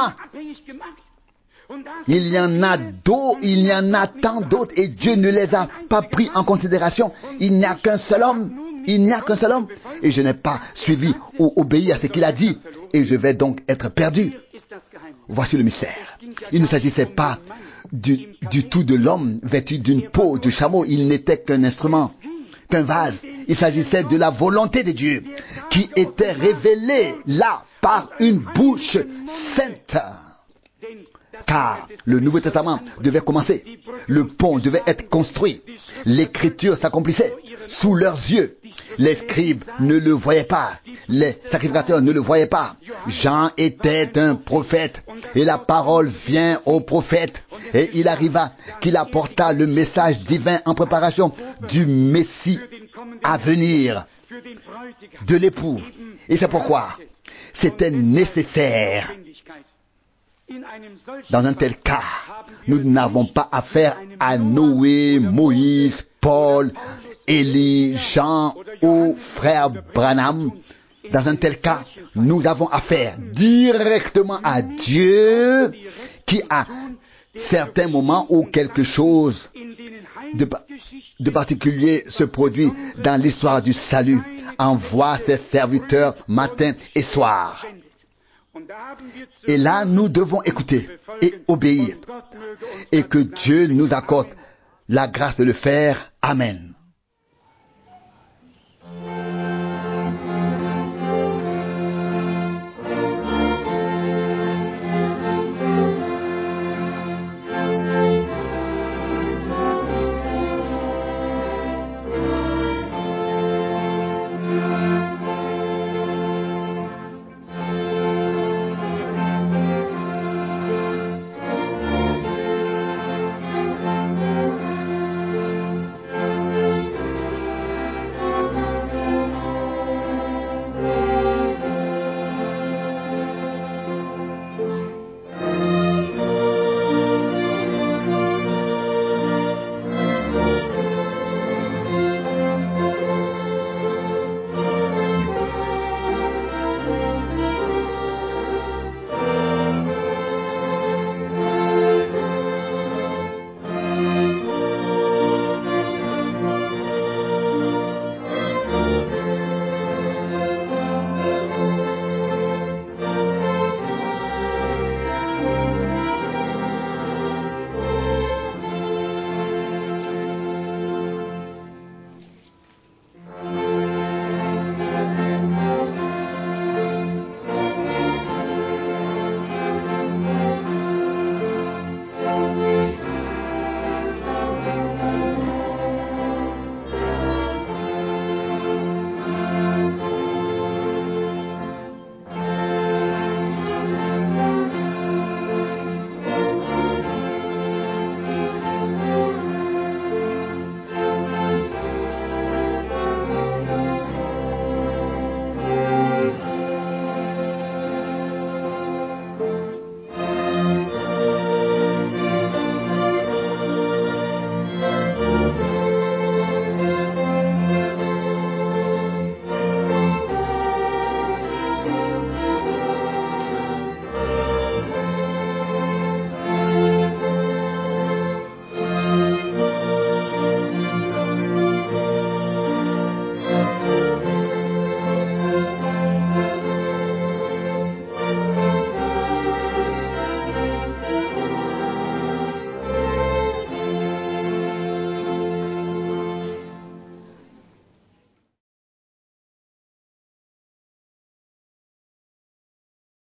Il y en a d'autres, il y en a tant d'autres et Dieu ne les a pas pris en considération. Il n'y a qu'un seul homme, il n'y a qu'un seul homme et je n'ai pas suivi ou obéi à ce qu'il a dit et je vais donc être perdu. Voici le mystère. Il ne s'agissait pas du, du tout de l'homme vêtu d'une peau de chameau, il n'était qu'un instrument, qu'un vase. Il s'agissait de la volonté de Dieu qui était révélée là par une bouche sainte. Car le Nouveau Testament devait commencer. Le pont devait être construit. L'écriture s'accomplissait sous leurs yeux. Les scribes ne le voyaient pas. Les sacrificateurs ne le voyaient pas. Jean était un prophète. Et la parole vient au prophète. Et il arriva qu'il apporta le message divin en préparation du Messie à venir, de l'époux. Et c'est pourquoi c'était nécessaire. Dans un tel cas, nous n'avons pas affaire à Noé, Moïse, Paul, Élie, Jean ou frère Branham. Dans un tel cas, nous avons affaire directement à Dieu qui, à certains moments où quelque chose de, de particulier se produit dans l'histoire du salut, envoie ses serviteurs matin et soir. Et là, nous devons écouter et obéir. Et que Dieu nous accorde la grâce de le faire. Amen.